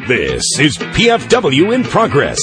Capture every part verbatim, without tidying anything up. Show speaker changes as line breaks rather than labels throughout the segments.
This is P F W in Progress.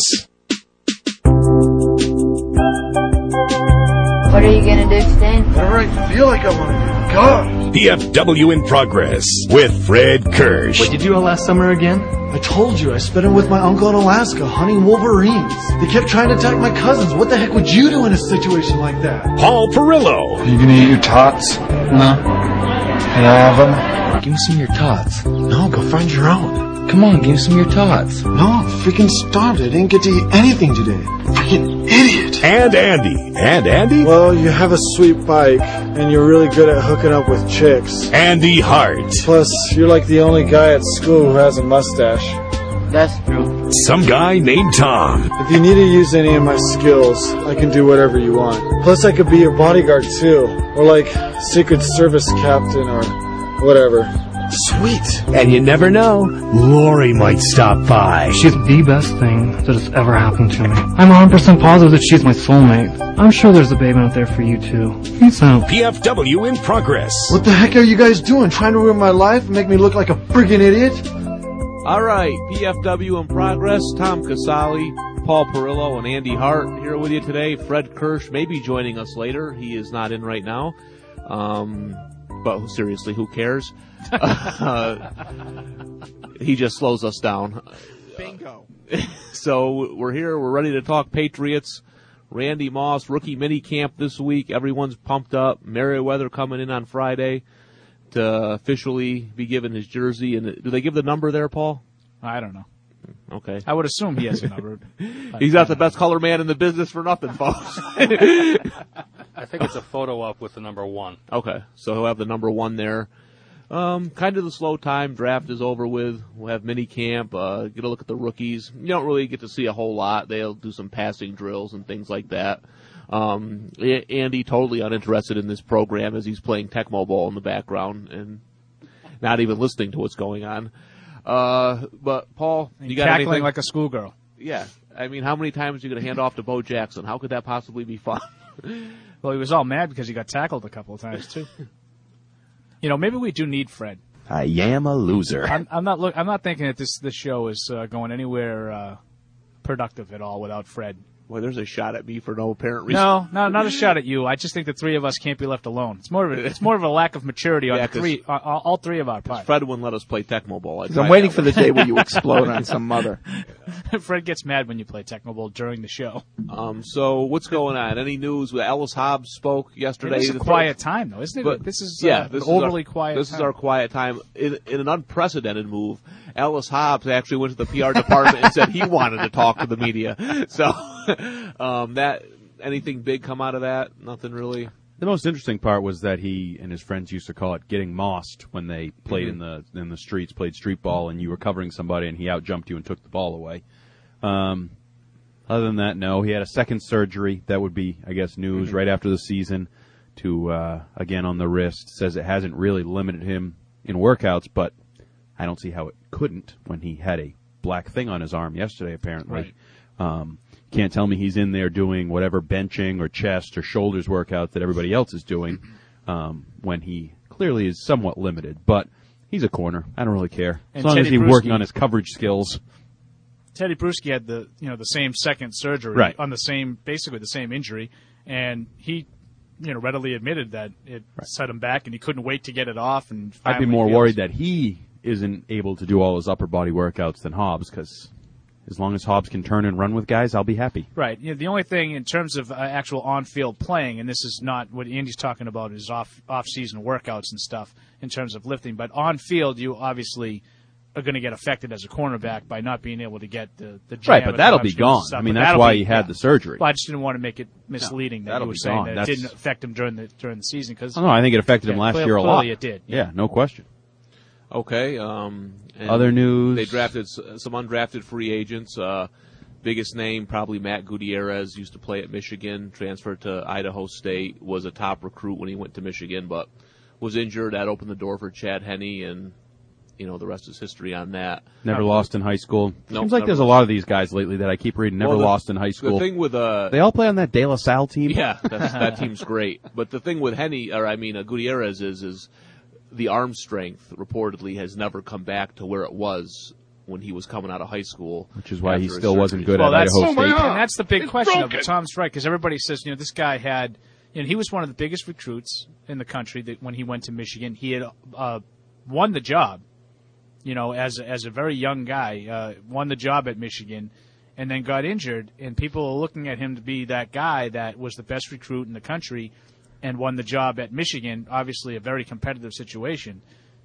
What are you going to do, Stan?
Whatever I feel like I want to do. God.
P F W in Progress with Fred Kirsch.
What did you do all last summer again?
I told you, I spent it with my uncle in Alaska hunting wolverines. They kept trying to attack my cousins. What the heck would you do in a situation like that?
Paul Perillo.
Are you going to eat your tots?
No.
Can I have them?
Give me some of your tots.
No, go find your own.
Come on, give me some of your tots.
No, I'm freaking starved. I didn't get to eat anything today. Freaking idiot.
And Andy. And Andy?
Well, you have a sweet bike, and you're really good at hooking up with chicks.
Andy Hart.
Plus, you're like the only guy at school who has a mustache.
That's true.
Some guy named Tom.
If you need to use any of my skills, I can do whatever you want. Plus, I could be your bodyguard, too. Or like, Secret Service captain or whatever. Sweet.
And you never know, Lori might stop by.
She's the best thing that has ever happened to me. I'm one hundred percent positive that she's my soulmate. I'm sure there's a babe out there for you, too. Peace out.
P F W in Progress.
What the heck are you guys doing? Trying to ruin my life and make me look like a friggin' idiot?
All right, P F W in Progress. Tom Casale, Paul Perillo, and Andy Hart here with you today. Fred Kirsch may be joining us later. He is not in right now. Um, but seriously, who cares? uh, he just slows us down.
Bingo.
So we're here. We're ready to talk Patriots. Randy Moss, rookie mini camp this week. Everyone's pumped up. Merriweather coming in on Friday to officially be given his jersey. And do they give the number there, Paul?
I don't know.
Okay.
I would assume he has a number.
He's not the best color man in the business for nothing, folks.
I think it's a photo up with the number one.
Okay, so he'll have the number one there. Um, kind of the slow time. Draft is over with. We'll have mini camp. Uh, get a look at the rookies. You don't really get to see a whole lot. They'll do some passing drills and things like that. Um, Andy totally uninterested in this program as he's playing Tecmo Bowl in the background and not even listening to what's going on. Uh, but Paul, you got
cackling
anything?
like a schoolgirl.
Yeah, I mean, how many times are you going to hand off to Bo Jackson? How could that possibly be fun?
Well, he was all mad because he got tackled a couple of times too. You know, maybe we do need Fred.
I am a loser.
I'm, I'm not. Look, I'm not thinking that this this show is uh, going anywhere uh, productive at all without Fred.
Well, there's a shot at me for no apparent reason.
No, no, not a shot at you. I just think the three of us can't be left alone. It's more of a, it's more of a lack of maturity on
Yeah,
the three, uh, all, all three of our parts.
Fred wouldn't let us play Tecmo Bowl.
I'm waiting for the day where you explode on some mother.
Fred gets mad when you play Tecmo Bowl during the show.
Um, so what's going on? Any news? Ellis Hobbs spoke yesterday.
It's a quiet time, though, isn't it?
But,
this is
yeah,
uh,
this
an
is
overly
our,
quiet
This
time.
is our quiet time. In, in an unprecedented move, Ellis Hobbs actually went to the P R department and said he wanted to talk to the media. So um, that anything big come out of that? Nothing really.
The most interesting part was that he and his friends used to call it getting mossed when they played
Mm-hmm.
in the in the streets, played street ball, and you were covering somebody and he out jumped you and took the ball away. Um, other than that, no. He had a second surgery. That would be, I guess, news
Mm-hmm.
right after the season. To uh, again on the wrist, says it hasn't really limited him in workouts, but I don't see how it couldn't when he had a black thing on his arm yesterday. Apparently,
Right.
um, can't tell me he's in there doing whatever benching or chest or shoulders workouts that everybody else is doing um, when he clearly is somewhat limited. But he's a corner. I don't really care as
And
long
Teddy
as he's
Bruschi-
working on his coverage skills.
Teddy Bruschi had the you know the same second surgery
Right.
on the same basically the same injury, and he you know readily admitted that it
Right.
set him back, and he couldn't wait to get it off. And
I'd be
finally
more
feels-
worried that he isn't able to do all his upper body workouts than Hobbs, because as long as Hobbs can turn and run with guys, I'll be happy.
Right. You know, the only thing in terms of uh, actual on-field playing, and this is not what Andy's talking about, is off off-season workouts and stuff in terms of lifting. But on-field, you obviously are going to get affected as a cornerback by not being able to get the the jam
Right, but
and
that'll
the
be
upstream
gone.
and stuff.
I mean,
But
that's
that'll
why
be-
he had
yeah.
the surgery.
Well, I just didn't want to make it misleading that
that'll
you were
be
saying
gone.
that
That's-
it didn't affect him during the during the season. Cause,
Oh, no, I think it affected him
yeah,
last
clear-
year a lot.
Clearly it did.
Yeah, no question.
Okay. Um, and
Other news.
They drafted s- some undrafted free agents. Uh, biggest name, probably Matt Gutierrez, used to play at Michigan, transferred to Idaho State, was a top recruit when he went to Michigan, but was injured. That opened the door for Chad Henne, and, you know, the rest is history on that.
Never lost in high school.
No,
Seems like
never
there's a lot of these guys lately that I keep reading. Never
Well, the-
lost in high school.
The thing with uh,
they all play on that De La Salle team.
Yeah, that's, that team's great. But the thing with Henne, or I mean uh, Gutierrez, is is the arm strength reportedly has never come back to where it was when he was coming out of high school.
Which is why he
after his
still wasn't
surgery.
good
well,
at
that's,
Idaho State.
and that's the big question of it. Tom's right, because everybody says, you know, this guy had, you know, he was one of the biggest recruits in the country that when he went to Michigan. He had uh, won the job, you know, as, as a very young guy, uh, won the job at Michigan, and then got injured, and people are looking at him to be that guy that was the best recruit in the country and won the job at Michigan, obviously a very competitive situation.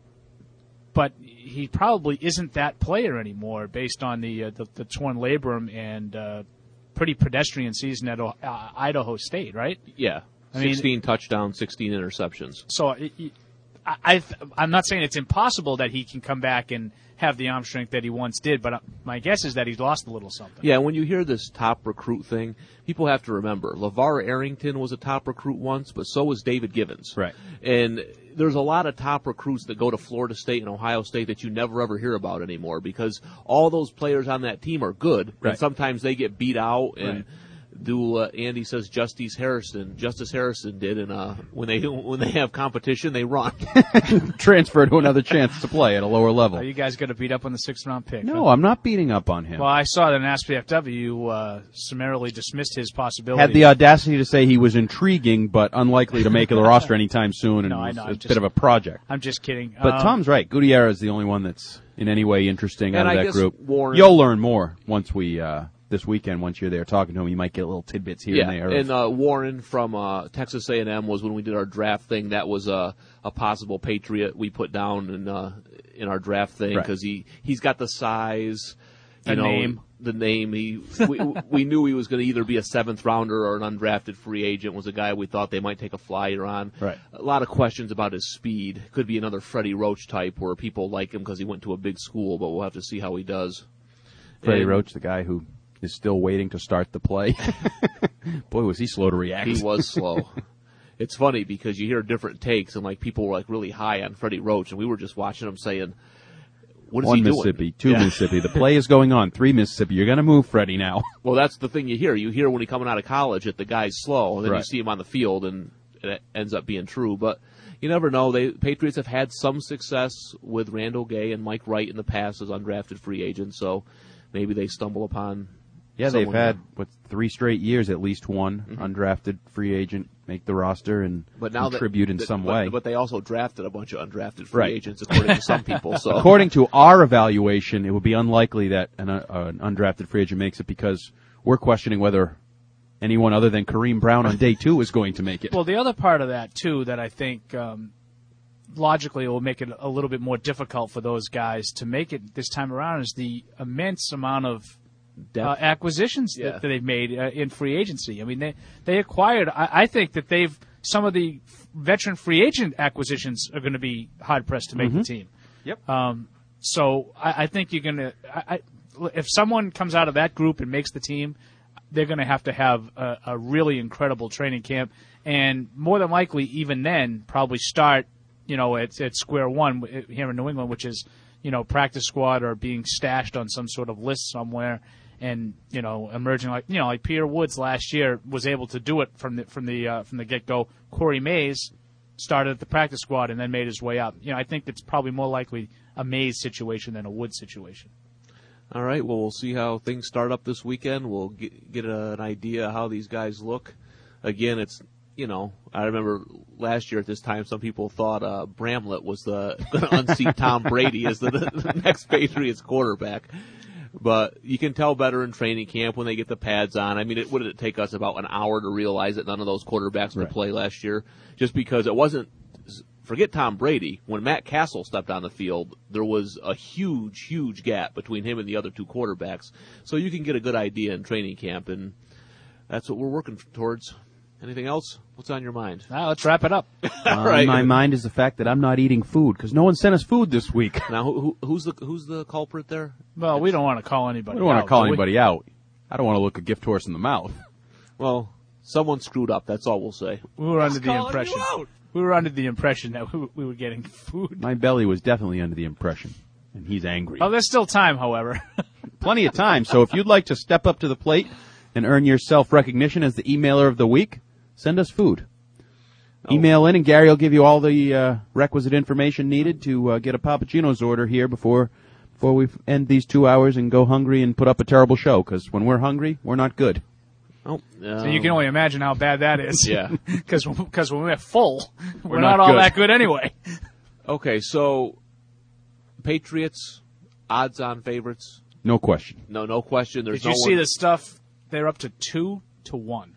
But he probably isn't that player anymore based on the uh, the, the torn labrum and uh, pretty pedestrian season at uh, Idaho State, right?
Yeah,
I mean,
sixteen touchdowns, sixteen interceptions.
So it, it, I, I, I'm not saying it's impossible that he can come back and have the arm strength that he once did, but my guess is that he's lost a little something.
Yeah, when you hear this top recruit thing, people have to remember, LeVar Arrington was a top recruit once, but so was David Givens.
Right.
And there's a lot of top recruits that go to Florida State and Ohio State that you never ever hear about anymore because all those players on that team are good,
right.
and sometimes they get beat out and
right.
do uh, Andy says Justice Harrison, Justice Harrison did, and uh, when they when they have competition, they run.
Transfer to another chance to play at a lower level.
Are you guys going to beat up on the sixth round pick?
No,
huh?
I'm not beating up on him.
Well, I saw that in S P F W uh, summarily dismissed his possibility.
Had the audacity to say he was intriguing, but unlikely to make the roster anytime soon, and
No, I
was
know,
a
I'm
bit
just-
of a project.
I'm just kidding.
But
Um,
Tom's right. Gutierrez is the only one that's in any way interesting
And
out of
I
that
guess
group.
Warren-
You'll learn more once we uh, this weekend. Once you're there talking to him, you might get little tidbits here
yeah,
and there.
and uh, Warren from uh, Texas A and M was when we did our draft thing. That was a a possible Patriot we put down in uh, in our draft thing
Right.
because he he's got the size, you
The
know,
name.
the name. He we, we knew he was going to either be a seventh rounder or an undrafted free agent. Was a guy we thought they might take a flyer on.
Right.
A lot of questions about his speed. Could be another Freddie Roach type where people like him because he went to a big school, but we'll have to see how he does.
Freddie
And
Roach, the guy who is still waiting to start the play. Boy, was he slow to react.
He was slow. It's funny because you hear different takes, and like people were like really high on Freddie Roach, and we were just watching him saying, "What is
One
he doing?"
Mississippi, two
Yeah.
Mississippi. The play is going on. Three Mississippi. You're going to move Freddie now.
Well, that's the thing you hear. You hear when he coming out of college that the guy's slow, and then you
Right.
see him on the field, and it ends up being true. But you never know. They Patriots have had some success with Randall Gay and Mike Wright in the past as undrafted free agents, so maybe they stumble upon.
Yeah, they've
someone
had
there.
what three straight years, at least one
Mhm.
undrafted free agent make the roster and
But now that-
contribute in
that-
some
but,
way.
But they also drafted a bunch of undrafted free
Right.
agents, according to some people. So
According to our evaluation, it would be unlikely that an, uh, an undrafted free agent makes it because we're questioning whether anyone other than Kareem Brown on day two is going to make it.
Well, the other part of that, too, that I think um, logically will make it a little bit more difficult for those guys to make it this time around is the immense amount of uh, acquisitions
Yeah.
that, that they've made uh, in free agency. I mean, they, they acquired, I, I think that they've, some of the veteran free agent acquisitions are going to be hard-pressed to make
Mhm.
the team.
Yep.
Um, so I, I think you're going to, I, I, if someone comes out of that group and makes the team, they're going to have to have a, a really incredible training camp, and more than likely, even then, probably start, you know, at, at square one here in New England, which is, you know, practice squad or being stashed on some sort of list somewhere, and you know, emerging like, you know, like Peter Woods last year was able to do it from the from the uh, from the get go. Corey Mays started at the practice squad and then made his way up. You know, I think it's probably more likely a Mays situation than a Woods situation.
All right, well, we'll see how things start up this weekend. We'll get, get an idea how these guys look. Again, it's, you know, I remember last year at this time some people thought uh, Bramlett was the going to unseat Tom Brady as the, the next Patriots quarterback. But you can tell better in training camp when they get the pads on. I mean, it, what did it take us, about an hour to realize that none of those quarterbacks could
Right.
play last year? Just because it wasn't – forget Tom Brady. When Matt Castle stepped on the field, there was a huge, huge gap between him and the other two quarterbacks. So you can get a good idea in training camp, and that's what we're working towards. Anything else? What's on your mind?
Now let's wrap it up.
On
right.
my mind is the fact that I'm not eating food because no one sent us food this week.
Now, who, who, who's the who's the culprit there?
Well, we don't want to call anybody
I don't want
out,
to call
do we?
anybody out. I don't want to look a gift horse in the mouth.
Well, someone screwed up. That's all we'll say.
We were under the
calling
impression.
you out.
We were under the impression that we, we were getting food.
My belly was definitely under the impression, and he's angry.
Oh, there's still time, however.
Plenty of time. So if you'd like to step up to the plate and earn your self-recognition as the emailer of the week, send us food.
Oh.
Email in, and Gary will give you all the uh, requisite information needed to uh, get a Pappuccino's order here before before we end these two hours and go hungry and put up a terrible show, because when we're hungry, we're not good.
Oh, um,
So you can only imagine how bad that is.
Yeah.
Because when we're full, we're,
We're
not,
not
all
good.
that good anyway.
Okay, so Patriots, odds-on favorites.
No question.
No, no question. There's
Did you
no
see
one,
the stuff? They're up to two to one.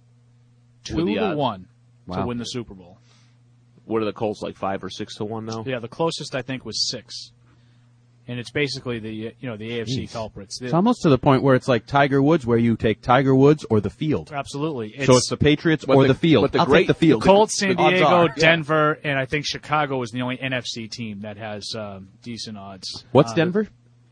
Two
the
to
odds.
one
Wow.
to win the Super Bowl.
What are the Colts, like five or six to one now?
Yeah, the closest I think was six. And it's basically the uh, you know the A F C
Jeez.
culprits. The-
It's almost to the point where it's like Tiger Woods, where you take Tiger Woods or the field.
Absolutely.
so it's the Patriots
but
or
the-
the, field.
but the
I'll
great-
take the field.
Colts, San
The odds
Diego,
are.
Denver, and I think Chicago is the only N F C team that has um, decent odds.
What's
Uh,
Denver?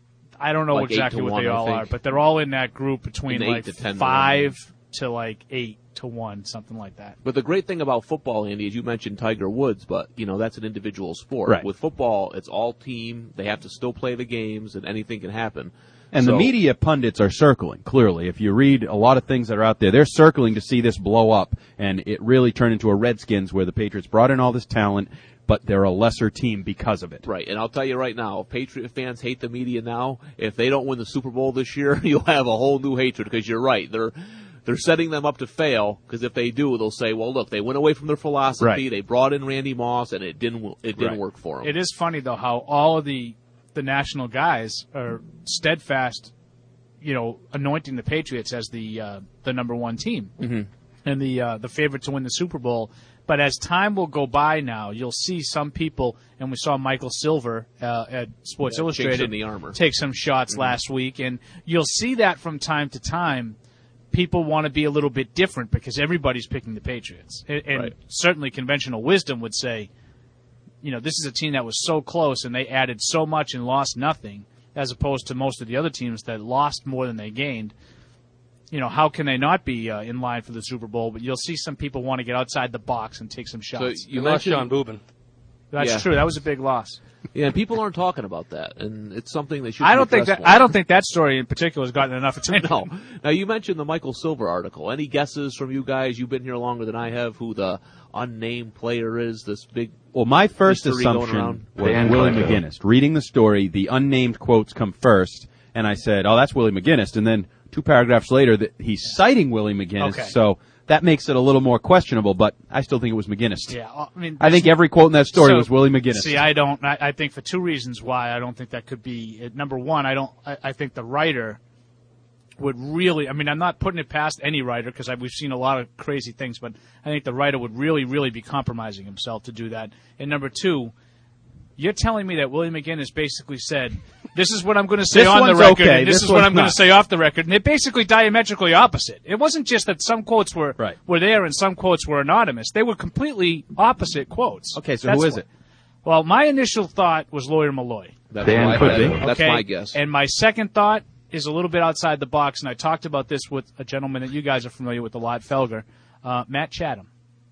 I don't know
Like eight
exactly
to
what
one,
they
I
all
think.
are, but they're all in that group between
In the eight
like
to ten to
five to like eight to one, something like that.
But the great thing about football, Andy, is you mentioned Tiger Woods, but you know that's an individual sport.
Right.
With football, it's all team. They have to still play the games, and anything can happen.
And
So-
the media pundits are circling, clearly. If you read a lot of things that are out there, they're circling to see this blow up and it really turn into a Redskins where the Patriots brought in all this talent, but they're a lesser team because of it.
Right, and I'll tell you right now, if Patriot fans hate the media now, if they don't win the Super Bowl this year, you'll have a whole new hatred, because you're right. They're they're setting them up to fail, because if they do, they'll say, well, look, they went away from their philosophy,
Right.
they brought in Randy Moss, and it didn't it didn't
Right.
work for them.
It is funny though how all of the the national guys are steadfast, you know, anointing the Patriots as the uh, the number one team
Mhm.
and the uh, the favorite to win the Super Bowl. But as time will go by now, you'll see some people, and we saw Michael Silver uh, at Sports
Yeah,
Illustrated
chinks in the armor.
take some shots
Mhm.
last week, and you'll see that from time to time. People want to be a little bit different because everybody's picking the Patriots, and, and
Right.
certainly conventional wisdom would say, you know, this is a team that was so close and they added so much and lost nothing, as opposed to most of the other teams that lost more than they gained. You know, how can they not be uh, in line for the Super Bowl? But you'll see some people want to get outside the box and take some shots.
you
lost
mentioned-
John Boobin.
That's
Yeah.
true. That was a big loss.
Yeah, and people aren't talking about that, and it's something they should.
I
be
don't think that.
addressed more.
I don't think that story in particular has gotten enough attention.
No. Now, you mentioned the Michael Silver article. Any guesses from you guys? You've been here longer than I have. Who the unnamed player is? This big.
Well, my first
mystery going
assumption
around?
was
Dan
Willie
Claypool.
McGinnis. Reading the story, the unnamed quotes come first, and I said, oh, that's Willie McGinnis. And then two paragraphs later, that he's citing Willie McGinnis.
Okay.
So that makes it a little more questionable, but I still think it was McGinnis.
Yeah, I mean,
I think every quote in that story
So,
was Willie McGinnis.
See, I don't. I, I think for two reasons why I don't think that could be. uh, Number one, I don't. I, I think the writer would really. I mean, I'm not putting it past any writer because we've seen a lot of crazy things, but I think the writer would really, really be compromising himself to do that. And number two, you're telling me that Willie McGinnis basically said, "This is what I'm going to say
This
on the
one's
record,
okay,
and this,
this
is what
one's
I'm going
not."
to say off the record," and they're basically diametrically opposite. It wasn't just that some quotes were
Right.
were there and some quotes were anonymous. They were completely opposite quotes.
Okay, so
That's
who is
what-
it?
Well, my initial thought was Lawyer Malloy.
That's
Dan
my,
could be.
that- That's
okay?
my guess.
And my second thought is a little bit outside the box, and I talked about this with a gentleman that you guys are familiar with a lot, Felger, uh, Matt Chatham.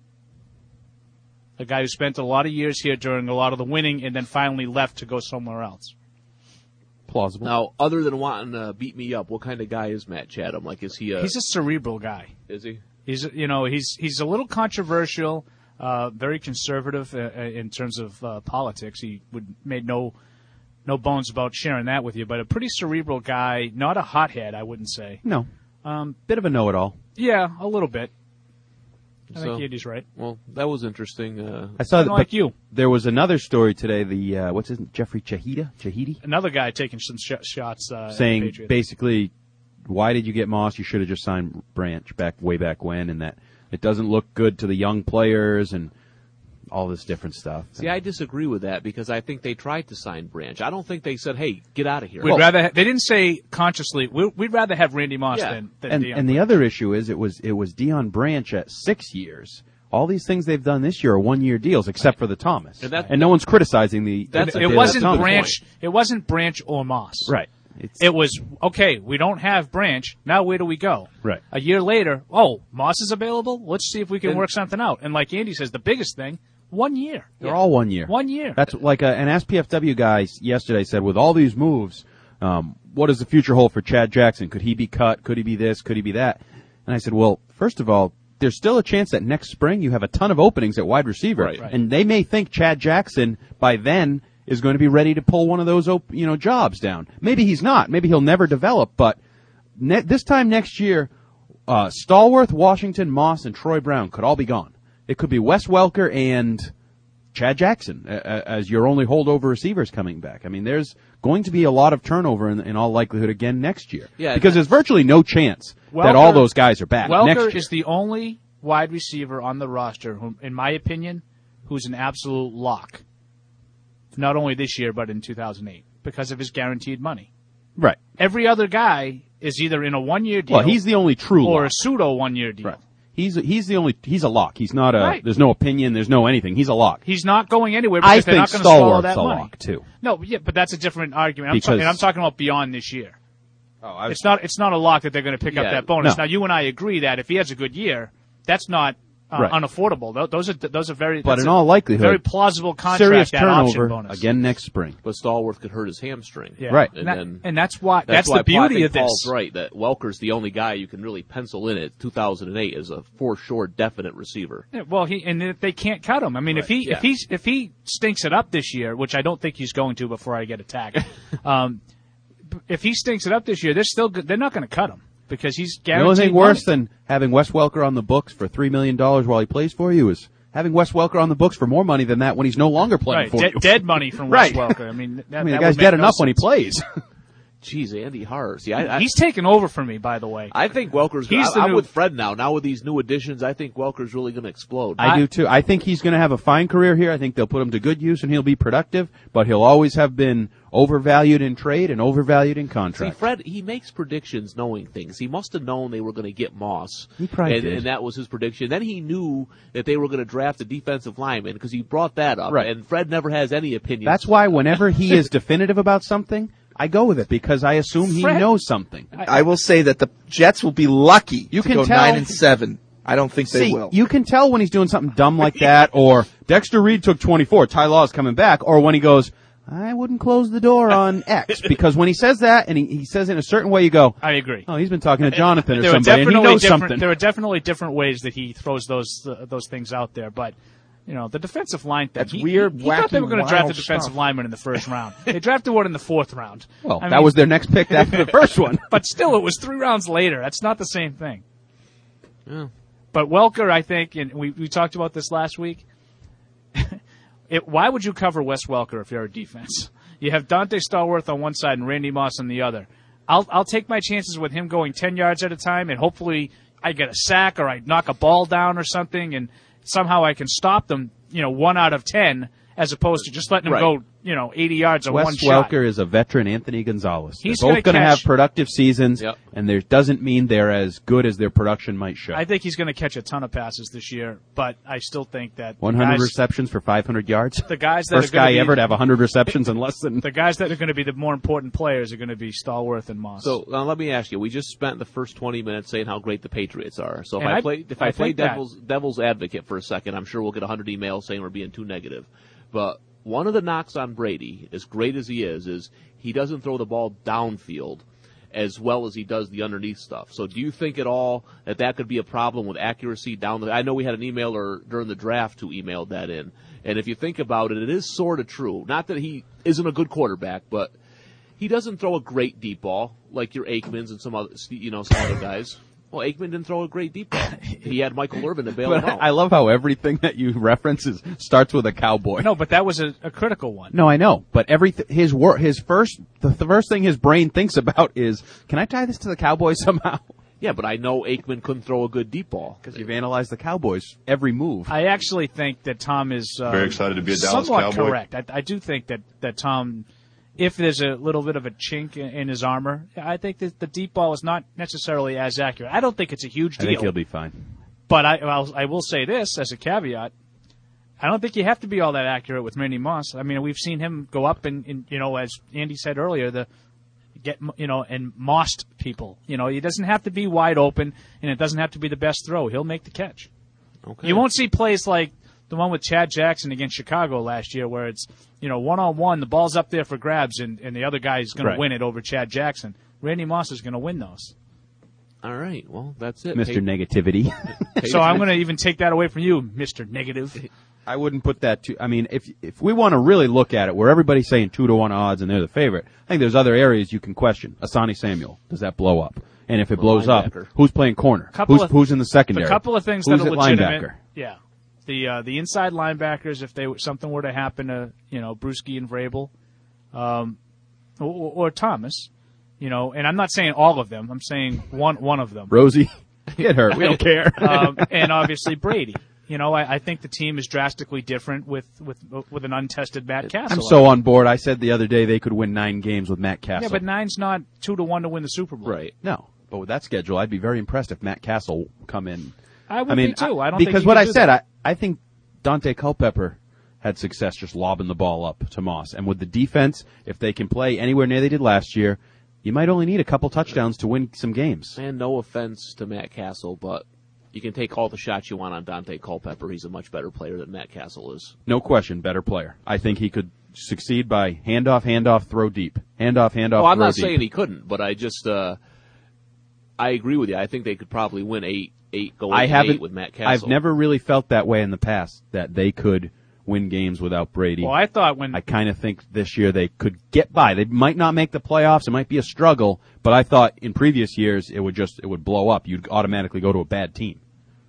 A guy who spent a lot of years here during a lot of the winning and then finally left to go somewhere else.
Plausible.
Now, other than wanting to beat me up, what kind of guy is Matt Chatham? Like, is he a?
He's a cerebral guy.
Is he?
He's you know he's he's a little controversial, uh, very conservative uh, in terms of uh, politics. He would made no no bones about sharing that with you, but a pretty cerebral guy, not a hothead, I wouldn't say.
No.
Um,
Bit of a know-it-all.
yeah, a little bit. I
So-
think Andy's right.
Well, that was interesting. Uh,
I saw that.
Kinda like
but
you.
There was another story today. The uh, what's his Jeffrey Chahida? Chahidi?
Another guy taking some sh- shots. Uh, at the
Saying
Patriots.
basically, why did you get Moss? You should have just signed Branch back way back when, and that it doesn't look good to the young players and all this different stuff.
see, I disagree with that because I think they tried to sign Branch. I don't think they said, "Hey, get out of here."
We'd rather ha- they didn't say consciously. We, we'd rather have Randy Moss
Yeah.
than, than
and
Deion
and the
Branch.
other issue is it was it was Deion Branch at six years. All these things they've done this year are one year deals, except for the Thomas.
And that-
and no one's criticizing the.
That's-
the
it
the
wasn't
Thomas
Branch.
point.
It wasn't Branch or Moss.
Right. It's,
It was okay. We don't have Branch now. Where do we go?
Right.
A year later, oh, Moss is available. Let's see if we can
And-
work something out. And like Andy says, the biggest thing, one year.
they're all one year.
One year.
That's like a, an S P F W guy yesterday said, with all these moves, um, what does the future hold for Chad Jackson? Could he be cut? Could he be this? Could he be that? And I said, well, first of all, there's still a chance that next spring you have a ton of openings at wide receiver.
Right. Right.
And they may think Chad Jackson by then is going to be ready to pull one of those, op- you know, jobs down. Maybe he's not. Maybe he'll never develop. But ne- this time next year, uh, Stallworth, Washington, Moss, and Troy Brown could all be gone. It could be Wes Welker and Chad Jackson uh, as your only holdover receivers coming back. I mean, there's going to be a lot of turnover in, in all likelihood again next year.
Yeah,
because there's virtually no chance
Welker,
that all those guys are back
Welker
next year.
is the only wide receiver on the roster, who, in my opinion, who's an absolute lock. Not only this year, but in two thousand eight, because of his guaranteed money.
Right.
Every other guy is either in a one-year deal
Well, he's the only true
or
lock.
a pseudo one-year deal.
Right. He's he's the only he's a lock. He's not a.
Right.
There's no opinion. There's no anything. He's a lock.
He's not going anywhere because
I
they're
think
not going to swallow that
Stallworth's a
money.
lock too.
No, yeah, but that's a different argument. I'm,
Because-
talking, I'm talking about beyond this year.
Oh, I was,
It's not. It's not a lock that they're going to pick
Yeah,
up that bonus.
no.
Now, you and I agree that if he has a good year, that's not uh,
Right.
unaffordable. Tho- Those are those are very.
But
that's
in
a
all likelihood,
very plausible contract.
serious
that option
turnover
bonus.
again next spring.
But Stallworth could hurt his hamstring.
Yeah.
Right.
And,
And, that-
then
and that's why.
that's,
That's,
why
the beauty
I think
of this.
Paul's right that Welker's the only guy you can really pencil in at two thousand eight as a for sure definite receiver.
Yeah, well, he and they can't cut him. I mean, if
Right,
he
yeah.
if he's if he stinks it up this year, which I don't think he's going to before I get attacked. um, if he stinks it up this year, they're still good. They're not going to cut him because he's
The
guaranteed.
only thing worse
money.
than having Wes Welker on the books for three million dollars while he plays for you is having Wes Welker on the books for more money than that when he's no longer playing
right,
for
dead,
you.
dead money from
Right.
Wes Welker. I mean, that,
I mean,
that
the guy's
would make
dead
no
enough when he
sense.
plays.
Jeez, Andy Har. See, I, I,
He's taken over for me, by the way.
I think Welker's.
He's
I,
the
I'm
new-
with Fred now. Now with these new additions, I think Welker's really going to explode.
I, do too. I think he's going to have a fine career here. I think they'll put him to good use and he'll be productive, but he'll always have been overvalued in trade and overvalued in
See,
contract.
Fred, he makes predictions knowing things. He must have known they were going to get Moss.
He probably
and,
did.
and that was his prediction. Then he knew that they were going to draft a defensive lineman because he brought that up.
Right.
And Fred never has any opinion.
That's why whenever he is definitive about something, I go with it because I assume he
Fred-
knows something.
I will say that the Jets will be lucky
You
to
can
go
tell-
nine and seven. I don't think they
See,
will.
you can tell when he's doing something dumb like that, or Dexter Reed took twenty-four, Ty Law's coming back, or when he goes, I wouldn't close the door on X, because when he says that and he, he says it in a certain way, you go,
I agree.
oh, he's been talking to Jonathan or
There are
somebody, and he
definitely
knows
different.
something.
There are definitely different ways that he throws those uh, those things out there, but. You know, the defensive line thing.
That's
he,
weird,
He, he thought they
wacky,
were going to draft a
wild
defensive
stuff.
lineman in the first round. They drafted one in the fourth round.
Well,
I
that
mean,
was their next pick after the first one.
But still, it was three rounds later. That's not the same thing.
Yeah.
But Welker, I think, and we, we talked about this last week, it, why would you cover Wes Welker if you're a defense? You have Dante Stallworth on one side and Randy Moss on the other. I'll, I'll take my chances with him going ten yards at a time, and hopefully I get a sack or I knock a ball down or something, and somehow I can stop them, you know, one out of ten, as opposed to just letting them
Right.
go, you know, eighty yards on one
Wes
shot.
Welker is a veteran Anthony Gonzalez.
He's
They're both
gonna
going to have
catch-
productive seasons,
Yep.
and there doesn't mean they're as good as their production might show.
I think he's going to catch a ton of passes this year, but I still think that the
one hundred
guys-
receptions for five hundred yards.
The guys that
First
are gonna
guy
be,
ever to have one hundred receptions in less than.
the guys that are going to be the more important players are going to be Stallworth and Moss.
So now let me ask you: we just spent the first twenty minutes saying how great the Patriots are. So if
And
I,
I-
play, if
I
I, play
think that-
devil's devil's advocate for a second, I'm sure we'll get one hundred emails saying we're being too negative. But one of the knocks on Brady, as great as he is, is he doesn't throw the ball downfield as well as he does the underneath stuff. So do you think at all that that could be a problem with accuracy down the? I know we had an emailer during the draft who emailed that in, and if you think about it, it is sort of true. Not that he isn't a good quarterback, but he doesn't throw a great deep ball like your Aikmans and some other, you know, some other guys. Well, Aikman didn't throw a great deep ball. He had Michael Irvin to bail
But
him out.
I love how everything that you reference is, starts with a cowboy.
no, but that was a, a critical one.
No, I know, but every his wor- his first the, the first thing his brain thinks about is, can I tie this to the Cowboys somehow?
Yeah, but I know Aikman couldn't throw a good deep ball.
Because you've analyzed the Cowboys every move.
I actually think that Tom is uh,
Very excited to be a Dallas
somewhat
Cowboy.
correct. I, I do think that, that Tom, if there's a little bit of a chink in, in his armor, I think that the deep ball is not necessarily as accurate. I don't think it's a huge
I
deal.
think he'll be fine.
But I, I'll, I will say this as a caveat. I don't think you have to be all that accurate with Randy Moss. I mean, we've seen him go up and, and you know, as Andy said earlier, the get, you know, and mossed people. You know, he doesn't have to be wide open, and it doesn't have to be the best throw. He'll make the catch.
Okay.
You won't see plays like the one with Chad Jackson against Chicago last year where it's, you know, one-on-one, the ball's up there for grabs, and, and the other guy is going
Right.
to win it over Chad Jackson. Randy Moss is going to win those.
All right. Well, that's it.
Mister
Pa-
Negativity.
So I'm going to even take that away from you, Mister Negative.
I wouldn't put that too. I mean, if if we want to really look at it, where everybody's saying two to one odds and they're the favorite, I think there's other areas you can question. Asani Samuel, does that blow up? And if it
The
blows
linebacker.
up, who's playing corner?
Couple
Who's
of-
who's in the secondary?
A couple of things
who's
that are
at
legitimate.
linebacker?
Yeah, the uh, the inside linebackers. If they something were to happen to you know Bruschi and Vrabel, um, or, or Thomas, you know, and I'm not saying all of them. I'm saying one one of them.
Rosie, get hurt. We don't care.
um, and obviously Brady. You know, I, I think the team is drastically different with with with an untested Matt Castle.
I'm so on board. I said the other day they could win nine games with Matt Castle.
Yeah, but nine's not two to one to win the Super Bowl.
Right.
No, but with that schedule, I'd be very impressed if Matt Castle come in.
I would
I mean,
be too. I don't
because
think he
what
could
I
do
said,
that.
I I think Dante Culpepper had success just lobbing the ball up to Moss, and with the defense, if they can play anywhere near they did last year, you might only need a couple touchdowns to win some games.
And no offense to Matt Castle, but you can take all the shots you want on Dante Culpepper. He's a much better player than Matt Castle is.
No question, better player. I think he could succeed by handoff, handoff, throw deep, handoff, handoff.
Oh, I'm
throw
not
deep.
saying he couldn't, but I just uh, I agree with you. I think they could probably win eight, eight, go
I
eight,
haven't.
eight with Matt Castle.
I've never really felt that way in the past that they could win games without Brady.
Well, I thought when
I kind of think this year they could get by. They might not make the playoffs. It might be a struggle, but I thought in previous years it would just it would blow up. You'd automatically go to a bad team.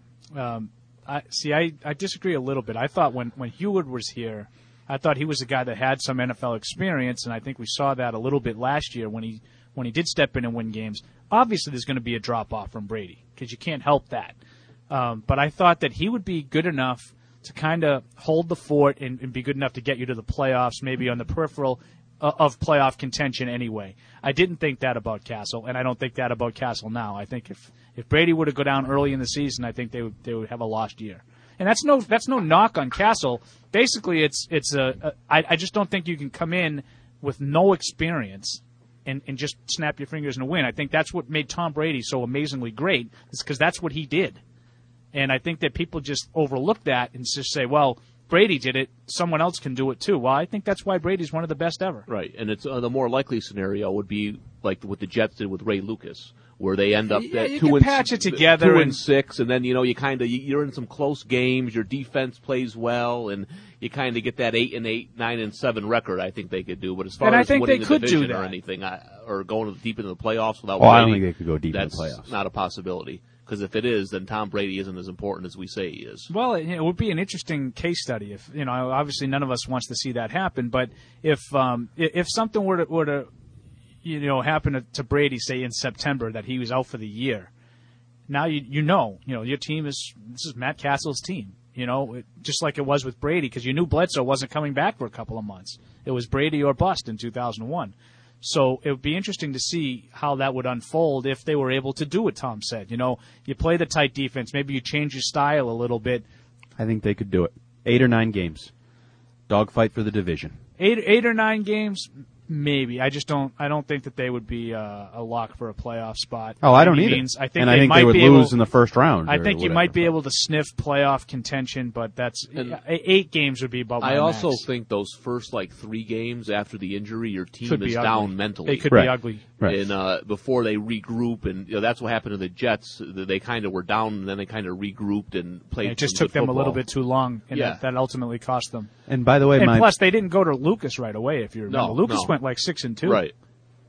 Um, I see. I, I disagree a little bit. I thought when when Heward was here, I thought he was a guy that had some N F L experience, and I think we saw that a little bit last year when he when he did step in and win games. Obviously, there's going to be a drop off from Brady because you can't help that. Um, but I thought that he would be good enough to kind of hold the fort and, and be good enough to get you to the playoffs, maybe on the peripheral uh, of playoff contention anyway. I didn't think that about Castle, and I don't think that about Castle now. I think if, if Brady were to go down early in the season, I think they would they would have a lost year. And that's no that's no knock on Castle. Basically, it's it's a, a I, I just don't think you can come in with no experience and, and just snap your fingers and win. I think that's what made Tom Brady so amazingly great, is because that's what he did. And I think that people just overlook that and just say, well, Brady did it, someone else can do it too. Well, I think that's why Brady's one of the best ever.
Right, and it's uh, the more likely scenario would be like what the Jets did with Ray Lucas, where they end up
Yeah,
at
you
two
can
and
patch it together
two
and-
and six, and then you know you kind of you're in some close games. Your defense plays well, and you kind of get that eight and eight, nine and seven record. I think they could do, but as far
And I
as
think
winning
they
the
could do
division
that.
or anything, I, or going deep into the playoffs without
Oh, I
Brady,
don't think they could go deep in the
that's
playoffs.
not a possibility. Because if it is, then Tom Brady isn't as important as we say he is.
Well, it, it would be an interesting case study. If you know, obviously none of us wants to see that happen. But if um, i- if something were to, were to you know happen to, to Brady, say in September, that he was out for the year, now you you know you know your team is this is Matt Castle's team. You know, it, just like it was with Brady, because you knew Bledsoe wasn't coming back for a couple of months. It was Brady or bust in two thousand one. So it would be interesting to see how that would unfold if they were able to do what Tom said. You know, you play the tight defense, maybe you change your style a little bit.
I think they could do it. Eight or nine games. Dogfight for the division.
Eight, eight or nine games, maybe. I just don't. I don't think that they would be uh, a lock for a playoff spot.
Oh,
by
I don't
any
either.
means. I think
and
they
I think
might
they would
be
lose
able,
in the first round.
I
or
think you
whatever.
might be able to sniff playoff contention, but that's eight games would be about. My
I also
max.
think those first like three games after the injury, your team
Could be
is
ugly.
down mentally.
They could
Right.
be ugly.
Right.
And uh, before they regroup, and you know, that's what happened to the Jets. They kind of were down, and then they kind of regrouped and played.
It just
some
took
good
them a little
football.
bit too long, and
Yeah.
that, that ultimately cost them.
And by the way,
And
my
plus, they didn't go to Lucas right away. If you remember,
No,
Lucas
no.
went like six and two.
Right.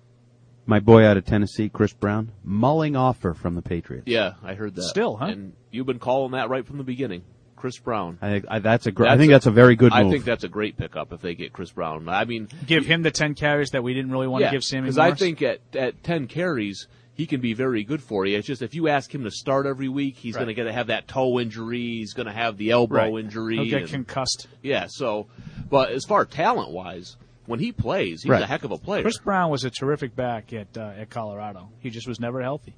my boy out of Tennessee, Chris Brown, mulling offer from the Patriots.
Yeah, I heard that.
Still, huh?
And you've been calling that right from the beginning, Chris Brown.
I think I, that's a. Gr- I
That's
think
a-
that's a very good
I
move.
think that's a great pickup if they get Chris Brown. I mean,
Give him the ten carries that we didn't really want
yeah,
to give Sammy
because
Morris.
I think at at ten carries he can be very good for you. It's just if you ask him to start every week, he's
Right.
going to have that toe injury. He's going to have the elbow
Right.
injury.
He'll get
and-
concussed.
Yeah. So, but as far talent wise, when he plays, he's
Right.
a heck of a player.
Chris Brown was a terrific back at uh, at Colorado. He just was never healthy.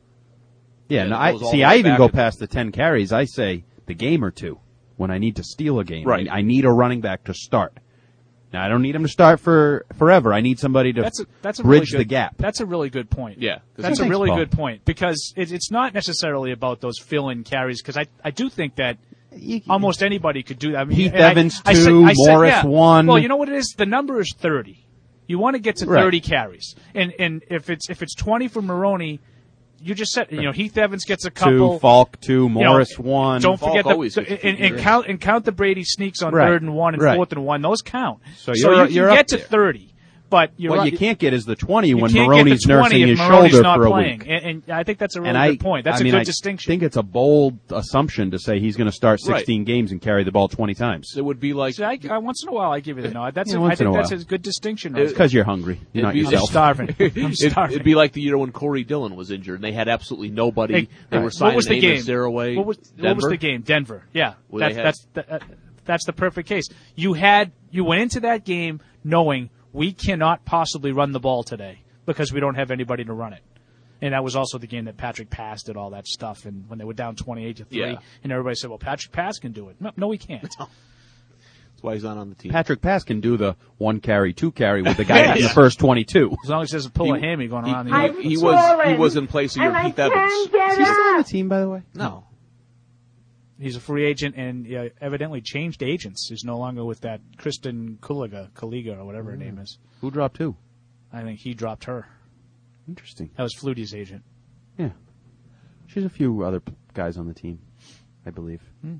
yeah,
Yeah,
no,
it
I
goes all
see.
the
I
way
even
back
go
in-
past the ten carries. I say the game or two when I need to steal a game.
Right.
I, I need a running back to start. Now I don't need him to start for forever. I need somebody to
That's a that's a
bridge
really
the
good,
gap.
That's a really good point.
Yeah.
that's a
Thanks,
really
Paul.
good point because it, it's not necessarily about those fill-in carries because I I do think that. Almost anybody could do that. I mean,
Heath
and I-
Evans
I,
two,
said- I said-
Morris
yeah.
one.
Well, you know what it is? The number is thirty. You want to get to
Right.
thirty carries, and and if it's if it's twenty for Maroney, you just said, you know, Heath Evans gets a couple.
Two, Falk two, Morris
you know,
one.
Don't
Falk
forget the
always gets
and, and
two.
count and count the Brady sneaks on
Right.
third and one and
Right.
fourth and one. Those count.
So
So,
you're-
you
you're
can
up
get to
there.
thirty, but you're
What
right.
you can't get is the twenty
You
when
can't
Maroney's
get the twenty
nursing
if
his
Maroney's
shoulder
not
for a
playing.
week.
And, and I think that's a really
And I,
good point. That's
I mean,
a good
I
distinction.
think it's a bold assumption to say he's going to start
Right.
sixteen games and carry the ball twenty times.
It would be like
See, I, I, once in a while, I give you the nod. That's
Yeah,
a,
once
I
in
think
a
that's
while.
a good distinction.
It's because you're hungry. You're not
be-
I'm
yourself.
starving. I'm
It'd,
starving.
it'd be like the year when Corey Dillon was injured, and they had absolutely nobody.
Hey,
they
right.
were signing
what was the game?
Amos Saraway.
What was, what was
Denver?
the game? Denver. Yeah,
Where
that's
they had-
that's the, uh, that's the perfect case. You had you went into that game knowing we cannot possibly run the ball today because we don't have anybody to run it. And that was also the game that Patrick Pass did all that stuff, and when they were down twenty-eight to three,
Yeah.
and everybody said, "Well, Patrick Pass can do it." No, no he can't.
That's why he's not on the team.
Patrick Pass can do the one carry, two carry with the guy in the
Yes.
first twenty-two.
As long as he doesn't pull a hammy going around the.
He,
end.
he, he was he was in place of your Heath Evans.
Is he still on the team, by the way?
No.
He's a free agent and uh, evidently changed agents. He's no longer with that Kristen Kuliga, Kaliga, or whatever her name is.
Who dropped who?
I think he dropped her.
Interesting.
That was Flutie's agent.
Yeah. She's a few other p- guys on the team, I believe.
Hmm.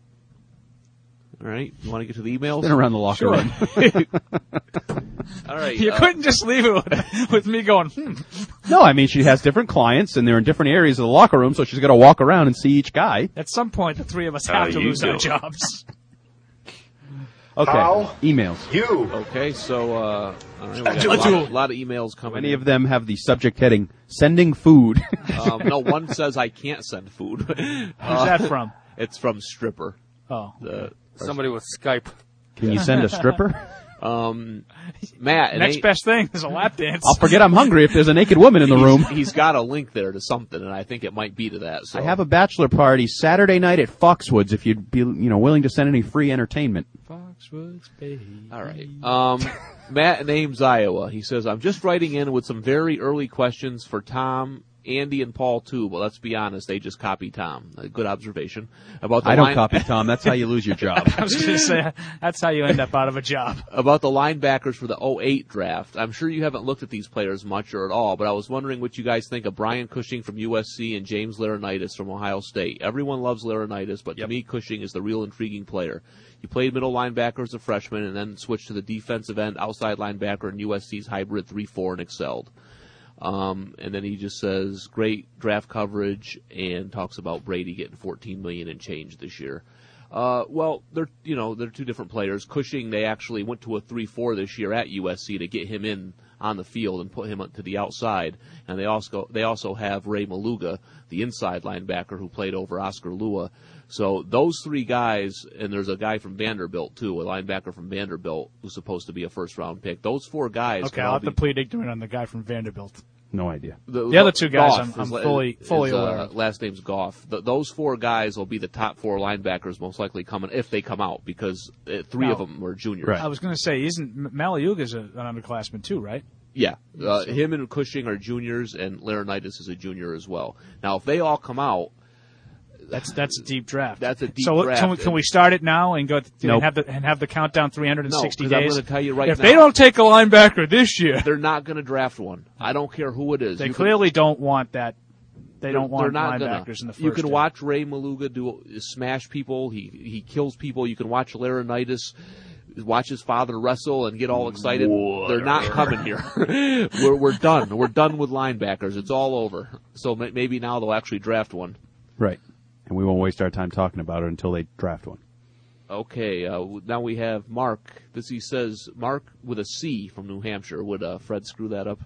All right. You want to get to the emails?
Been around the locker
Sure.
room.
All right.
You
uh,
couldn't just leave it with, with me going, hmm.
No, I mean, she has different clients, and they're in different areas of the locker room, so she's got to walk around and see each guy.
At some point, the three of us
How
have to
you
lose our
doing?
jobs.
Okay.
How?
Emails.
You.
Okay. So, uh, all right, we got a
Let's
lot,
do
of,
it.
lot of emails coming.
Many
in.
of them have the subject heading, sending food.
Um, no, one says I can't send food.
Who's that from?
It's from Stripper.
Oh.
The,
Somebody with Skype.
Can you send a stripper?
um, Matt. and
Next
ain't-
best thing is a lap dance.
I'll forget I'm hungry if there's a naked woman in the
he's-
room.
He's got a link there to something, and I think it might be to that. So
I have a bachelor party Saturday night at Foxwoods if you'd be, you know, willing to send any free entertainment.
Foxwoods, baby.
All right. Um, Matt in Ames, Iowa. He says, I'm just writing in with some very early questions for Tom, Andy, and Paul, too. But let's be honest, they just copied Tom. A good observation. About the
I don't
line-
copy Tom. That's how you lose your job.
I was going to say, that's how you end up out of a job.
About the linebackers for the oh eight draft. I'm sure you haven't looked at these players much or at all, but I was wondering what you guys think of Brian Cushing from U S C and James Laurinaitis from Ohio State. Everyone loves Laurinaitis, but to me, Cushing is the real intriguing player. He played middle linebacker as a freshman and then switched to the defensive end outside linebacker in U S C's hybrid three four and excelled. Um, and then he just says great draft coverage and talks about Brady getting fourteen million and change this year. Uh, well, they're you know they're two different players. Cushing, they actually went to a three four this year at U S C to get him in on the field and put him to the outside. And they also they also have Ray Maluga, the inside linebacker who played over Oscar Lua. So those three guys, and there's a guy from Vanderbilt too, a linebacker from Vanderbilt who's supposed to be a first round pick. Those four guys.
Okay,
could
I'll
all
have to
be-
plead ignorant on the guy from Vanderbilt.
No idea.
The other two guys,
Goff
I'm- I'm
is la-
fully-
is,
fully
uh,
aware of.
Last name's Goff. Th those four guys will be the top four linebackers most likely coming if they come out because uh, three
Now-
of them were juniors.
I was going to say, isn't M- Maliuga's a, an underclassman too, right?
Yeah, uh, him and Cushing are juniors, and Laurinaitis is a junior as well. Now, if they all come out,
That's that's a deep draft.
That's a deep
so
draft.
can we, can we start it now and go th-
Nope.
and have the and have the countdown three hundred sixty
No, 'cause I'm
days?
gonna tell you right
if
now-
they don't take a linebacker this year,
they're not going to draft one. I don't care who it is.
they
You can-
clearly don't want that. They
They're-
don't want
they're not
linebackers
gonna.
in the first.
You can
day.
watch Ray Maluga do smash people. He he kills people. You can watch Laurinaitis watch his father wrestle and get all excited. They're not coming here. we're we're done. We're done with linebackers. It's all over. So ma- maybe now they'll actually draft one.
Right. And we won't waste our time talking about it until they draft one.
Okay, uh, now we have Mark. This he says, Mark with a C from New Hampshire. Would uh, Fred screw that up?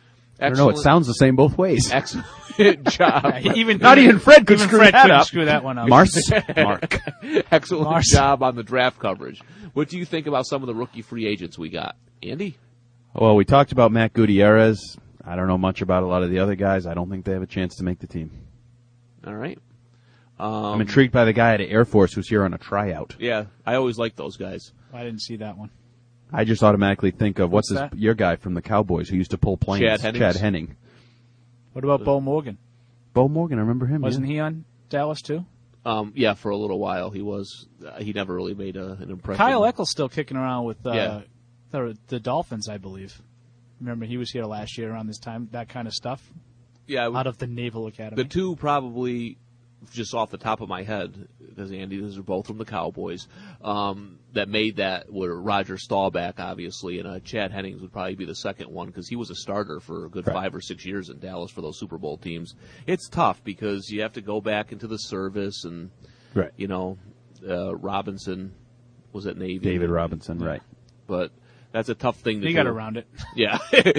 I don't know. It sounds the same both ways.
Excellent job.
Yeah, even
Not even Fred could
even
screw
Fred
that
couldn't
up.
screw that one up.
Mars, Mark.
Excellent
Mars.
job on the draft coverage. What do you think about some of the rookie free agents we got? Andy?
Well, we talked about Matt Gutierrez. I don't know much about a lot of the other guys. I don't think they have a chance to make the team.
All right. Um,
I'm intrigued by the guy at Air Force who's here on a tryout.
Yeah, I always like those guys.
I didn't see that one.
I just automatically think of what's,
What's
his,
that?
your guy from the Cowboys who used to pull planes,
Chad Hennings.
Chad Henning.
What about Bo Morgan?
Bo Morgan, I remember him.
Wasn't
yeah.
he on Dallas too?
Um, yeah, for a little while he was. Uh, he never really made a, an impression.
Kyle Eccles still kicking around with uh,
Yeah.
the, the Dolphins, I believe. Remember, he was here last year around this time. That kind of stuff.
Yeah,
out of the Naval Academy.
The two probably, just off the top of my head, because Andy, these are both from the Cowboys, um, that made that were Roger Staubach, obviously, and uh, Chad Hennings would probably be the second one because he was a starter for a good
Right.
five or six years in Dallas for those Super Bowl teams. It's tough because you have to go back into the service and,
Right.
you know, uh, Robinson was at Navy.
David Robinson, right.
But that's a tough thing to
You
do.
got around it.
Yeah.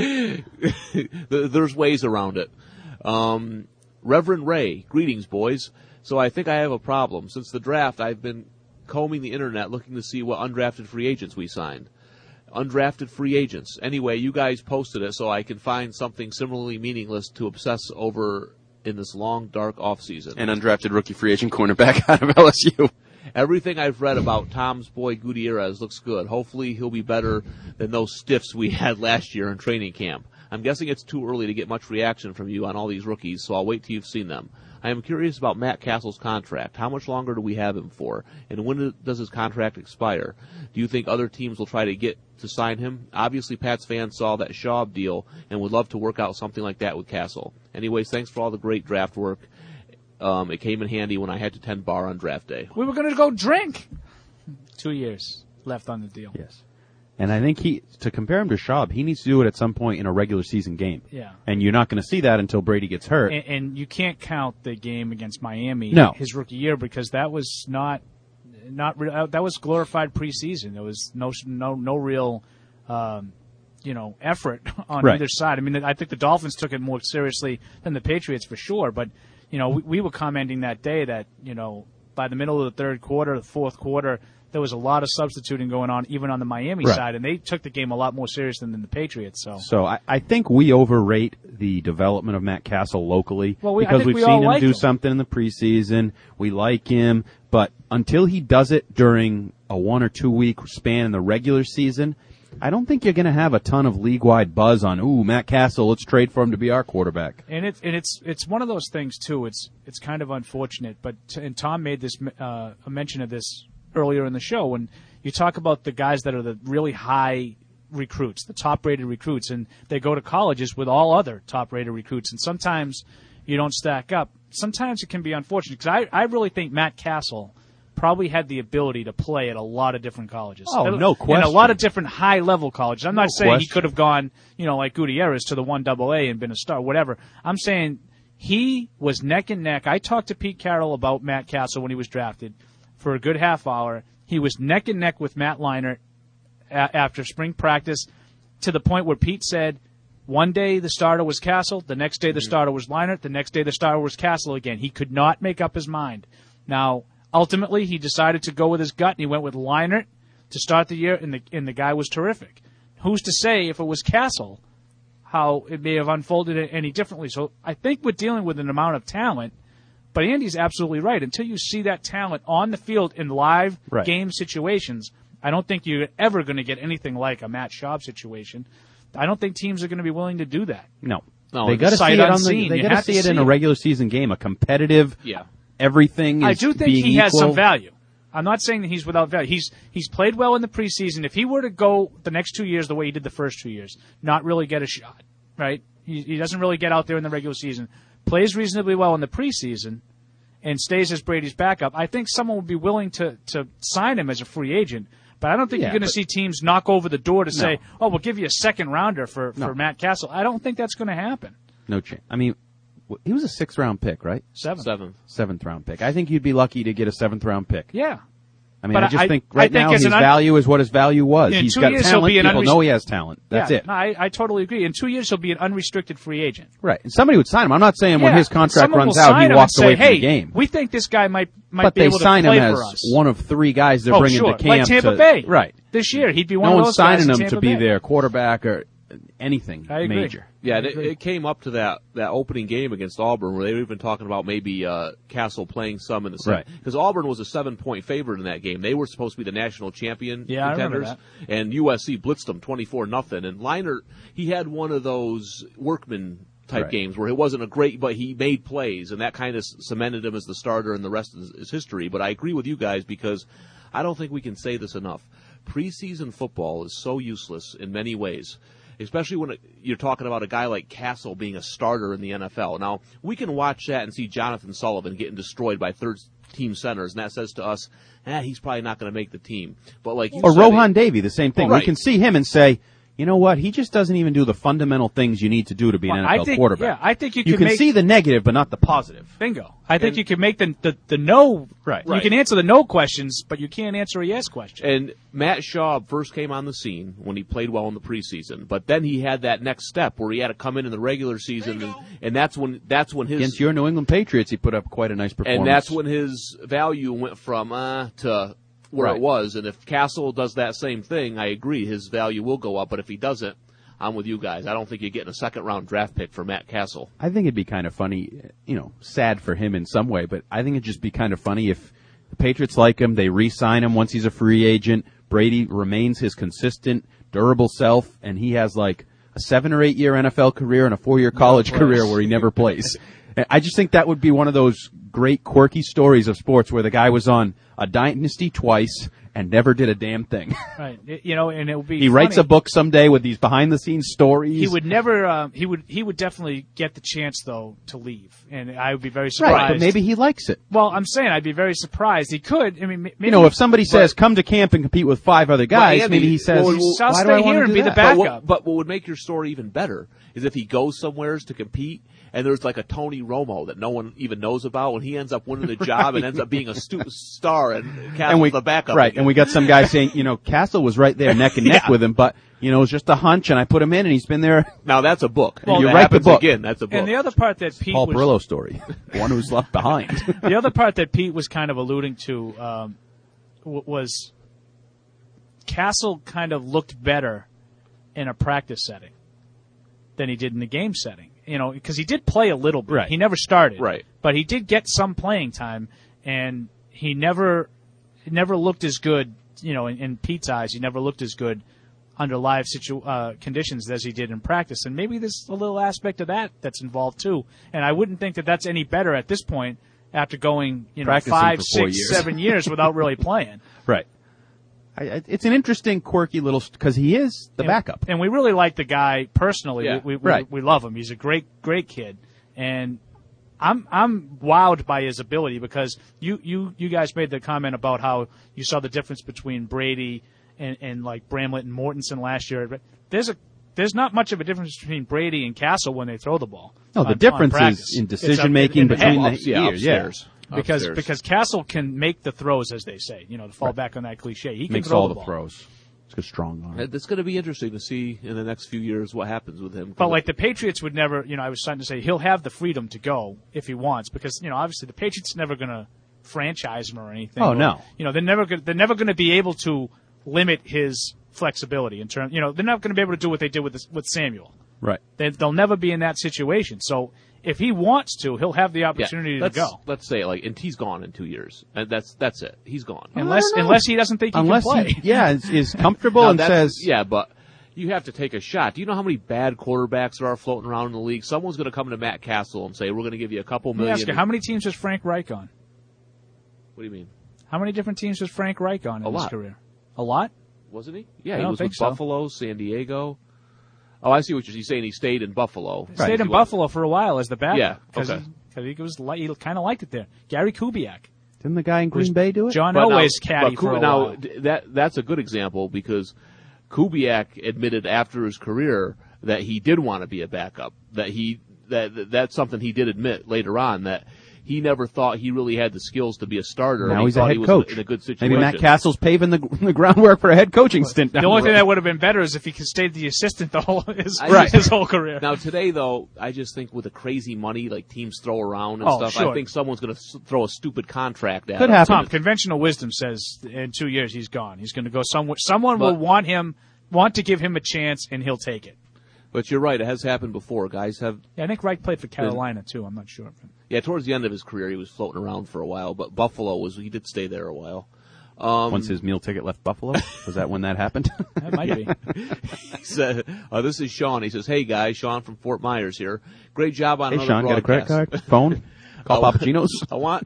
There's ways around it. Um, Reverend Ray, greetings, boys. So I think I have a problem. Since the draft, I've been combing the internet looking to see what undrafted free agents we signed. Undrafted free agents. Anyway, you guys posted it so I can find something similarly meaningless to obsess over in this long, dark offseason.
An undrafted rookie free agent cornerback out of L S U.
Everything I've read about Tom's boy Gutierrez looks good. Hopefully he'll be better than those stiffs we had last year in training camp. I'm guessing it's too early to get much reaction from you on all these rookies, so I'll wait till you've seen them. I am curious about Matt Castle's contract. How much longer do we have him for? And when does his contract expire? Do you think other teams will try to get to sign him? Obviously, Pats fans saw that Schaub deal and would love to work out something like that with Castle. Anyways, thanks for all the great draft work. Um, it came in handy when I had to tend bar on draft day.
We were going to go drink. Two years left on the deal.
Yes. And I think he, to compare him to Schaub, he needs to do it at some point in a regular season game.
Yeah.
And you're not going to see that until Brady gets hurt.
And, and you can't count the game against Miami,
No.
his rookie year, because that was not, not re- uh, that was glorified preseason. There was no no no real, um, you know, effort on
Right.
either side. I mean, I think the Dolphins took it more seriously than the Patriots for sure. But you know, we, we were commenting that day that you know by the middle of the third quarter, the fourth quarter, there was a lot of substituting going on, even on the Miami
Right.
side, and they took the game a lot more seriously than the Patriots. So,
So I, I think we overrate the development of Matt Castle locally
Well, we- I
because
think
we've
we all
seen him
like
do
him.
something in the preseason. We like him, but until he does it during a one or two week span in the regular season, I don't think you're going to have a ton of league wide buzz on. Ooh, Matt Castle, let's trade for him to be our quarterback.
And it's and it's it's one of those things too. It's it's kind of unfortunate, but and Tom made this uh, a mention of this earlier in the show when you talk about the guys that are the really high recruits, the top-rated recruits, and they go to colleges with all other top-rated recruits, and sometimes you don't stack up. Sometimes it can be unfortunate because I I really think Matt Castle probably had the ability to play at a lot of different colleges.
Oh,
And-
no
And a
question.
lot of different high-level colleges. I'm
No
not saying he
question.
could have gone, you know, like Gutierrez to the one double A and been a star, whatever. I'm saying he was neck and neck. I talked to Pete Carroll about Matt Castle when he was drafted for a good half hour. He was neck and neck with Matt Leinart a- after spring practice to the point where Pete said, one day the starter was Castle, the next day the starter was Leinart, the next day the starter was Castle again. He could not make up his mind. Now, ultimately, he decided to go with his gut, and he went with Leinart to start the year, and the, and the guy was terrific. Who's to say if it was Castle, how it may have unfolded any differently? So I think we're dealing with an amount of talent, but Andy's absolutely right. Until you see that talent on the field in live
Right.
game situations, I don't think you're ever going to get anything like a Matt Schaub situation. I don't think teams are going to be willing to do that.
No.
No,
they got to
sight
see it on the,
unseen.
they
You
got to
have to
see it in
see
a
it.
regular season game, a competitive
Yeah.
everything is
I do think
being
he has
equal.
some value. I'm not saying that he's without value. He's he's played well in the preseason. If he were to go the next two years the way he did the first two years, not really get a shot, right? He, he doesn't really get out there in the regular season, plays reasonably well in the preseason, and stays as Brady's backup. I think someone would be willing to to sign him as a free agent. But I don't think
Yeah,
you're going to
but-
see teams knock over the door to
No.
say, "Oh, we'll give you a second rounder for, for
No.
Matt Castle." I don't think that's going to happen.
No chance. I mean, w- he was a sixth round pick, right?
Seventh.
Seventh.
Seventh round pick. I think you'd be lucky to get a seventh round pick.
Yeah.
I mean,
But
I just
I-
think
I
right
think
now
as
his
an un-
value is what his value was.
In
He's
two
got
years, he'll
talent.
be an
People
unrest-
know he has talent. That's
yeah,
it.
No, I, I totally agree. In two years, he'll be an unrestricted free agent.
Right. And somebody would sign him. I'm not saying when
Yeah,
his contract
someone
runs
will
out,
sign
he
him
walks
and
away
say,
from
hey,
the game.
we think this guy might might
But
be
they
able to
sign him
play
as
for us.
one of three guys they're
Oh,
bringing
sure.
to camp.
Like Tampa
to-
Bay.
Right.
This year, he'd be one
no
of
one's
those guys
signing
in
him
Tampa
to be
Bay.
their quarterback or anything
I agree.
major.
Yeah, it, it came up to that, that opening game against Auburn where they were even talking about maybe uh, Castle playing some in the second.
Right.
Because Auburn was a seven-point favorite in that game. They were supposed to be the national champion
Yeah, I remember
contenders.
that.
And U S C blitzed them twenty-four nothing. And Leinart, he had one of those workman type
Right.
games where it wasn't a great, but he made plays, and that kind of cemented him as the starter, and the rest is, is history. But I agree with you guys because I don't think we can say this enough. Preseason football is so useless in many ways. especially when it, you're talking about a guy like Castle being a starter in the N F L. Now, we can watch that and see Jonathan Sullivan getting destroyed by third-team centers, and that says to us, eh, he's probably not going to make the team. But like you
Or
said,
Rohan
it,
Davey, the same thing.
Right.
We can see him and say, you know what? He just doesn't even do the fundamental things you need to do to be an
Well,
N F L
I think,
quarterback.
Yeah, I think you,
you
can,
can
make,
see the negative, but not the positive.
Bingo. I think
And-
you can make the, the the no.
Right.
You
Right.
can answer the no questions, but you can't answer a yes question.
And Matt Shaw first came on the scene when he played well in the preseason, but then he had that next step where he had to come in in the regular season, and, and that's when that's when his
Against your New England Patriots, he put up quite a nice performance.
and that's when his value went from uh to where
Right.
it was. And if Castle does that same thing, I agree, his value will go up. But if he doesn't, I'm with you guys. I don't think you're getting a second round draft pick for Matt Castle.
I think it'd be kind of funny, you know, sad for him in some way, but I think it'd just be kind of funny if the Patriots like him, they re-sign him once he's a free agent, Brady remains his consistent, durable self, and he has like a seven or eight year N F L career and a four year college career where he never plays. I just think that would be one of those great quirky stories of sports where the guy was on a dynasty twice and never did a damn thing.
Right. It- you know, and it would be
He writes
funny.
a book someday with these behind the scenes stories.
He would never. Uh, he would. He would definitely get the chance though to leave, and I would be very surprised.
Right, but maybe he likes it.
Well, I'm saying I'd be very surprised. He could. I mean, m- maybe
You know, if somebody says, come to camp and compete with five other guys,
But Andy,
maybe he says,
well, well,
I'll
why
stay
do I want
here
to
and
do
be the
that?
back-
But
backup.
what, but what would make your story even better is if he goes somewheres to compete and there's like a Tony Romo that no one even knows about, and he ends up winning the job and ends up being a stu- star and Castle's
And we,
the backup.
right,
again.
and we got some guy saying, you know, Castle was right there neck and neck
Yeah.
with him, but, you know, it was just a hunch and I put him in and he's been there.
Now that's a book.
Well,
If
you
that
write the
happens
book.
again. That's a book.
And the other part that Pete
Paul
was,
Perillo story. The one who's left behind.
the other part that Pete was kind of alluding to um, w- was Castle kind of looked better in a practice setting than he did in the game setting. You know, because he did play a little bit.
Right.
He never started.
Right.
But he did get some playing time, and he never he never looked as good, you know, in, in Pete's eyes, he never looked as good under live situ- uh, conditions as he did in practice. And maybe there's a little aspect of that that's involved, too. And I wouldn't think that that's any better at this point after going, you know,
Practicing
five,
for four
six,
years.
seven years without really playing.
Right. I, I, it's an interesting, quirky little, because he is the
And-
backup.
And we really like the guy personally.
Yeah.
we, we,
Right.
we love him. He's a great, great kid. And I'm I'm wowed by his ability because you, you, you guys made the comment about how you saw the difference between Brady and, and like Bramlett and Mortensen last year. There's a there's not much of a difference between Brady and Castle when they throw the ball.
No, the
on- on
difference
practice.
is in
It's
decision
up-
making
in the
between
head.
the
yeah,
ears. Yeah.
upstairs.
because
Upstairs.
because Castle can make the throws, as they say. You know, to fall back on that cliche, he can
Makes
throw
all
the
the
ball.
throws. It's a strong arm.
It's going to be interesting to see in the next few years what happens with him.
But like the Patriots would never, you know, I was starting to say he'll have the freedom to go if he wants because you know obviously the Patriots never going to franchise him or anything.
Oh,
or,
no.
You know they're never gonna, they're never going to be able to limit his flexibility in terms. You know they're not going to be able to do what they did with this, with Samuel.
Right.
They, they'll never be in that situation. So if he wants to, he'll have the
yeah,
opportunity to
let's,
go.
Let's say like, and he's gone in two years, and that's that's it. He's gone.
Unless unless he doesn't think he
Unless
can play.
he, yeah, is, is comfortable
Now,
and
that's-
says,
yeah, but you have to take a shot. Do you know how many bad quarterbacks there are floating around in the league? Someone's going to come to Matt Castle and say, "We're going to give you a couple
Let me
million."
ask you, how many teams was Frank Reich on?
What do you mean?
How many different teams was Frank Reich on in
A
his
lot.
career? A lot?
Wasn't he? Yeah,
I
he
don't
was
think
with
so.
Buffalo, San Diego. Oh, I see what you're he's saying. He stayed in Buffalo.
He stayed in Buffalo for a while as the backup.
Yeah,
because
okay.
he, he was li- he kind of liked it there. Gary Kubiak,
didn't the guy in Green Bay do it?
John
But now-
Elway's caddy
but
for
Ku-
a
now,
while.
d- that that's a good example because Kubiak admitted after his career that he did want to be a backup. That he that that- that's something he did admit later on that he never thought he really had the skills to be a starter. and
Now
he
he's a
thought
head
he was
coach.
in a good situation.
Maybe Matt Castle's paving the, the groundwork for a head coaching stint.
The
down
only
the
thing
road.
that would have been better is if he could stay the assistant the whole his,
I-
his whole career.
Now today, though, I just think with the crazy money like teams throw around and
Oh,
stuff,
sure.
I think someone's going to s- throw a stupid contract at
Could
him.
happen.
Tom, conventional wisdom says in two years he's gone. He's going to go somewhere. Someone will
But-
want him, want to give him a chance, and he'll take it.
But you're right; it has happened before. Guys have
Yeah, I think Reich played for Carolina too. I'm not sure.
yeah. Towards the end of his career, he was floating around for a while, but Buffalo was he did stay there a while. Um,
Once his meal ticket left Buffalo? Was that when that happened?
That might be.
he said, uh, "This is Sean." He says, "Hey guys, Sean from Fort Myers here. Great job on
Hey,
another
Sean, got a credit
broadcast."
card? Phone? Call
Uh,
Papa Gino's?
I want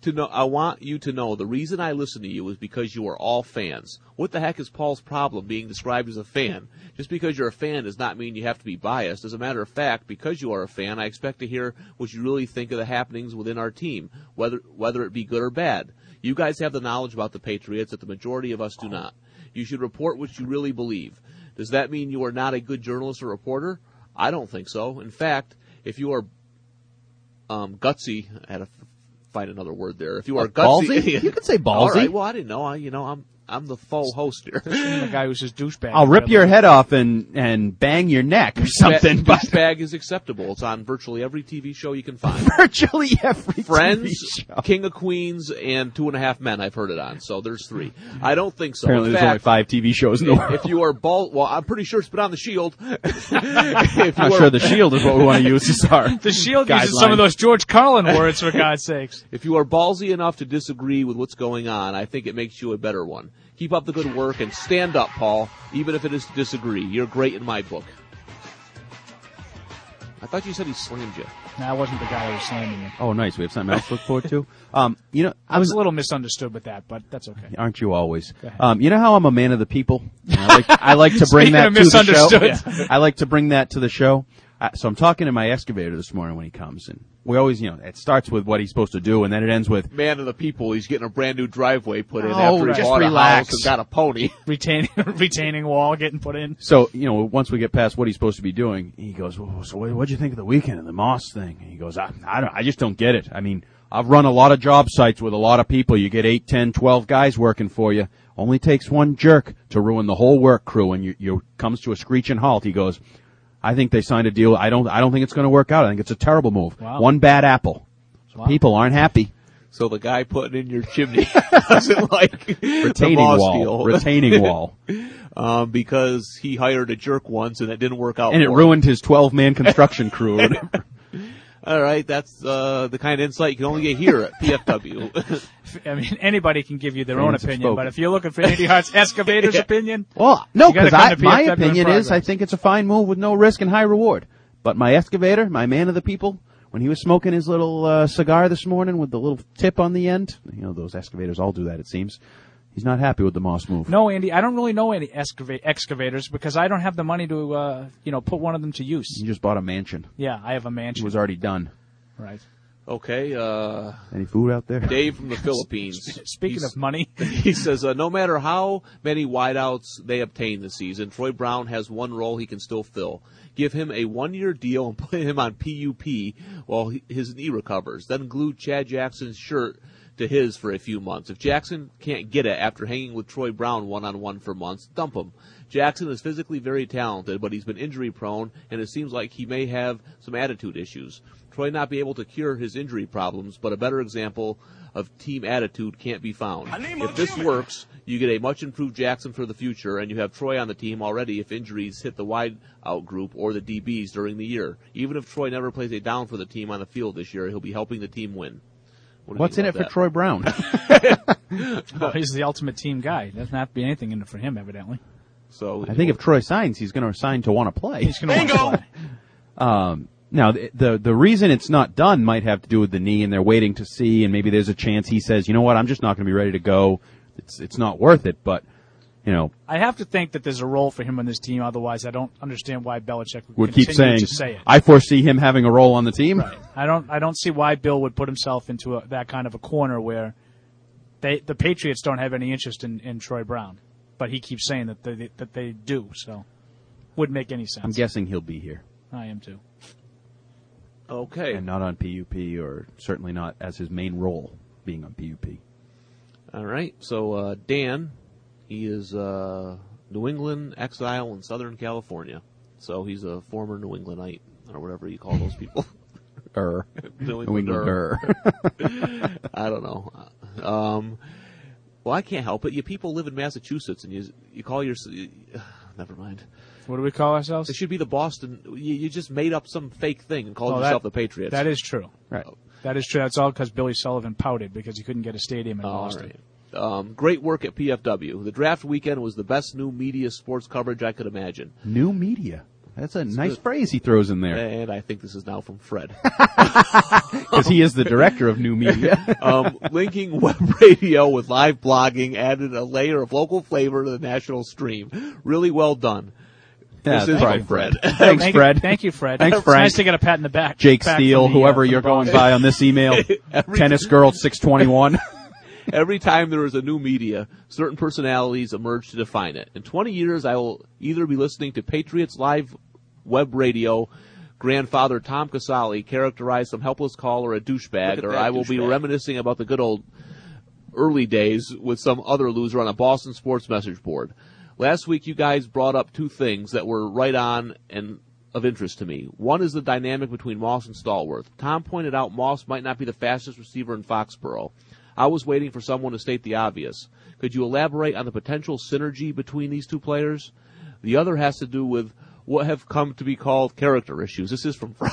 to know. I want you to know the reason I listen to you is because you are all fans. What the heck is Paul's problem being described as a fan? Just because you're a fan does not mean you have to be biased. As a matter of fact, because you are a fan, I expect to hear what you really think of the happenings within our team, whether whether it be good or bad. You guys have the knowledge about the Patriots that the majority of us do not. You should report what you really believe. Does that mean you are not a good journalist or reporter? I don't think so. In fact, if you are um, gutsy, I had to f- find another word there. If you are
What,
gutsy,
ballsy? You could say ballsy.
All right. Well, I didn't know. I, you know, I'm I'm the full host here.
The guy who's his douchebag.
I'll rip your head off and, and bang your neck or something. But
Douchebag is acceptable. It's on virtually every T V show you can find.
virtually every
Friends,
T V show.
King of Queens, and Two and a Half Men. I've heard it on. So there's three. I don't think so.
Apparently
in
there's
fact,
only five T V shows in the world.
If you are bald, well, I'm pretty sure it's been on the Shield. if
I'm not
you
sure
are-
the Shield is what we want to use as our
The Shield
guideline.
uses some of those George Carlin words, for God's sakes.
If you are ballsy enough to disagree with what's going on, I think it makes you a better one. Keep up the good work and stand up, Paul, even if it is to disagree. You're great in my book. I thought you said he slammed you.
No, I wasn't the guy who was slamming you.
Oh, nice. We have something else to look forward to. Um, you know,
I was a little misunderstood with that, but that's okay.
Aren't you always?
Go ahead.
Um, you know how I'm a man of the people? You know, I, like, I like to bring
Speaking
that
of
to the show.
misunderstood.
I like to bring that to the show. Uh, so I'm talking to my excavator this morning when he comes, and we always, you know, it starts with what he's supposed to do, and then it ends with,
Man of the people, he's getting a brand new driveway put in
Oh,
after he
just
bought
relax.
a house and got a pony.
Retaining, retaining wall getting put in.
so, you know, once we get past what he's supposed to be doing, he goes, well, so what, what'd you think of the weekend and the Moss thing? And he goes, I, I, don't, I just don't get it. I mean, I've run a lot of job sites with a lot of people. You get eight, ten, twelve guys working for you. Only takes one jerk to ruin the whole work crew, and you, you comes to a screeching halt. He goes, I think they signed a deal. I don't. I don't think it's going to work out. I think it's a terrible move.
Wow.
One bad apple. So
Wow.
people aren't happy.
So the guy putting in your chimney doesn't like
Retaining
the Moss
wall.
deal.
Retaining wall.
um, because he hired a jerk once and it didn't work out
And it
for him.
ruined his twelve-man construction crew. Or whatever.
All right, that's uh, the kind of insight you can only get here at P F W.
I mean, anybody can give you their
Fans
own
have
opinion,
spoken.
but if you're looking for Andy Hart's Excavator's
Yeah.
opinion,
Well, no,
You gotta
because
come to
my
P F W in
opinion is I
progress.
think it's a fine move with no risk and high reward. But my excavator, my man of the people, when he was smoking his little uh, cigar this morning with the little tip on the end, you know, those excavators all do that, it seems. He's not happy with the Moss move.
no, Andy, I don't really know any excava- excavators because I don't have the money to, uh, you know, put one of them to use.
He just bought a mansion.
Yeah, I have a
It
mansion.
was already done.
Right.
Okay, uh,
Any food out there?
Dave from the Philippines.
Speaking
He's-
of money,
He says, uh, no matter how many wideouts they obtain this season, Troy Brown has one role he can still fill. Give him a one-year deal and put him on P U P while he, his knee recovers. Then glue Chad Jackson's shirt to his for a few months. If Jackson can't get it after hanging with Troy Brown one-on-one for months, dump him. Jackson is physically very talented, but he's been injury-prone, and it seems like he may have some attitude issues. Troy not be able to cure his injury problems, but a better example of team attitude can't be found. If this works, you get a much improved Jackson for the future, and you have Troy on the team already if injuries hit the wide out group or the D Bs during the year. Even if Troy never plays a down for the team on the field this year, he'll be helping the team win. What do you
What's in
think
it for
about
Troy Brown?
well, he's the ultimate team guy. Doesn't have to be anything in it for him, evidently.
that? So
I think if Troy signs, he's going to sign to want to play.
He's going to want to play.
Um, now, the, the the reason it's not done might have to do with the knee, and they're waiting to see, and maybe there's a chance he says, you know what, I'm just not going to be ready to go. It's it's not worth it, but, you know,
I have to think that there's a role for him on this team. Otherwise, I don't understand why Belichick would,
would keep
continue
saying,
to say it.
I foresee him having a role on the team.
Right. I don't. I don't see why Bill would put himself into a, that kind of a corner where they the Patriots don't have any interest in, in Troy Brown, but he keeps saying that they that they do. So, wouldn't make any sense.
I'm guessing he'll be here.
I am too.
Okay.
And not on P U P, or certainly not as his main role, being on P U P.
All right. So uh, Dan, he is uh, New England exile in Southern California. So he's a former New Englandite, or whatever you call those people.
Er.
New
New
Englander.
Englander.
I don't know. Um, well, I can't help it. You people live in Massachusetts, and you you call your. Never mind.
What do we call ourselves?
It should be the Boston. You, you just made up some fake thing and called
Oh,
yourself
that-
the Patriots.
That is true.
Right.
That is true. That's all because Billy Sullivan pouted because he couldn't get a stadium in
All
Boston.
right. Um, great work at P F W. The draft weekend was the best new media sports coverage I could imagine.
New media. That's a nice phrase he throws in there.
And I think this is now from Fred.
Because he is the director of new media.
um, linking web radio with live blogging added a layer of local flavor to the national stream. Really well done.
Yeah,
this is
right,
from Fred.
Thanks,
thank
Fred.
You, thank you, Fred.
Thanks,
it's
Frank.
nice to get a pat in the back.
Jake
back
Steele,
from the,
whoever
uh,
you're
from the
going by on this email. Tennis Girl six twenty-one.
Every time there is a new media, certain personalities emerge to define it. In twenty years, I will either be listening to Patriots Live Web Radio, grandfather Tom Casale characterize some helpless caller a douchebag, or I will be reminiscing about the good old early days with some other loser on a Boston sports message board. Last week, you guys brought up two things that were right on and of interest to me. One is the dynamic between Moss and Stallworth. Tom pointed out Moss might not be the fastest receiver in Foxborough. I was waiting for someone to state the obvious. Could you elaborate on the potential synergy between these two players? The other has to do with what have come to be called character issues. This is from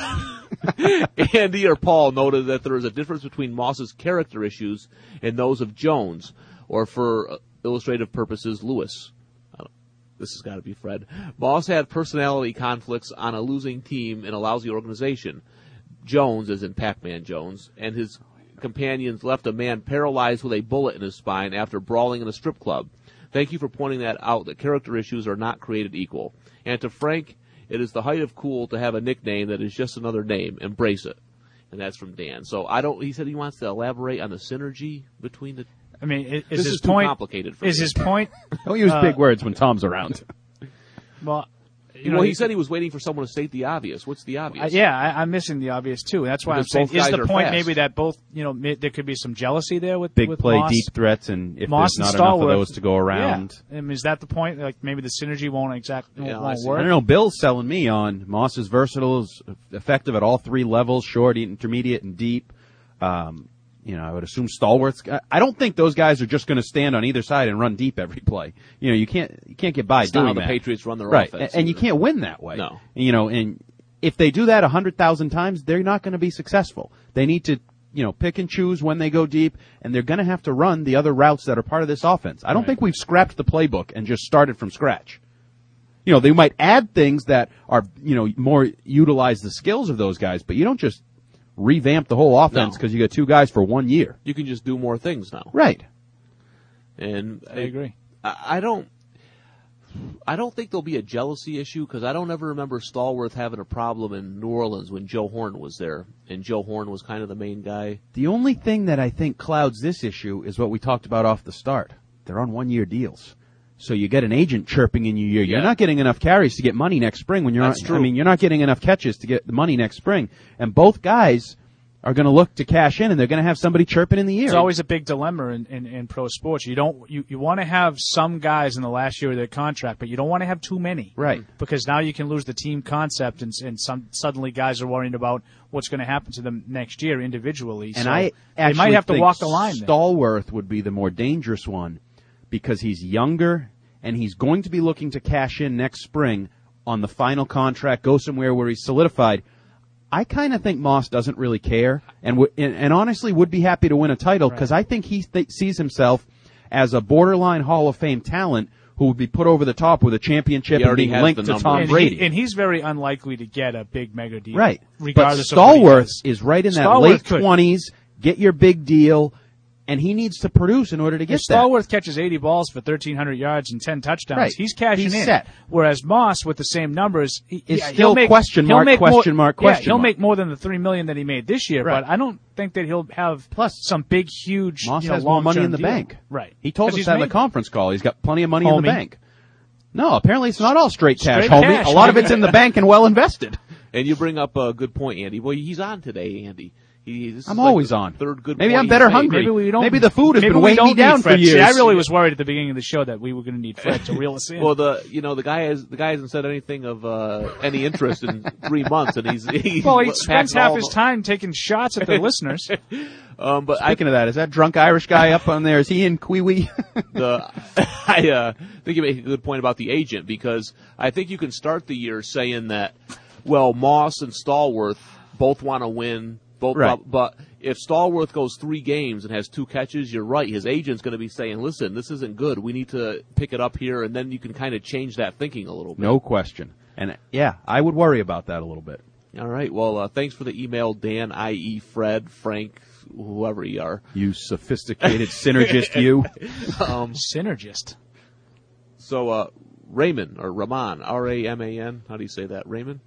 Andy or Paul noted that there is a difference between Moss's character issues and those of Jones, or for illustrative purposes, Lewis. This has got to be Fred. Moss had personality conflicts on a losing team in a lousy organization. Jones, as in Pac-Man Jones, and his companions left a man paralyzed with a bullet in his spine after brawling in a strip club. Thank you for pointing that out, that character issues are not created equal. And to Frank, it is the height of cool to have a nickname that is just another name. Embrace it. And that's from Dan. So I don't, he said he wants to elaborate on the synergy between the...
I mean, is,
this
his
is
point,
too complicated for
is
me.
his point...
Don't use
uh,
big words when Tom's around.
Well... You know,
well, he said he was waiting for someone to state the obvious. What's the obvious?
Uh, yeah, I, I'm missing the obvious too. That's why
Because
I'm
both
saying, is
guys
the
are
point
fast.
maybe that both, you know, mi- there could be some jealousy there with
Big
with
play,
Moss,
deep threats, and if
Moss
there's
and
not enough of
Stallworth,
those to go around.
Yeah. I mean, is that the point? Like maybe the synergy won't exactly
Yeah, I
won't
see.
work.
I don't know. Bill's selling me on Moss is versatile, is effective at all three levels, short, intermediate, and deep. Um, you know, I would assume Stallworth's. I don't think those guys are just going to stand on either side and run deep every play. You know, you can't you can't get by
It's not
doing
how the
that.
Patriots run their
right,
offense
and, and you
either.
can't win that way.
No.
You know, and if they do that a hundred thousand times, they're not going to be successful. They need to, you know, pick and choose when they go deep, and they're going to have to run the other routes that are part of this offense. I don't
Right.
think we've scrapped the playbook and just started from scratch. You know, they might add things that are, you know, more utilize the skills of those guys, but you don't just revamp the whole offense
No.
because you got two guys for one year.
You can just do more things now.
Right.
And
I agree.
I, I don't. I don't think there'll be a jealousy issue because I don't ever remember Stallworth having a problem in New Orleans when Joe Horn was there, and Joe Horn was kind of the main guy.
The only thing that I think clouds this issue is what we talked about off the start. They're on one-year deals. So you get an agent chirping in your ear. You're
Yeah.
not getting enough carries to get money next spring when you're
That's
on,
true.
I mean, you're not getting enough catches to get the money next spring. And both guys are going to look to cash in, and they're going to have somebody chirping in the ear.
It's always a big dilemma in, in, in pro sports. You don't you, you want to have some guys in the last year of their contract, but you don't want to have too many,
Right.
Because now you can lose the team concept, and, and some suddenly guys are worrying about what's going to happen to them next year individually.
And
so
I
they
actually
might have to
think
walk the line. There.
Stallworth would be the more dangerous one because he's younger and he's going to be looking to cash in next spring on the final contract, go somewhere where he's solidified. I kind of think Moss doesn't really care and, w- and, and honestly would be happy to win a title because I think he th- sees himself as a borderline Hall of Fame talent who would be put over the top with a championship
He
and
already
being
has
linked
the
to
numbers.
Tom
and
Brady.
He, and he's very unlikely to get a big mega deal.
Right.
Regardless
but
of what he
Stallworth
does.
is right in that
Stallworth
late
could.
twenties, get your big deal, and he needs to produce in order to get
If
that.
Stallworth catches eighty balls for thirteen hundred yards and ten touchdowns,
Right.
he's cashing
He's
in.
set.
Whereas Moss, with the same numbers, he,
Is
yeah,
still
he'll make,
question
he'll
mark,
make
question
more,
mark,
yeah,
question
he'll
mark.
make more than the three million that he made this year,
Right.
but I don't think that he'll have
Plus
some big, huge,
Moss
you know,
has more money
long-term
in the
deal.
bank.
Right.
He told
'Cause
us
he's
that in the
made-
conference call. He's got plenty of money in the
Homie.
bank. No, apparently it's not all straight cash,
Straight
homie.
cash.
A lot of it's in the bank and well invested.
And you bring up a good point, Andy. Well, he's on today, Andy. He, this is
I'm
like
always
the
on.
Third good
Maybe
point
I'm
he's
better
made.
hungry.
Maybe we don't.
Maybe the food has
maybe
been
we
weighing
don't
me down
need
for
Fred. See,
years.
I really was worried at the beginning of the show that we were going to need Fred to reel us in.
Well, the you know the guy has the guy hasn't said anything of uh, any interest in three months, and he's, he's
well, he
packed
spends
all
half
of
his
them.
time taking shots at the listeners.
Um, but I
Speaking of that, is that drunk Irish guy up on there? Is he in Kiwi?
the I uh, think you make a good point about the agent because I think you can start the year saying that well Moss and Stallworth both want to win, both
Right.
but if Stallworth goes three games and has two catches, you're right. His agent's going to be saying, "Listen, this isn't good. We need to pick it up here," and then you can kind of change that thinking a little bit.
No question. And yeah, I would worry about that a little bit.
All right. Well, uh, thanks for the email, Dan, that is. Fred, Frank, whoever you are.
You sophisticated synergist, you.
Um, synergist.
So, uh, Raymond, or Raman, R A M A N. How do you say that, Raymond?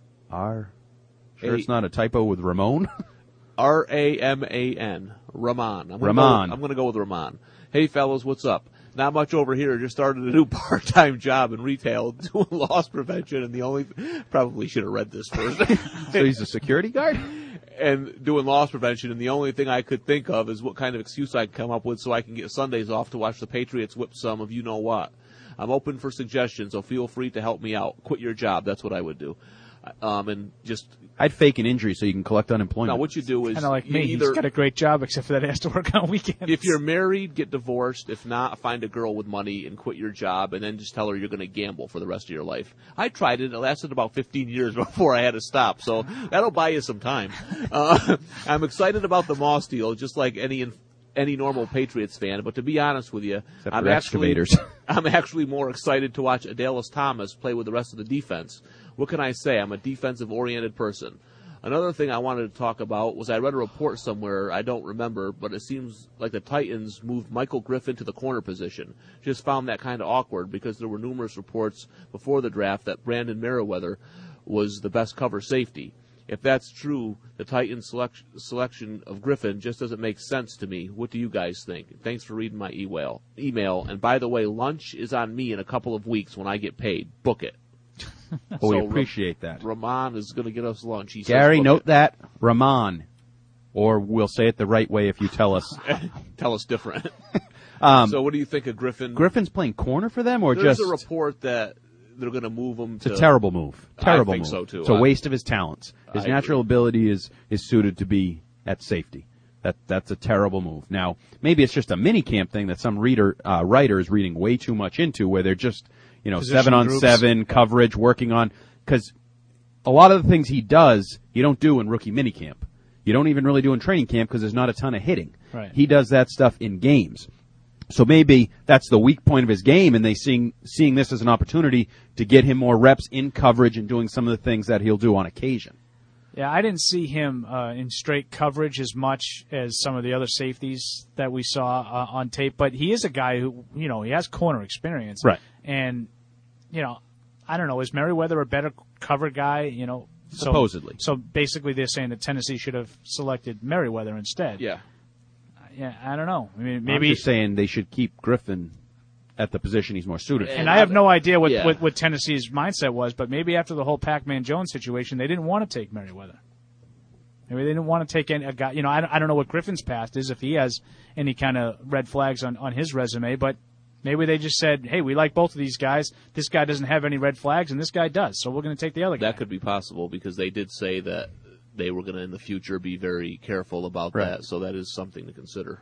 R. Sure, it's not a typo with Ramon.
R A M A N. Raman. I'm gonna
Raman.
Go, I'm going to go with Raman. Hey, fellas, what's up? Not much over here. Just started a new part-time job in retail doing loss prevention, and the only probably should have read this first.
So he's a security guard?
And doing loss prevention, and the only thing I could think of is what kind of excuse I can come up with so I can get Sundays off to watch the Patriots whip some of you know what. I'm open for suggestions, so feel free to help me out. Quit your job. That's what I would do. Um, and just
I'd fake an injury so you can collect unemployment.
now what you do is
Kind of like
you
me.
either
He's got a great job, except for that he has to work on weekends.
if you're married, get divorced. If not, find a girl with money and quit your job, and then just tell her you're going to gamble for the rest of your life. I tried it. It lasted about fifteen years before I had to stop, so that'll buy you some time. Uh, I'm excited about the Moss deal, just like any any normal Patriots fan. But to be honest with you,
Except
I'm
for
actually
excavators.
I'm actually more excited to watch Adalis Thomas play with the rest of the defense. What can I say? I'm a defensive-oriented person. Another thing I wanted to talk about was I read a report somewhere, I don't remember, but it seems like the Titans moved Michael Griffin to the corner position. Just found that kind of awkward because there were numerous reports before the draft that Brandon Merriweather was the best cover safety. If that's true, the Titans' select- selection of Griffin just doesn't make sense to me. What do you guys think? Thanks for reading my email. Email. And by the way, lunch is on me in a couple of weeks when I get paid. Book it.
Oh, we
So,
appreciate that.
Ramon is going to get us lunch. He
Gary,
says, book
note
it.
that. Ramon. Or we'll say it the right way if you tell us.
Tell us different.
Um,
so what do you think of Griffin?
Griffin's playing corner for them, or
There's
just...
a report that they're going to move him
It's
to...
a terrible move. Terrible
I think
move.
so, too.
It's a
I-
waste of his talents. His
I
natural ability is, is suited to be at safety. That That's a terrible move. Now, maybe it's just a mini camp thing that some reader uh, writer is reading way too much into, where they're just, you know,
Position
seven on
groups.
seven coverage, working on... Because a lot of the things he does, you don't do in rookie minicamp. You don't even really do in training camp because there's not a ton of hitting.
Right.
He does that stuff in games. So maybe that's the weak point of his game, and they seeing seeing this as an opportunity to get him more reps in coverage and doing some of the things that he'll do on occasion.
Yeah, I didn't see him uh, in straight coverage as much as some of the other safeties that we saw uh, on tape, but he is a guy who, you know, he has corner experience.
Right.
And, you know, I don't know, is Merriweather a better cover guy, you know? So,
Supposedly.
So basically they're saying that Tennessee should have selected Merriweather instead.
Yeah.
Yeah, I don't know. I mean,
I'm
maybe...
just saying they should keep Griffin at the position he's more suited to.
And I have no idea what,
Yeah.
what, what Tennessee's mindset was, but maybe after the whole Pac-Man Jones situation, they didn't want to take Merriweather. Maybe they didn't want to take any, a guy. You know, I don't, I don't know what Griffin's past is, if he has any kind of red flags on, on his resume, but maybe they just said, hey, we like both of these guys. This guy doesn't have any red flags, and this guy does, so we're going to take the other guy.
That could be possible because they did say that they were going to, in the future, be very careful about
Right.
that, so that is something to consider.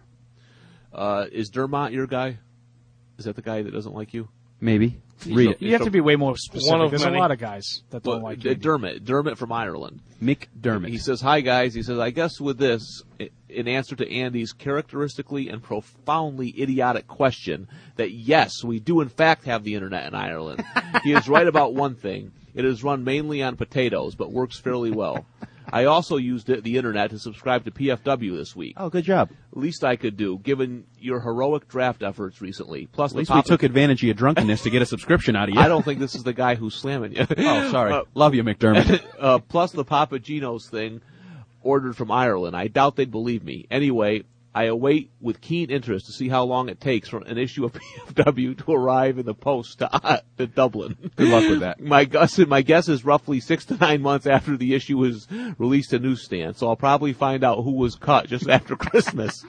Uh, is Dermott your guy? Is that the guy that doesn't like you?
Maybe.
He's
Read
a-
it.
You have to be way more specific.
One of
There's
many.
a lot of guys that don't
Well,
like
uh,
you.
Dermot. Dermot from Ireland.
McDermott.
He says, hi, guys. He says, I guess with this, i- in answer to Andy's characteristically and profoundly idiotic question, that yes, we do in fact have the internet in Ireland. He is right about one thing. It is run mainly on potatoes, but works fairly well. I also used it, the internet to subscribe to P F W this week.
Oh, good job.
Least I could do, given your heroic draft efforts recently. Plus,
At
the
least we
Papa-
took advantage of your drunkenness to get a subscription out of you.
I don't think this is the guy who's slamming you.
Oh, sorry.
Uh,
Love you, McDermott.
uh, plus the Papagenos thing ordered from Ireland. I doubt they'd believe me. Anyway, I await with keen interest to see how long it takes for an issue of P F W to arrive in the post to, uh, to Dublin.
Good luck with that.
My guess, my guess is roughly six to nine months after the issue was released to newsstands, so I'll probably find out who was cut just after Christmas.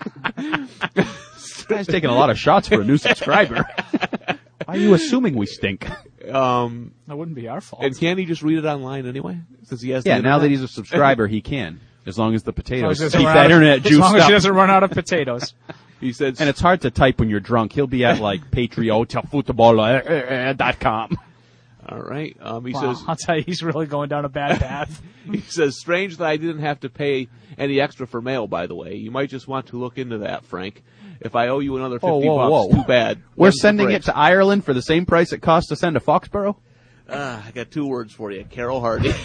This guy's taking a lot of shots for a new subscriber. Why are you assuming we stink?
Um,
That wouldn't be our fault.
and can he just read it online anyway? Since he has the
Yeah, now that
internet?
he's a subscriber, he can. As long as the potatoes
As
keep
long as
that
he doesn't run out
internet
of- as
juiced
long as
up.
he doesn't run out of potatoes.
He said,
And it's hard to type when you're drunk. He'll be at like patriotfootball dot com.
all right. Um, he
Wow,
says,
I'll tell you, he's really going down a bad path.
he says, strange that I didn't have to pay any extra for mail, by the way. You might just want to look into that, Frank. If I owe you another fifty
Oh, whoa,
bucks,
whoa.
too bad.
We're
When's the
sending
break?
it to Ireland for the same price it costs to send to Foxborough?
Uh, I got two words for you. Carol Hardy.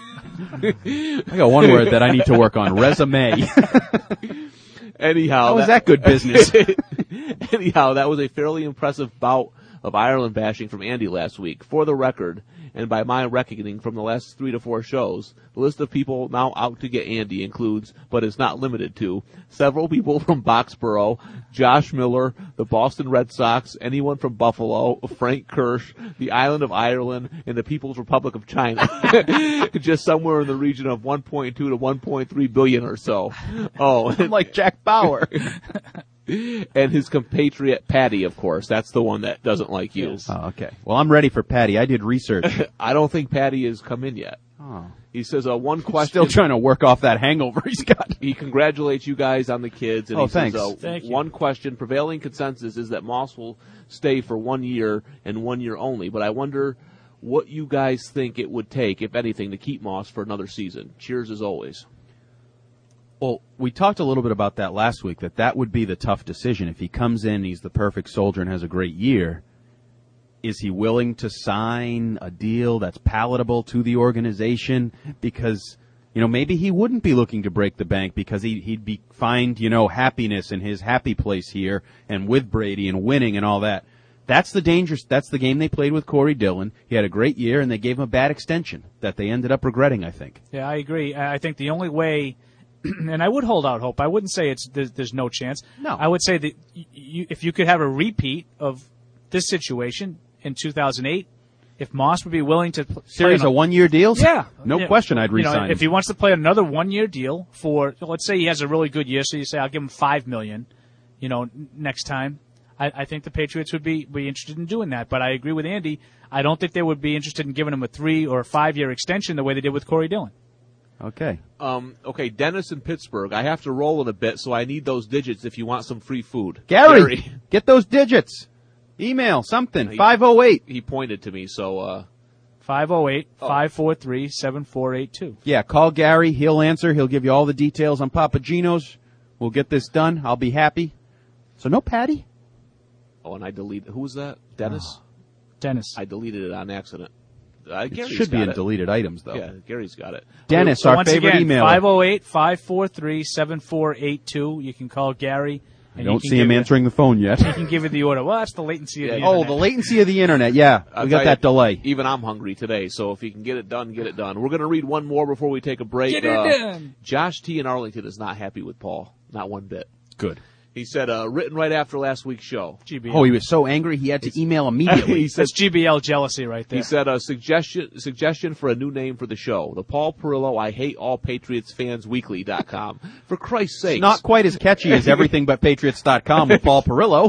I got one word that I need to work on. Resume.
Anyhow.
How was that good business?
Anyhow, that was a fairly impressive bout of Ireland bashing from Andy last week. For the record, and by my reckoning from the last three to four shows, the list of people now out to get Andy includes, but is not limited to, several people from Boxborough, Josh Miller, the Boston Red Sox, anyone from Buffalo, Frank Kirsch, the island of Ireland, and the People's Republic of China. Just somewhere in the region of one point two to one point three billion or so. Oh,
I'm like Jack Bauer.
And his compatriot Patty, of course. That's the one that doesn't like you.
Oh, okay. Well, I'm ready for Patty. I did research.
I don't think Patty has come in yet.
Oh.
He says, uh, one question.
Still trying to work off that hangover he's got.
He congratulates you guys on the kids. And
oh,
he
thanks.
Says, uh,
Thank you.
One question. Prevailing consensus is that Moss will stay for one year and one year only. But I wonder what you guys think it would take, if anything, to keep Moss for another season. Cheers as always.
Well, we talked a little bit about that last week, that that would be the tough decision. If he comes in, he's the perfect soldier and has a great year, is he willing to sign a deal that's palatable to the organization? Because, you know, maybe he wouldn't be looking to break the bank because he, he'd be find, you know, happiness in his happy place here and with Brady and winning and all that. That's the dangerous, that's the game they played with Corey Dillon. He had a great year and they gave him a bad extension that they ended up regretting, I think.
Yeah, I agree. I think the only way, and I would hold out hope. I wouldn't say it's there's, there's no chance.
No.
I would say that y- you, if you could have a repeat of this situation in two thousand eight, if Moss would be willing to pl-
Series
play
of one-year deals?
Yeah.
No
Yeah.
question I'd
You know,
re-sign
if he
him.
wants to play another one-year deal for, let's say he has a really good year, so you say, I'll give him five million dollars, you know, n- next time. I, I think the Patriots would be, be interested in doing that. But I agree with Andy. I don't think they would be interested in giving him a three- or five-year extension the way they did with Corey Dillon.
Okay.
Um, okay, Dennis in Pittsburgh. I have to roll in a bit, so I need those digits if you want some free food.
Gary,
Gary.
get those digits. Email something.
He-
five oh eight.
He pointed to me, so uh,
five oh eight, five four three, seven four eight two.
Yeah, call Gary. He'll answer. He'll give you all the details on Papagino's. We'll get this done. I'll be happy. So no Patty?
oh, and I deleted. Who was that? Dennis.
Dennis.
I deleted it on accident. Uh,
It
Gary's
should be
got
in
it.
deleted items, though.
Yeah, Gary's got it.
Dennis,
So
our
once
favorite
again,
email.
five oh eight, five four three, seven four eight two. You can call Gary.
I
And
don't
he can
see him
give you-
answering the phone yet.
He can give you the order. Well, that's the latency of the
Yeah.
internet.
Oh, the latency of the internet. Yeah,
I'll
we got
tell
that
you,
delay.
Even I'm hungry today, so if you can get it done, get it done. We're going to read one more before we take a break.
Get it
Uh,
done.
Josh T. in Arlington is not happy with Paul. Not one bit.
Good.
He said, uh, written right after last week's show.
G B L.
Oh, he was so angry he had to email immediately.
he said,
That's G B L jealousy right there.
He said, a suggestion suggestion for a new name for the show. The Paul Perillo I Hate All Patriots Fans Weekly dot com. For Christ's sake.
It's not quite as catchy as everything but Patriots dot com with Paul Perillo.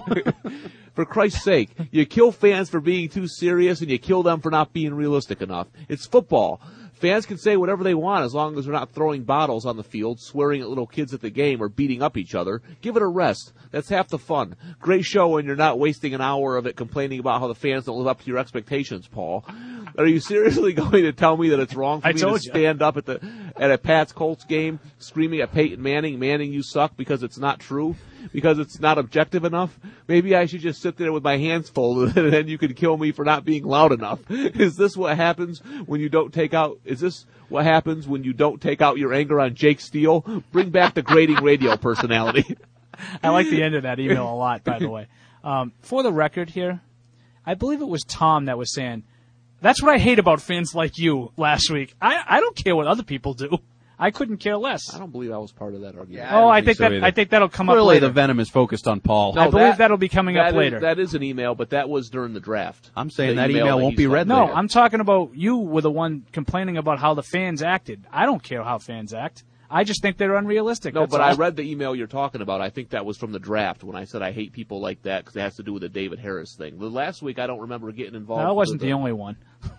For Christ's sake, you kill fans for being too serious and you kill them for not being realistic enough. It's football. Fans can say whatever they want as long as they're not throwing bottles on the field, swearing at little kids at the game, or beating up each other. Give it a rest. That's half the fun. Great show when you're not wasting an hour of it complaining about how the fans don't live up to your expectations, Paul. Are you seriously going to tell me that it's wrong for
I
me to
told you.
stand up at the at a Pats Colts game screaming at Peyton Manning, Manning, you suck, because it's not true? Because it's not objective enough? Maybe I should just sit there with my hands folded and then you can kill me for not being loud enough. Is this what happens when you don't take out, is this what happens when you don't take out your anger on Jake Steele? Bring back the grating radio personality.
I like the end of that email a lot, by the way. Um, for the record here, I believe it was Tom that was saying, that's what I hate about fans like you last week. I, I don't care what other people do. I couldn't care less.
I don't believe I was part of that argument.
oh, I think, that I think that'll come up
Clearly
later.
the venom is focused on Paul.
No,
I believe
that-
that'll be coming up
that is-
later.
that is an email, but that was during the draft.
I'm saying
The
that email
that
won't
he
be
sent.
read
No,
later.
I'm talking about you were the one complaining about how the fans acted. I don't care how fans act. I just think they're unrealistic.
No,
that's
but
all.
I read the email you're talking about. I think that was from the draft when I said I hate people like that because it has to do with the David Harris thing. The last week I don't remember getting involved.
No, I wasn't
with
the only one.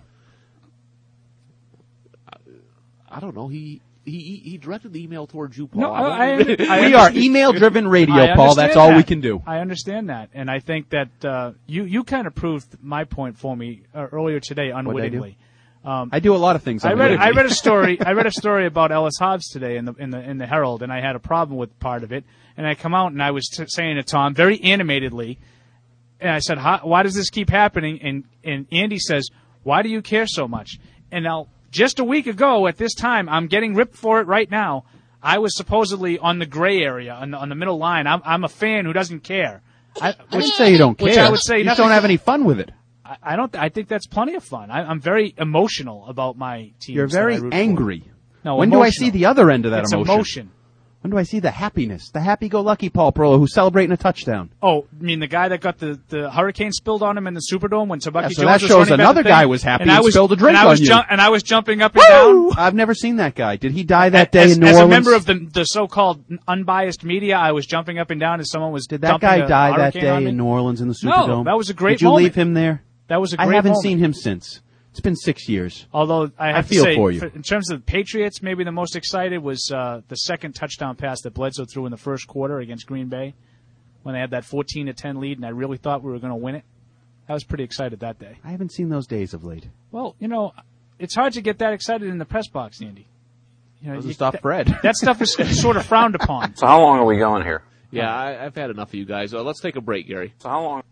I don't know. He he he directed the email towards you, Paul.
No,
don't
I, I,
even-
I
we are email-driven radio,
I
Paul. That's
understand
all
that.
we can do.
I understand that, and I think that uh, you you kind of proved my point for me uh, earlier today unwittingly. Um,
I do a lot of things.
I read I
unwittingly.
read a story I read a story about Ellis Hobbs today in the in the in the Herald, and I had a problem with part of it. And I come out and I was t- saying to Tom very animatedly, and I said, How, "Why does this keep happening?" And and Andy says, Why do you care so much? And now, just a week ago at this time, I'm getting ripped for it right now. I was supposedly on the gray area, on the, on the middle line. I'm, I'm a fan who doesn't care. I,
I didn't say you don't care.
Which I would say
you just
nothing-
don't have any fun with it.
I, I don't. I think that's plenty of fun. I, I'm very emotional about my team.
You're very angry.
No,
when
emotional.
do I see the other end of that
it's
emotion?
emotion.
When do I see the happiness, the happy-go-lucky Paul Perlow who's celebrating a touchdown?
Oh, I mean the guy that got the, the hurricane spilled on him in the Superdome when Tabaki
Yeah, so
Jones
that
was
shows
running back
another
the
guy
thing,
was happy
and,
and
I was,
spilled a drink
and I was
on you.
ju- and I was jumping up and
Woo!
down.
I've never seen that guy. Did he die that day
as,
in New
as
Orleans?
a member of the the so-called unbiased media, I was jumping up and down as someone was.
Did that
dumping
guy
a
die that
hurricane on
day
me.
in New Orleans in the
No,
Superdome?
that was a great
Did you
moment.
leave him there?
That was a great
I haven't
moment.
seen him since. It's been six years.
Although I have
I feel
to say,
for you.
in terms of the Patriots, maybe the most excited was uh, the second touchdown pass that Bledsoe threw in the first quarter against Green Bay when they had that fourteen to ten lead, and I really thought we were going to win it. I was pretty excited that day.
I haven't seen those days of late.
Well, you know, it's hard to get that excited in the press box, Andy. You know,
Doesn't
you-
stop
that,
Fred.
That stuff is sort of frowned upon.
So how long are we going here?
Yeah, I, I've had enough of you guys. Uh, let's take a break, Gary.
So how long?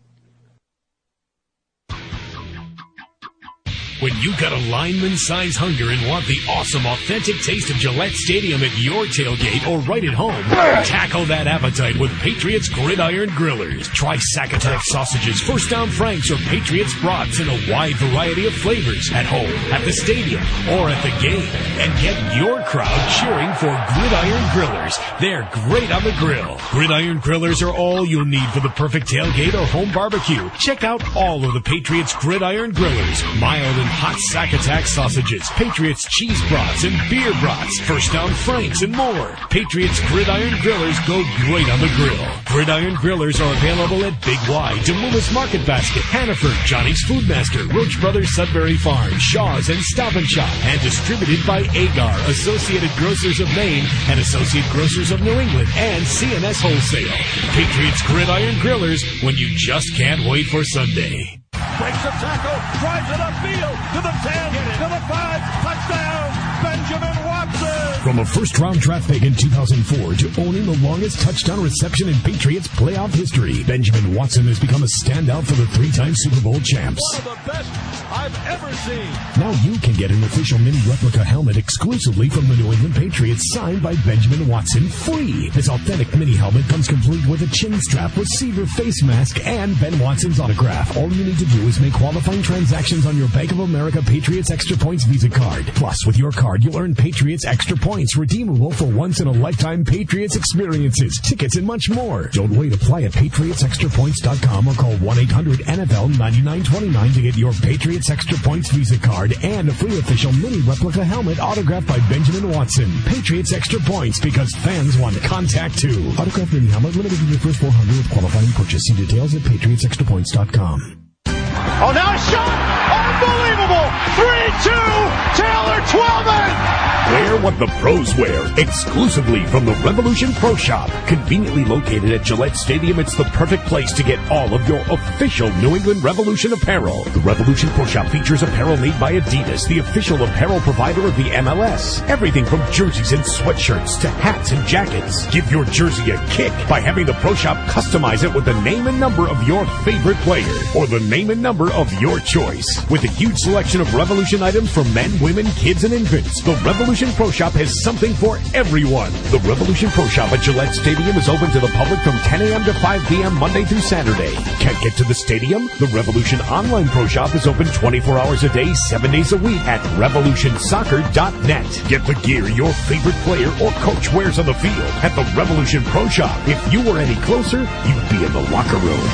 When you got a lineman-sized hunger and want the awesome, authentic taste of Gillette Stadium at your tailgate or right at home, tackle that appetite with Patriots Gridiron Grillers. Try Sackatock sausages, First Down Franks, or Patriots brats in a wide variety of flavors at home, at the stadium, or at the game. And get your crowd cheering for Gridiron Grillers. They're great on the grill. Gridiron Grillers are all you'll need for the perfect tailgate or home barbecue. Check out all of the Patriots Gridiron Grillers. Mild and hot Sackatock sausages, Patriots cheese brats and beer brats, First Down Franks, and more. Patriots Gridiron Grillers go great on the grill. Gridiron Grillers are available at Big Y, DeMumis Market Basket, Hannaford, Johnny's Foodmaster, Roach Brothers Sudbury Farm, Shaw's, and Stop and Shop, and distributed by Agar, Associated Grocers of Maine, and Associate Grocers of New England, and C N S Wholesale. Patriots Gridiron Grillers, when you just can't wait for Sunday.
Breaks the tackle, drives it upfield to the ten, to the five, touchdown, Benjamin Watson.
From a first-round draft pick in two thousand four to owning the longest touchdown reception in Patriots playoff history, Benjamin Watson has become a standout for the three-time Super Bowl champs.
One of the best I've ever seen.
Now you can get an official mini replica helmet exclusively from the New England Patriots, signed by Benjamin Watson, free. This authentic mini helmet comes complete with a chin strap, receiver, face mask, and Ben Watson's autograph. All you need to do is make qualifying transactions on your Bank of America Patriots Extra Points Visa card. Plus, with your card, you'll earn Patriots Extra Points, redeemable for once-in-a-lifetime Patriots experiences, tickets, and much more. Don't wait. Apply at patriots extra points dot com or call one eight hundred N F L ninety-nine twenty-nine to get your Patriots Extra Points Visa card and a free official mini replica helmet autographed by Benjamin Watson. Patriots Extra Points, because fans want contact too. Autographed mini helmet limited to the first four hundred with qualifying purchase. See details at patriots extra points dot com.
Oh, now a shot! Unbelievable! three two, Taylor Twellman!
Wear what the pros wear, exclusively from the Revolution Pro Shop. Conveniently located at Gillette Stadium, it's the perfect place to get all of your official New England Revolution apparel. The Revolution Pro Shop features apparel made by Adidas, the official apparel provider of the M L S. Everything from jerseys and sweatshirts to hats and jackets. Give your jersey a kick by having the Pro Shop customize it with the name and number of your favorite player, or the name and number of your choice. With a huge selection of Revolution items for men, women, kids, and infants, the Revolution Pro Shop has something for everyone. The Revolution Pro Shop at Gillette Stadium is open to the public from ten a.m. to five p.m. Monday through Saturday. Can't get to the stadium? The Revolution Online Pro Shop is open twenty-four hours a day, seven days a week at revolution soccer dot net. Get the gear your favorite player or coach wears on the field at the Revolution Pro Shop. If you were any closer, you'd be in the locker room.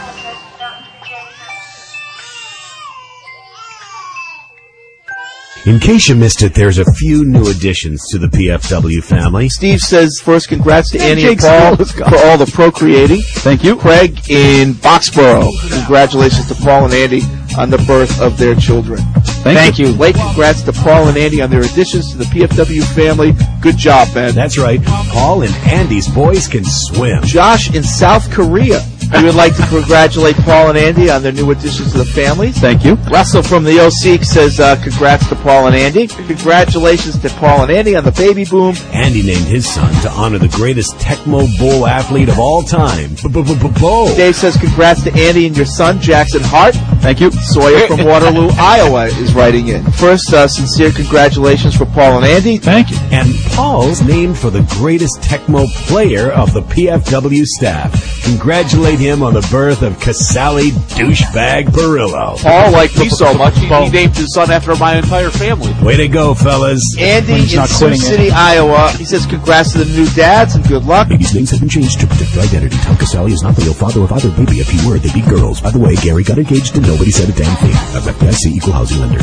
In case you missed it, there's a few new additions to the P F W family.
Steve says, first, congrats to
Yeah,
Annie
Jake
and Paul
Steele,
for all the procreating.
Thank you.
Craig in Boxborough, congratulations to Paul and Andy on the birth of their children.
Thank,
Thank you. you. Late congrats to Paul and Andy on their additions to the P F W family. Good job, man.
That's right. Paul and Andy's boys can swim.
Josh in South Korea We would like to congratulate Paul and Andy on their new additions to the family.
Thank you.
Russell from the O C says uh, congrats to Paul and Andy. Congratulations to Paul and Andy on the baby boom.
Andy named his son to honor the greatest Tecmo Bowl athlete of all time, Bo.
Dave says congrats to Andy and your son, Jackson Hart.
Thank you.
Sawyer from Waterloo, Iowa is writing in. First, uh, sincere congratulations for Paul and Andy.
Thank you.
And Paul's named for the greatest Tecmo player of the P F W staff. Congratulate him on the birth of Casale Douchebag Perillo.
Paul liked me so much, he, he named his son after my entire family.
Way to go, fellas.
Andy in Sioux City, it. Iowa. He says congrats to the new dads and good luck.
Babies' names have been changed to protect their identity. Tom Casale is not the real father of either baby. If he were, they'd be girls. By the way, Gary got engaged and nobody said a damn thing. F D I C, equal housing lender.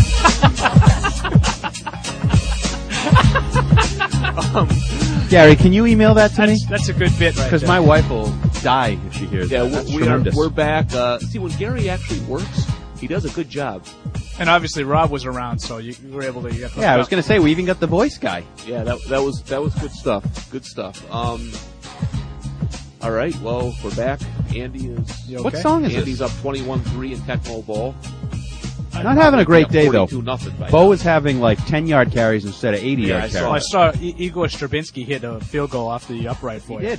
um, Gary, can you email that to
that's,
me?
That's a good bit, right?
Because my wife will die if she hears
yeah,
that. That's
we
tremendous.
are, we're back. Uh, see, when Gary actually works, he does a good job.
And obviously, Rob was around, so you, you were able to. Get
yeah, I was going to say we even got the voice guy.
Yeah, that that was that was good stuff. Good stuff. Um, all right, well, we're back. Andy is.
Okay?
What song is
Andy's
this?
up twenty-one three in Tecmo Bowl.
Not having a great day, though.
Nothing
Bo is having like ten-yard carries instead of eighty-yard
yeah,
carries.
Well, I saw I- Igor Stravinsky hit a field goal off the upright for
He
you.
did.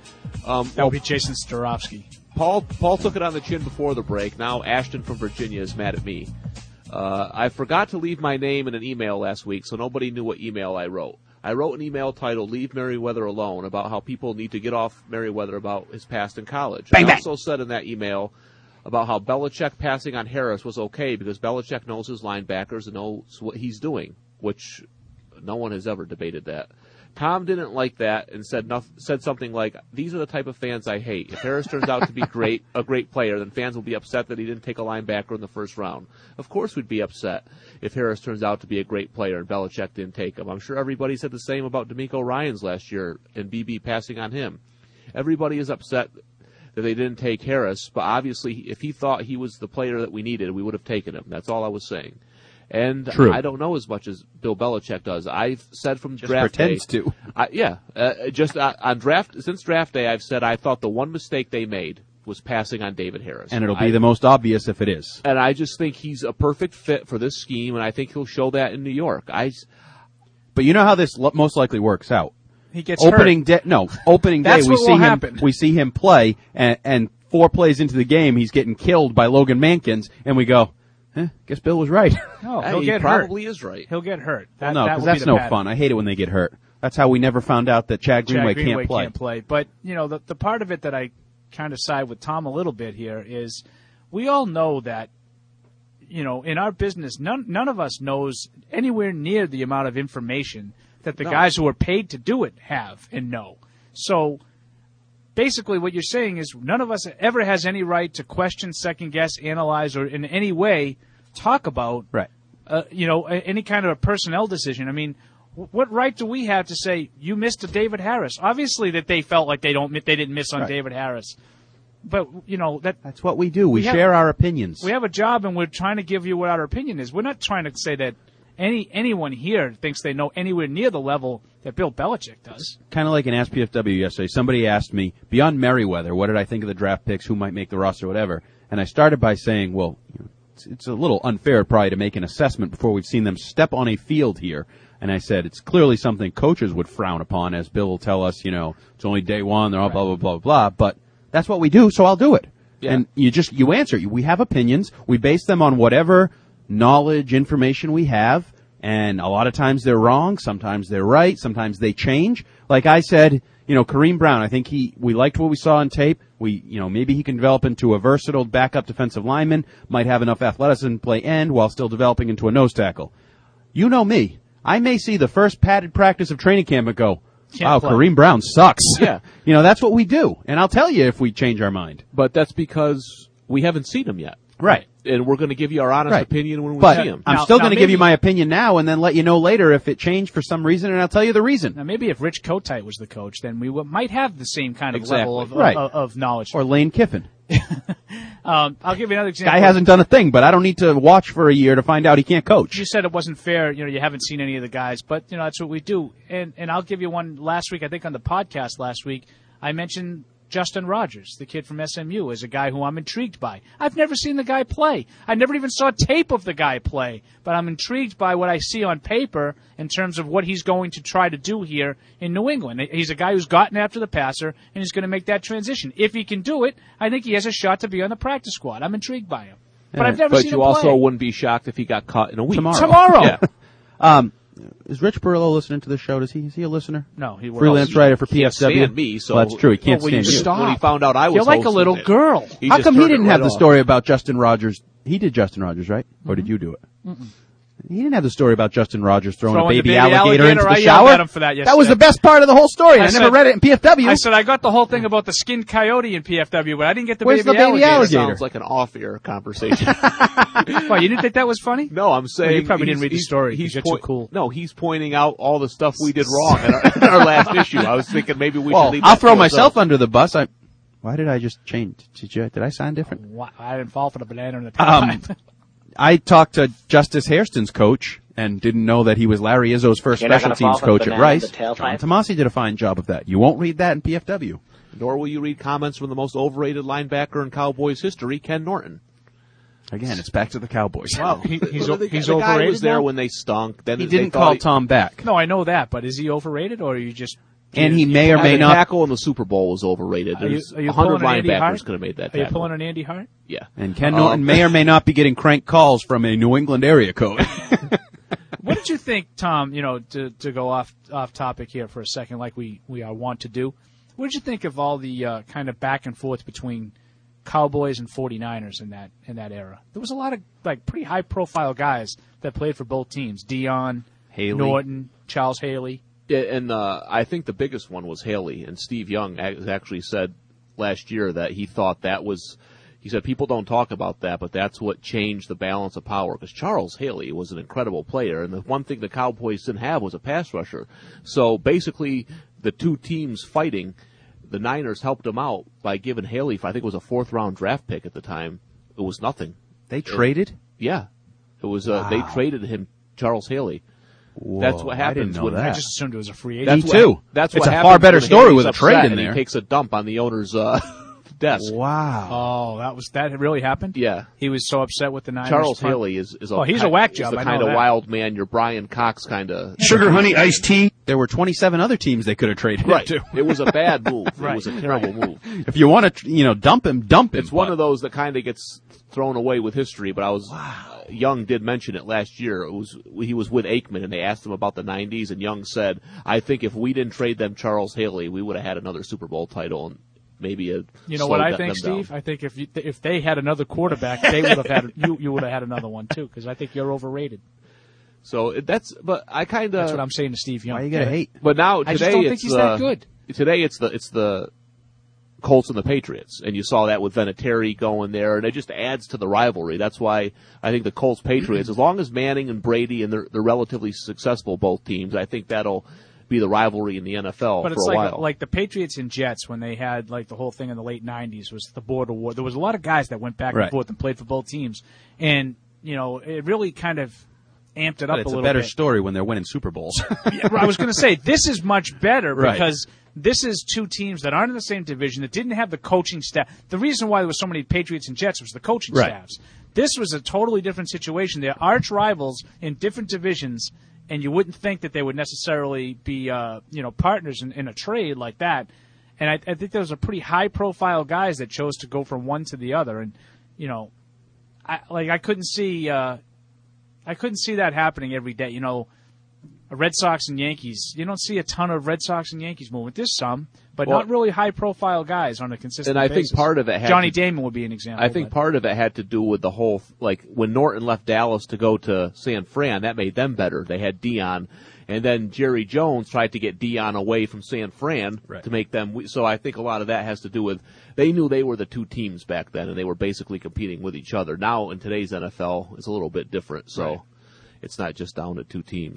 Um,
That
well,
would be Jason Starofsky.
Paul Paul took it on the chin before the break. Now Ashton from Virginia is mad at me. Uh, I forgot to leave my name in an email last week, so nobody knew what email I wrote. I wrote an email titled "Leave Merriweather Alone" about how people need to get off Merriweather about his past in college.
Bang,
I
bang.
also said in that email about how Belichick passing on Harris was okay because Belichick knows his linebackers and knows what he's doing, which no one has ever debated that. Tom didn't like that and said noth- said something like, "These are the type of fans I hate. If Harris turns out to be great, a great player, then fans will be upset that he didn't take a linebacker in the first round. Of course we'd be upset if Harris turns out to be a great player and Belichick didn't take him. I'm sure everybody said the same about D'Amico Ryans last year and B B passing on him. Everybody is upset that they didn't take Harris, but obviously if he thought he was the player that we needed, we would have taken him. That's all I was saying." And
True.
I don't know as much as Bill Belichick does. I've said from
Just
draft
pretends
day,
to.
I, yeah, uh, just uh, on draft since draft day, I've said I thought the one mistake they made was passing on David Harris,
And it'll be
I,
the most obvious if it is.
And I just think he's a perfect fit for this scheme, and I think he'll show that in New York. I,
But you know how this lo- most likely works out.
He gets
opening
hurt.
day. No, opening day.
That's
we
what
see
will
him.
happen.
We see him play, and, and four plays into the game, he's getting killed by Logan Mankins, and we go, eh, guess Bill was right.
No,
Hey,
he'll
he
get
probably
hurt.
is right.
He'll get hurt. That,
no,
that
because
will
that's
be the
no
pattern.
fun. I hate it when they get hurt. That's how we never found out that Chad Greenway,
Chad Greenway
can't play.
can't play. But, you know, the, the part of it that I kind of side with Tom a little bit here is we all know that, you know, in our business, none, none of us knows anywhere near the amount of information that the
No.
guys who are paid to do it have and know. So basically what you're saying is none of us ever has any right to question, second guess, analyze, or in any way talk about,
Right.
uh, you know, a- any kind of a personnel decision. I mean, wh- what right do we have to say you missed a David Harris? Obviously, that they felt like they don't, mi- they didn't miss on
Right.
David Harris, but you know that
That's what we do. We,
We have-
share our opinions.
we have a job and we're trying to give you what our opinion is. We're not trying to say that any anyone here thinks they know anywhere near the level that Bill Belichick does.
Kind of like in Ask P F W yesterday. Somebody asked me, beyond Merriweather, what did I think of the draft picks, who might make the roster, whatever. And I started by saying, well, you know, it's, it's a little unfair probably to make an assessment before we've seen them step on a field here. And I said, it's clearly something coaches would frown upon, as Bill will tell us, you know, it's only day one, they're all blah, blah, blah, blah, but that's what we do, so I'll do it.
Yeah.
And you just, you answer. We have opinions. We base them on whatever knowledge, information we have. And a lot of times they're wrong. Sometimes they're right. Sometimes they change. Like I said, you know, Kareem Brown, I think he, we liked what we saw on tape. We, you know, maybe he can develop into a versatile backup defensive lineman, might have enough athleticism to play end while still developing into a nose tackle. You know me. I may see the first padded practice of training camp and go,
Can't
wow,
play.
Kareem Brown sucks.
Yeah.
You know, that's what we do. And I'll tell you if we change our mind.
But that's because we haven't seen him yet.
Right.
And we're going to give you our honest
Right.
opinion when we
But
see him.
I'm
Now-
still
now
going to give
maybe-
you my opinion now and then let you know later if it changed for some reason, and I'll tell you the reason.
Now, maybe if Rich Kotite was the coach, then we w- might have the same kind of
Exactly.
level of,
Right.
of, of knowledge.
Or Lane Kiffin.
um, I'll give you another example.
Guy hasn't done a thing, but I don't need to watch for a year to find out he can't coach.
You said it wasn't fair. You know, you haven't seen any of the guys, but you know that's what we do. And and I'll give you one last week. I think on the podcast last week, I mentioned Justin Rogers, the kid from S M U, is a guy who I'm intrigued by. I've never seen the guy play. I never even saw tape of the guy play, but I'm intrigued by what I see on paper in terms of what he's going to try to do here in New England. He's a guy who's gotten after the passer, and he's going to make that transition. If he can do it, I think he has a shot to be on the practice squad. I'm intrigued by him. But
Yeah.
I've never
But
seen
you
him
also
play.
wouldn't be shocked if he got caught in a week.
Tomorrow.
Tomorrow.
Yeah.
Um, is Rich Barillo listening to the show? Does he? Is he a listener?
No, he
freelance
well,
writer for
He can't
P F W.
stand me, so
well, that's true. He can't
well, when
stand
you
you.
stop. When he found out I was
You're like a
hosting
little
it,
girl.
he
How
just
come he
turned it
didn't
right
have the
off.
story about Justin Rogers? He did Justin Rogers, right? Or did you do it?
Mm-mm.
He didn't have the story about Justin Rogers throwing,
Throwing
a
the
baby,
baby
alligator,
alligator,
into the
I yelled
shower.
at him for that
That was
yesterday.
the best part of the whole story. I,
I
never
said-
read it in P F W.
I said I got the whole thing about the skinned coyote in P F W, but I didn't get the
Where's
baby,
the baby alligator?
Sounds like an off-air conversation.
Why, you didn't think that was funny?
No, I'm saying
Well, you probably
he's-
didn't read the
he's-
story.
He's
He's you're
point-
too cool.
No, he's pointing out all the stuff we did wrong in our, in our last issue. I was thinking maybe we
well,
should leave
I'll
that
throw
to
myself
ourselves.
under the bus. I. Why did I just change? Did you? Did I sound different?
Why- I didn't fall for the banana in the time.
Um, I talked to Justice Hairston's coach and didn't know that he was Larry Izzo's first
You're not
special
gonna fall
teams
for the
coach at
banana
Rice.
in the tailpipe?
John Tomasi did a fine job of that. You won't read that in P F W.
Nor will you read comments from the most overrated linebacker in Cowboys history, Ken Norton.
Again, it's back to the Cowboys.
Wow, he, he's
Well, the,
he's
the guy
overrated
was there
now?
when they stunk. Then
He
they
didn't
thought
call
he-
Tom back.
No, I know that, but is he overrated, or are you just...
And he may or may
the
not.
tackle in the Super Bowl was overrated.
Are you,
There's
are you
one hundred
pulling an Andy Hart?
linebackers could have made that
Are you
tackle.
pulling an Andy Hart?
Yeah.
And Ken
Um,
Norton may or may not be getting crank calls from a New England area code.
What did you think, Tom, you know, to, to go off off topic here for a second like we, we are wont to do, what did you think of all the uh, kind of back and forth between Cowboys and 49ers in that in that era? There was a lot of like pretty high-profile guys that played for both teams. Dion,
Haley.
Norton, Charles Haley.
Yeah, and uh, I think the biggest one was Haley. And Steve Young ac- actually said last year that he thought that was, he said people don't talk about that, but that's what changed the balance of power. Because Charles Haley was an incredible player, and the one thing the Cowboys didn't have was a pass rusher. So basically, the two teams fighting, the Niners helped him out by giving Haley, I think it was a fourth round draft pick at the time. It was nothing.
They
It-
traded?
yeah, it was. Uh, They
Wow.
traded him, Charles Haley.
Whoa,
That's what
I
happens
didn't know
when
that.
I just assumed it was a free agent.
That's
Me
what,
too.
That's
It's
what
a
happens
far better
when
story
Haley's
with a trade
upset
in
and
there.
He takes a dump on the owner's uh, desk.
Wow.
Oh, that was that really happened?
Yeah.
He was so upset with the Niners.
Charles
front-
Haley is, is a
Oh, he's a
ki-
whack
is
job,
the
I know
kind of
that.
wild man. Your Brian Cox kind of
Sugar, honey, iced tea.
There were twenty-seven other teams they could have traded
right.
him to.
It was a bad move. It
Right.
was a terrible move.
If you want to, you know, dump him, dump him.
It's one
but-
of those that kind of gets thrown away with history. But I was uh, Young did mention it last year. It was he was with Aikman, and they asked him about the nineties, and Young said, "I think if we didn't trade them Charles Haley, we would have had another Super Bowl title and maybe a."
You know what I think, Steve? I think if you, if they had another quarterback, they would have had you. You would have had another one too, because I think you're overrated.
So it- that's, but I kind of.
That's what I'm saying to Steve Young.
Why you gotta hate?
But now
I
today
just don't
it's
think he's
the,
that good.
Today it's the it's the Colts and the Patriots, and you saw that with Vinatieri going there, and it just adds to the rivalry. That's why I think the Colts Patriots, as long as Manning and Brady and they're they're relatively successful both teams, I think that'll be the rivalry in the N F L
But
for
it's
a
like
while.
like the Patriots and Jets when they had like the whole thing in the late nineties was the border war. There was a lot of guys that went back
Right.
and forth and played for both teams, and you know it really kind of amped it
But
up
it's
a
a,
little
better
bit.
story when they're winning Super Bowls.
Yeah, I was going to say this is much better
Right.
because this is two teams that aren't in the same division that didn't have the coaching staff. The reason why there was so many Patriots and Jets was the coaching
Right.
staffs. This was a totally different situation. They're arch rivals in different divisions, and you wouldn't think that they would necessarily be, uh, you know, partners in, in a trade like that. And I, I think there was a pretty high-profile guys that chose to go from one to the other, and you know, I like I couldn't see, uh, I couldn't see that happening every day. You know, Red Sox and Yankees. You don't see a ton of Red Sox and Yankees movement. There's some, but
Well,
not really high-profile guys on a consistent
and I
basis.
think part of it had
Johnny
to-
Damon would be an example.
I think
but-
part of it had to do with the whole, like, when Norton left Dallas to go to San Fran, that made them better. They had Dion. And then Jerry Jones tried to get Dion away from San Fran
Right.
to make them. So I think a lot of that has to do with they knew they were the two teams back then, and they were basically competing with each other. Now in today's N F L, it's a little bit different. So
Right.
it's not just down to two teams.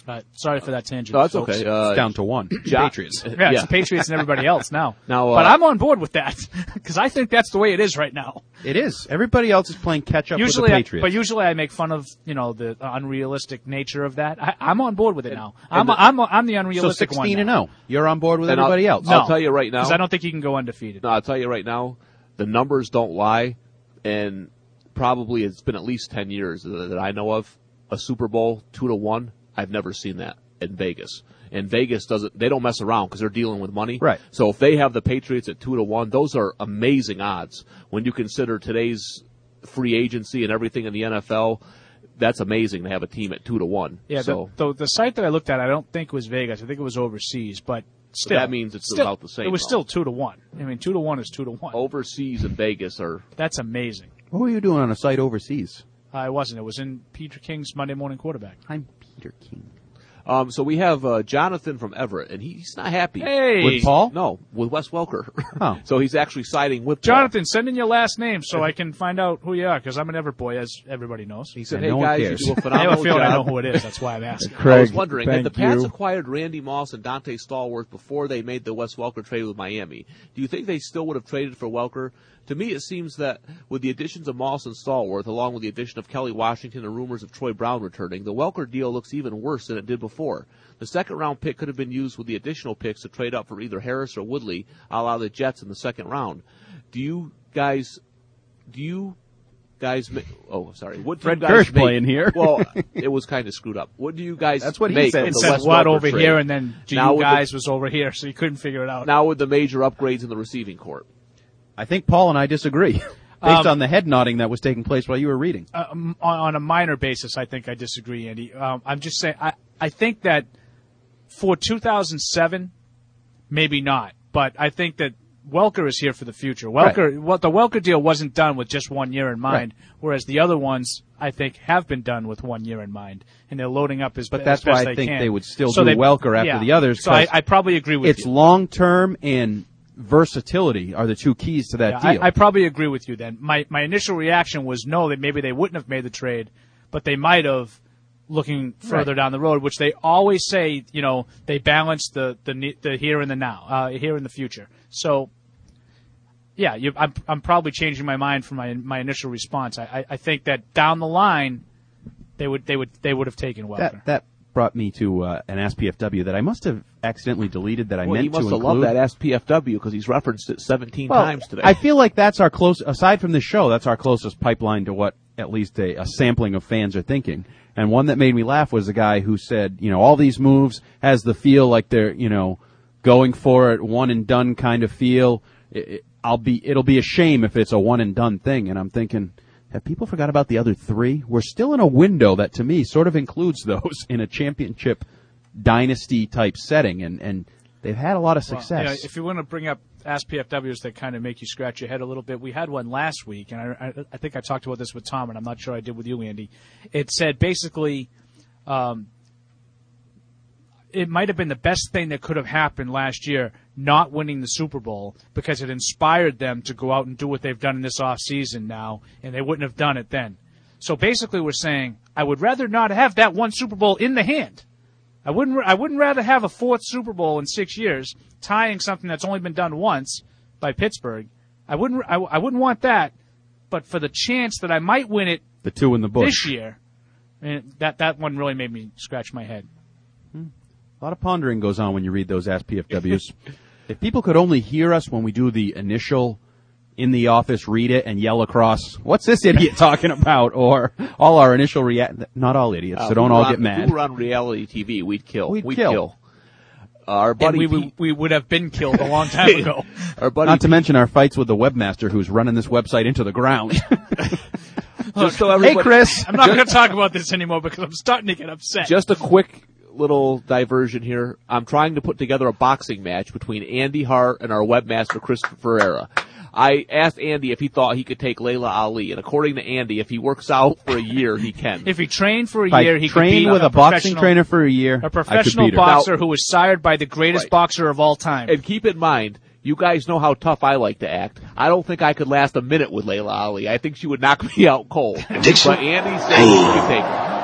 Uh, sorry for that tangent.
No, that's
folks.
okay. Uh,
It's down to one.
Jo-
Patriots.
Yeah,
Yeah.
it's the Patriots and everybody else now.
Now, uh,
but I'm on board with that because I think that's the way it is right now.
It is. Everybody else is playing catch up
Usually,
with the
I,
Patriots.
but usually I make fun of you know the unrealistic nature of that. I, I'm on board with it now.
and
I'm
the-
I'm I'm the
so
unrealistic one.
sixteen and
now.
oh. You're on board with
And I'll-
everybody else.
I'll tell you right now.
because I don't think you can go undefeated.
No, I'll tell you right now, the numbers don't lie, and probably it's been at least ten years that I know of. A Super Bowl two to one, I've never seen that in Vegas. And Vegas doesn't, they don't mess around because they're dealing with money.
Right.
So if they have the Patriots at two to one, those are amazing odds. When you consider today's free agency and everything in the N F L, that's amazing to have a team at two to one.
Yeah,
So
the, the the site that I looked at, I don't think was Vegas. I think it was overseas, but still,
that means it's
still,
about the same,
It was
though.
still two to one. I mean, two to one is two to one.
overseas and Vegas are,
That's amazing.
What were you doing on a site overseas?
I wasn't. It was in Peter King's Monday Morning Quarterback.
I'm Peter King.
Um, so we have uh, Jonathan from Everett, and he's not happy.
Hey!
With Paul?
No, with Wes Welker.
Oh.
So he's actually siding with Paul.
Jonathan, send in your last name so I can find out who you are, because I'm an Everett boy, as everybody knows.
He said,
And
hey,
no one
guys,
cares.
you do a
I have
phenomenal
a feeling I know
job.
who it is. That's why I'm asking.
Craig,
I was wondering, had
thank
the Pats
you.
acquired Randy Moss and Dante Stallworth before they made the Wes Welker trade with Miami, do you think they still would have traded for Welker? To me, it seems that with the additions of Moss and Stallworth, along with the addition of Kelly Washington and rumors of Troy Brown returning, the Welker deal looks even worse than it did before. The second-round pick could have been used with the additional picks to trade up for either Harris or Woodley, a la the Jets in the second round. Do you guys, do you guys, ma- oh, sorry, what do
Fred
you guys
Kirsch
make?
playing here.
Well, it was kind of screwed up. What do you guys
That's what he
make
said.
of
It
the
said
Wes
what
Welker
over
trade?
here, and then do
Now
you
with
guys
the-
was over here, so you couldn't figure it out.
Now with the major upgrades in the receiving court.
I think Paul and I disagree, based
Um,
on the head nodding that was taking place while you were reading.
Uh, um, on, on a minor basis, I think I disagree, Andy. Um, I'm just saying, I, I think that for two thousand seven, maybe not, but I think that Welker is here for the future. Welker,
Right.
well, the Welker deal wasn't done with just one year in mind,
Right.
whereas the other ones, I think, have been done with one year in mind, and they're loading up as,
But
as
that's
best
why I
they
think
can.
they would still
So
do
they-
Welker after
yeah.
the others.
So I,
'cause
I probably agree with
it's
you.
long-term and versatility are the two keys to that
Yeah,
deal.
I, I probably agree with you then. My my initial reaction was no, that maybe they wouldn't have made the trade, but they might have looking further
Right.
down the road, which they always say, you know, they balance the the, ne- the here and the now, uh, here and the future. So, yeah, you, I'm I'm probably changing my mind from my my initial response. I, I, I think that down the line, they would they would they would have taken Welker.
that that brought me to uh, an Ask P F W that I must have accidentally deleted that I
Well,
meant
he must
to
have
include.
loved that Ask P F W because he's referenced it seventeen
Well,
times today.
I feel like that's our close, aside from this show, that's our closest pipeline to what at least a, a sampling of fans are thinking. And one that made me laugh was the guy who said, you know, all these moves has the feel like they're, you know, going for it, one and done kind of feel. It, it, I'll be, it'll be a shame if it's a one and done thing. And I'm thinking, have people forgot about the other three? We're still in a window that to me sort of includes those in a championship dynasty type setting. And, and they've had a lot of
Well,
success.
you know, if you want to bring up Ask P F Ws that kind of make you scratch your head a little bit, we had one last week, and I, I, I think I talked about this with Tom, and I'm not sure I did with you, Andy. It said basically um, it might have been the best thing that could have happened last year, not winning the Super Bowl, because it inspired them to go out and do what they've done in this offseason now, and they wouldn't have done it then. So basically we're saying, I would rather not have that one Super Bowl in the hand. I wouldn't. I wouldn't rather have a fourth Super Bowl in six years, tying something that's only been done once by Pittsburgh. I wouldn't. I, I wouldn't want that. But for the chance that I might win it
the two in the bush.
this year, and that that one really made me scratch my head.
A lot of pondering goes on when you read those Ask P F Ws. If people could only hear us when we do the initial in the office, read it and yell across, what's this idiot talking about? Or all our initial react, not all idiots,
Uh,
so
if
don't
we were
all
on-
get mad.
If we were on reality T V, we'd kill.
We'd
We'd,
kill.
kill. Uh, our
And
buddy
we,
Pete,
would we would have been killed a long time ago.
our buddy
Not to mention our fights with the webmaster who's running this website into the ground.
just so
Hey,
everybody,
Chris.
I'm not going to talk about this anymore because I'm starting to get upset.
Just a quick little diversion here. I'm trying to put together a boxing match between Andy Hart and our webmaster Chris Ferreira. I asked Andy if he thought he could take Layla Ali, and according to Andy, if he works out for a year, he can.
if he trained for a
If I
year, he
train
could be
with
a,
a boxing
professional-
trainer for a year,
a
I could
professional
beat her.
boxer
Now-
who was sired by the greatest
Right.
boxer of all time.
And keep in mind, you guys know how tough I like to act. I don't think I could last a minute with Layla Ali. I think she would knock me out cold. But Andy said he could take her.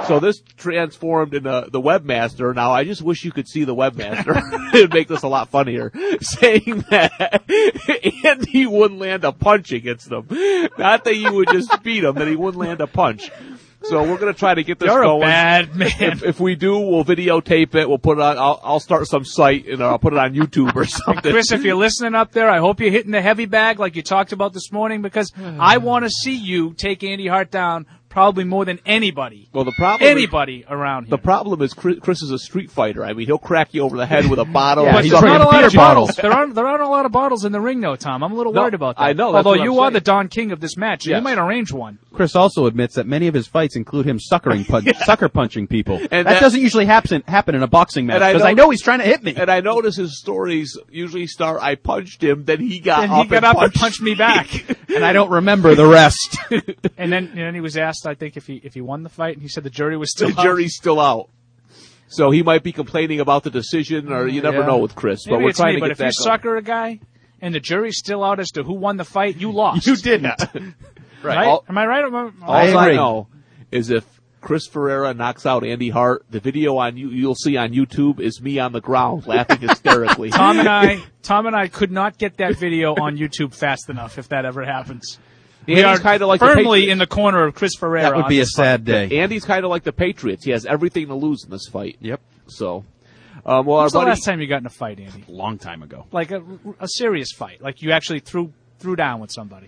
So this transformed into the webmaster. Now I just wish you could see the webmaster. It'd make this a lot funnier. Saying that Andy wouldn't land a punch against them. Not that you would just beat him, that he wouldn't land a punch. So we're going to try to get this
You're
going.
a bad man.
If, if we do, we'll videotape it. We'll put it on. I'll, I'll start some site and I'll put it on YouTube or something.
Chris, if you're listening up there, I hope you're hitting the heavy bag like you talked about this morning, because I want to see you take Andy Hart down probably more than anybody.
Well, the problem
anybody
is,
around here.
The problem is Chris, Chris is a street fighter. I mean, he'll crack you over the head with a bottle.
Yeah,
or
but
something.
there's not a lot of bottles. There aren't there aren't a lot of bottles in the ring, though, Tom. I'm a little
No,
worried about that.
I know, that's
Although
what I'm
you are
saying.
the Don King of this match, so
Yes.
you might arrange one.
Chris also admits that many of his fights include him suckering pun- sucker punching people.
And
that,
that-
doesn't usually happen happen in a boxing match,
And I
because I,
know-
know he's trying to hit me.
And I notice his stories usually start, I punched him, then he got
Then
up
he got
and
up and
punched
punched me back.
And I don't remember the rest.
And then and then he was asked, I think, if he if he won the fight, and he said the jury was still
The
out.
jury's still out. So he might be complaining about the decision, or you never
Yeah.
know with Chris.
Maybe
but we're
it's
trying
me,
to
but
get
if
that
you
going.
sucker a guy and the jury's still out as to who won the fight, you lost.
You didn't.
Right?
All-
Am I right? Am I-
All
I
I,
agree.
know is if Chris Ferreira knocks out Andy Hart, the video on you you'll see on YouTube is me on the ground laughing hysterically.
Tom and I, Tom and I could not get that video on YouTube fast enough if that ever happens. We
Andy's
are
kinda like the
firmly
Patriots.
in the corner of Chris Ferreira.
That would
on
be a
this fight.
sad day.
Andy's kind of like the Patriots. He has everything to lose in this fight.
Yep.
So, um, well,
When
our
was the
buddy,
last time you got in a fight, Andy?
Long time ago.
Like a, a serious fight, like you actually threw threw down with somebody.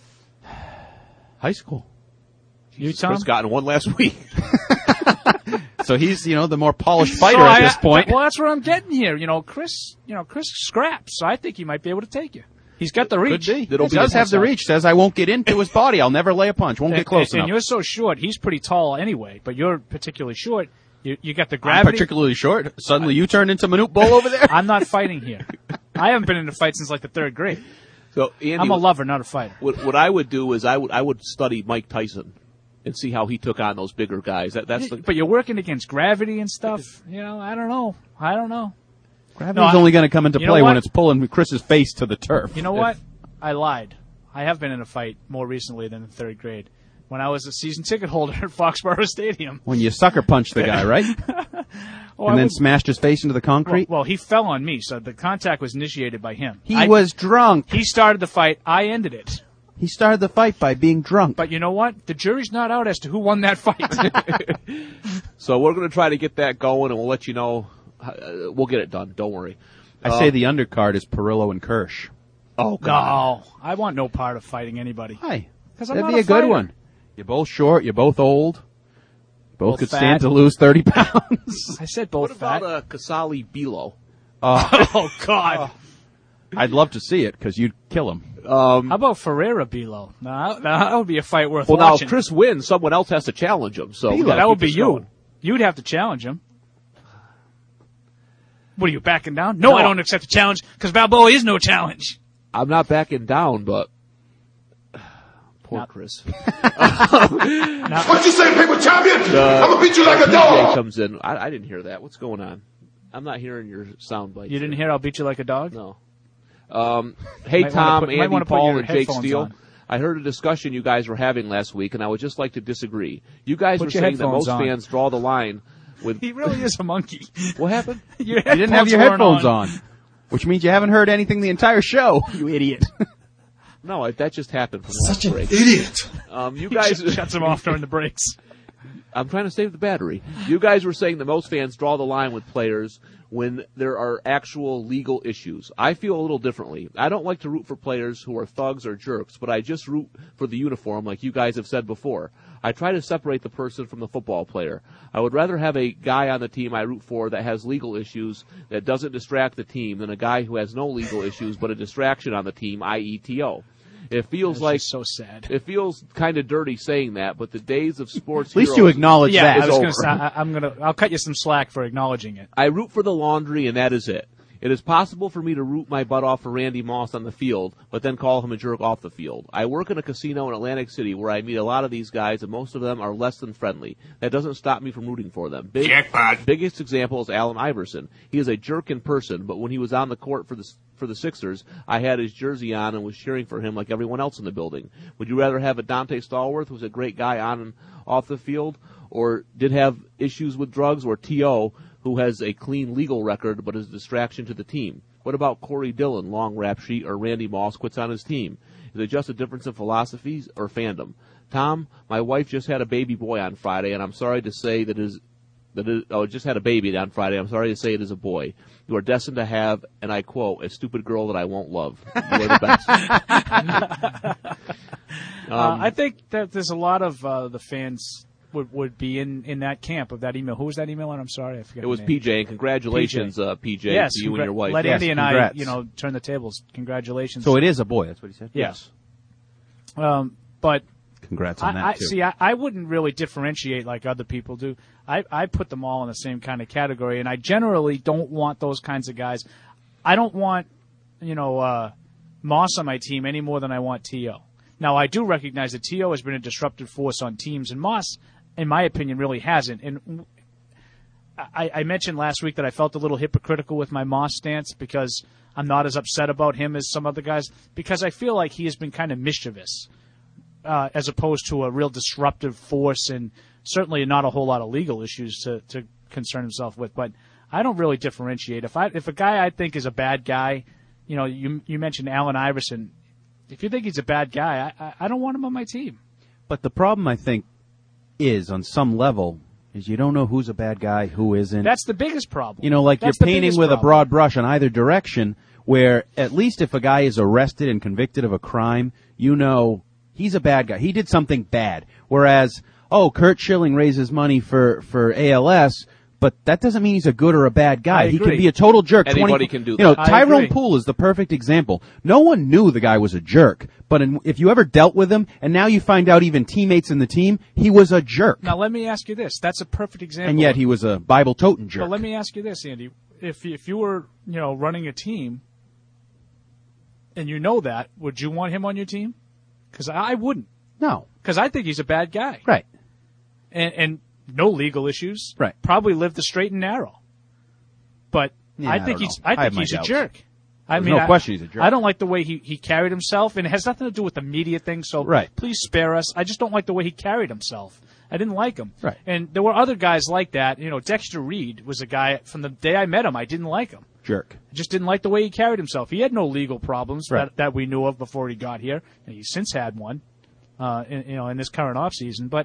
High school.
You, Tom?
Chris got in one last week.
So he's, you know, the more polished fighter
So
at
I-
this point.
Well, that's what I'm getting here. You know, Chris. You know, Chris scraps. So I think he might be able to take you. He's got the reach.
Could be.
It'll
He
be
does
the
have the
side.
reach. Says I won't get into his body. I'll never lay a punch. Won't
And,
get close
and,
enough.
and you're so short. He's pretty tall anyway, but you're particularly short. You, you got the
I'm
gravity.
particularly short. Suddenly you turn into Manute Bull over there.
I'm not fighting here. I haven't been in a fight since like the third grade.
So Andy,
I'm a lover, not a fighter.
What, what I would do is I would I would study Mike Tyson and see how he took on those bigger guys. That that's the
But you're working against gravity and stuff. You know, I don't know. I don't know.
Gravity's
No, I-
only going to come into
you know
play when
what?
it's pulling Chris's face to the turf.
You know what? I lied. I have been in a fight more recently than in third grade. When I was a season ticket holder at Foxborough Stadium.
When you sucker punched the guy, right?
Oh,
and
I
then
would-
smashed his face into the
well,
concrete?
well, he fell on me, so the contact was initiated by him.
He
I-
was drunk.
He started the fight. I ended it.
He started the fight by being drunk.
But you know what? The jury's not out as to who won that fight.
So we're going to try to get that going, and we'll let you know. Uh, we'll get it done. Don't worry.
I
Um,
say the undercard is Perillo and Kirsch.
Oh, God.
No, I want no part of fighting anybody.
Hi.
Because I'm
That'd
not
be a, good
fighter.
one. You're both short. You're both old. Both
Both
could
fat.
stand to lose thirty pounds.
I said both
What about
fat.
uh, Casali Bilo?
Uh,
Oh God!
I'd love to see it because you'd kill him.
Um,
How about Ferreira Bilo? Now, now that would be a fight worth
well, now
watching.
if Chris wins, someone else has to challenge him. So we
Bilo,
gotta
that
keep
would be
this
you.
going.
You'd have to challenge him. What are you backing down? No,
No.
I don't accept a challenge because Balboa is no challenge.
I'm not backing down, but poor
Now-
Chris.
What you say, paper champion?
The-
I'm gonna beat you like a
D J
dog.
comes in. I, I didn't hear that. What's going on? I'm not hearing your sound bites.
You didn't hear "I'll beat you like a dog"?
No. Um, hey,
Might wanna
Tom,
put- might
Andy,
wanna put
Paul,
your
and Jake
headphones
Steele.
on.
I heard a discussion you guys were having last week, and I would just like to disagree. You guys
Put
were
your
saying that
headphones
most
on.
fans draw the line with.
He really is a monkey.
What happened?
Your
You didn't have your
weren't
headphones on. which means you haven't heard anything the entire show. You idiot.
No, I- that just happened from
Such
last
an
break.
idiot.
Um, you
He
guys
sh- shuts him off during the breaks.
I'm trying to save the battery. You guys were saying that most fans draw the line with players when there are actual legal issues. I feel a little differently. I don't like to root for players who are thugs or jerks, but I just root for the uniform like you guys have said before. I try to separate the person from the football player. I would rather have a guy on the team I root for that has legal issues that doesn't distract the team than a guy who has no legal issues but a distraction on the team, that is. T O. It feels
That's
like
just so sad.
It feels kind of dirty saying that, but the days of sports
At least
heroes
you acknowledge
yeah,
that.
I was
is
gonna
over.
say, I, I'm gonna. I'll cut you some slack for acknowledging it.
I root for the laundry, and that is it. It is possible for me to root my butt off for Randy Moss on the field, but then call him a jerk off the field. I work in a casino in Atlantic City where I meet a lot of these guys, and most of them are less than friendly. That doesn't stop me from rooting for them. Big,
Jackpot.
Biggest example is Allen Iverson. He is a jerk in person, but when he was on the court for the for the Sixers, I had his jersey on and was cheering for him like everyone else in the building. Would you rather have a Dante Stallworth, who's a great guy on and off the field, or did have issues with drugs, or T O, who has a clean legal record but is a distraction to the team? What about Corey Dillon, long rap sheet, or Randy Moss quits on his team? Is it just a difference in philosophies or fandom? Tom, my wife just had a baby boy on Friday, and I'm sorry to say that is that it, oh, just had a baby on Friday. I'm sorry to say it is a boy. You are destined to have, and I quote, a stupid girl that I won't love. You are the best.
um, uh, I think that there's a lot of uh, the fans would would be in, in that camp of that email. Who was that email? And I'm sorry, I forget.
It was
the name.
P J, and congratulations,
P J.
Uh, P J,
yes,
to you
congr-
and your wife.
Let
yes,
Andy and
congrats.
I, you know, turn the tables. Congratulations.
So it is a boy. That's what he said.
Yes. Um, but
congrats on
I,
that
I,
too.
See, I, I wouldn't really differentiate like other people do. I, I put them all in the same kind of category, and I generally don't want those kinds of guys. I don't want, you know, uh, Moss on my team any more than I want T O. Now, I do recognize that T O has been a disruptive force on teams, and Moss, in my opinion, really hasn't. And I, I mentioned last week that I felt a little hypocritical with my Moss stance because I'm not as upset about him as some other guys, because I feel like he has been kind of mischievous uh, as opposed to a real disruptive force, and certainly not a whole lot of legal issues to, to concern himself with. But I don't really differentiate. If I if a guy I think is a bad guy, you know, you you mentioned Allen Iverson. If you think he's a bad guy, I, I don't want him on my team.
But the problem, I think, is on some level is you don't know who's a bad guy, who isn't.
That's the biggest problem.
You know, like
That's
you're
the
painting
biggest
with
problem.
a broad brush on either direction, where at least if a guy is arrested and convicted of a crime, you know he's a bad guy. He did something bad. Whereas, oh, Kurt Schilling raises money for, for A L S, but that doesn't mean he's a good or a bad guy.
I
He
agree.
can be a total jerk.
Anybody can do
You know,
that.
I
Tyrone
agree.
Poole is the perfect example. No one knew the guy was a jerk, but in, if you ever dealt with him, and now you find out even teammates in the team, he was a jerk.
Now, let me ask you this. That's a perfect example.
And yet he was a Bible-toting jerk.
But let me ask you this, Andy. If if you were, you know, running a team, and you know that, would you want him on your team? Because I wouldn't.
No.
Because I think he's a bad guy.
Right.
And, and no legal issues.
Right.
Probably lived the straight and narrow. But
Yeah,
I
I
think
don't
he's
know.
I
I
think
have my
he's a
doubts.
jerk. I
There's
mean,
no
I,
question he's a jerk.
I don't like the way he, he carried himself, and it has nothing to do with the media thing. So
Right.
please spare us. I just don't like the way he carried himself. I didn't like him.
Right.
And there were other guys like that. You know, Dexter Reed was a guy from the day I met him. I didn't like him.
Jerk.
I just didn't like the way he carried himself. He had no legal problems
Right.
that, that we knew of before he got here, and he's since had one. Uh, in, you know, in this current off season, but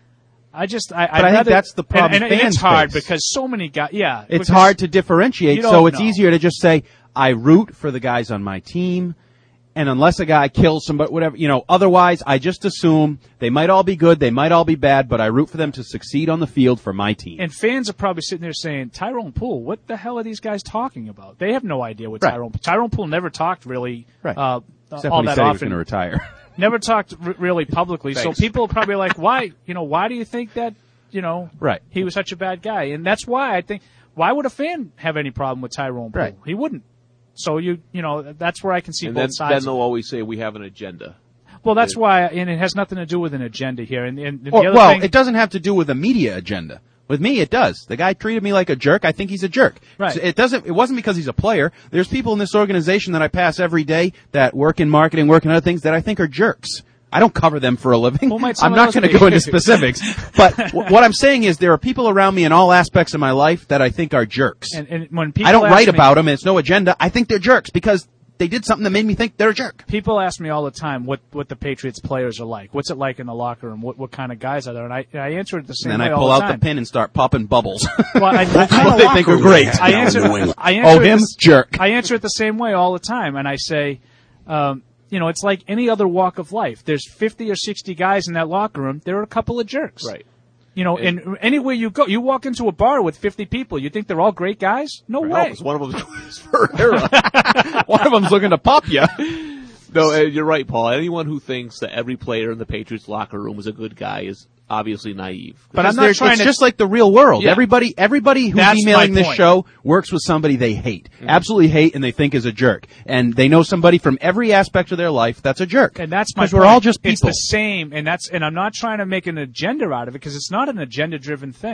I just I,
But I think
rather,
that's the problem
and, and, and
fans
it's hard
face.
because so many guys. Yeah,
It's
because
hard to differentiate,
you
so
don't
it's
know.
easier to just say, I root for the guys on my team, and unless a guy kills somebody, whatever, you know, otherwise I just assume they might all be good, they might all be bad, but I root for them to succeed on the field for my team.
And fans are probably sitting there saying, Tyrone Poole, what the hell are these guys talking about? They have no idea what
Right.
Tyrone Tyrone Poole never talked really
Right.
uh,
Except
all
when he
that
said he was
often.
going to retire.
Never talked r- really publicly. So
Thanks.
people are probably like, why, you know, why do you think that, you know,
Right.
he was such a bad guy? And that's why I think, why would a fan have any problem with Tyrone Poole?
Right.
He wouldn't. So you, you know, that's where I can see
And
both
then,
sides.
then they'll always say we have an agenda.
Well, that's why, and it has nothing to do with an agenda here. And, and the
Or,
other
well,
thing,
it doesn't have to do with a media agenda. With me, it does. The guy treated me like a jerk. I think he's a jerk.
Right.
So it doesn't. It wasn't because he's a player. There's people in this organization that I pass every day that work in marketing, work in other things that I think are jerks. I don't cover them for a living.
Well, might
I'm
someone
not
else
going to
be?
go into specifics. But w- what I'm saying is there are people around me in all aspects of my life that I think are jerks.
and, and when people
I don't
ask
write
me-
about them, and it's no agenda. I think they're jerks because they did something that made me think they're a jerk.
People ask me all the time what, what the Patriots players are like. What's it like in the locker room? What what kind of guys are there? And I I answer it the same
And then
way
I pull
all
out
the time.
the pin and start popping bubbles.
Well, I, I,
That's
I,
what they think are great.
I answer, I answer
Oh,
it
him?
the-
Jerk.
I answer it the same way all the time, and I say, um, you know, it's like any other walk of life. There's fifty or sixty guys in that locker room. There are a couple of jerks.
Right.
You know, and anywhere you go, you walk into a bar with fifty people. You think they're all great guys? No way.
Because one of them is Ferreira.
One of them's looking to pop you.
No, uh, you're right, Paul. Anyone who thinks that every player in the Patriots locker room is a good guy is obviously naive.
But I'm
Because
not
they're-
trying
it's
to-
just like the real world.
Yeah.
Everybody, everybody who's
That's
emailing
my
this
point.
show works with somebody they hate, absolutely hate, and they think is a jerk. And they know somebody from every aspect of their life that's a jerk.
And that's my
because we're
point.
all just people.
It's the same, and that's and I'm not trying to make an agenda out of it because it's not an agenda-driven thing.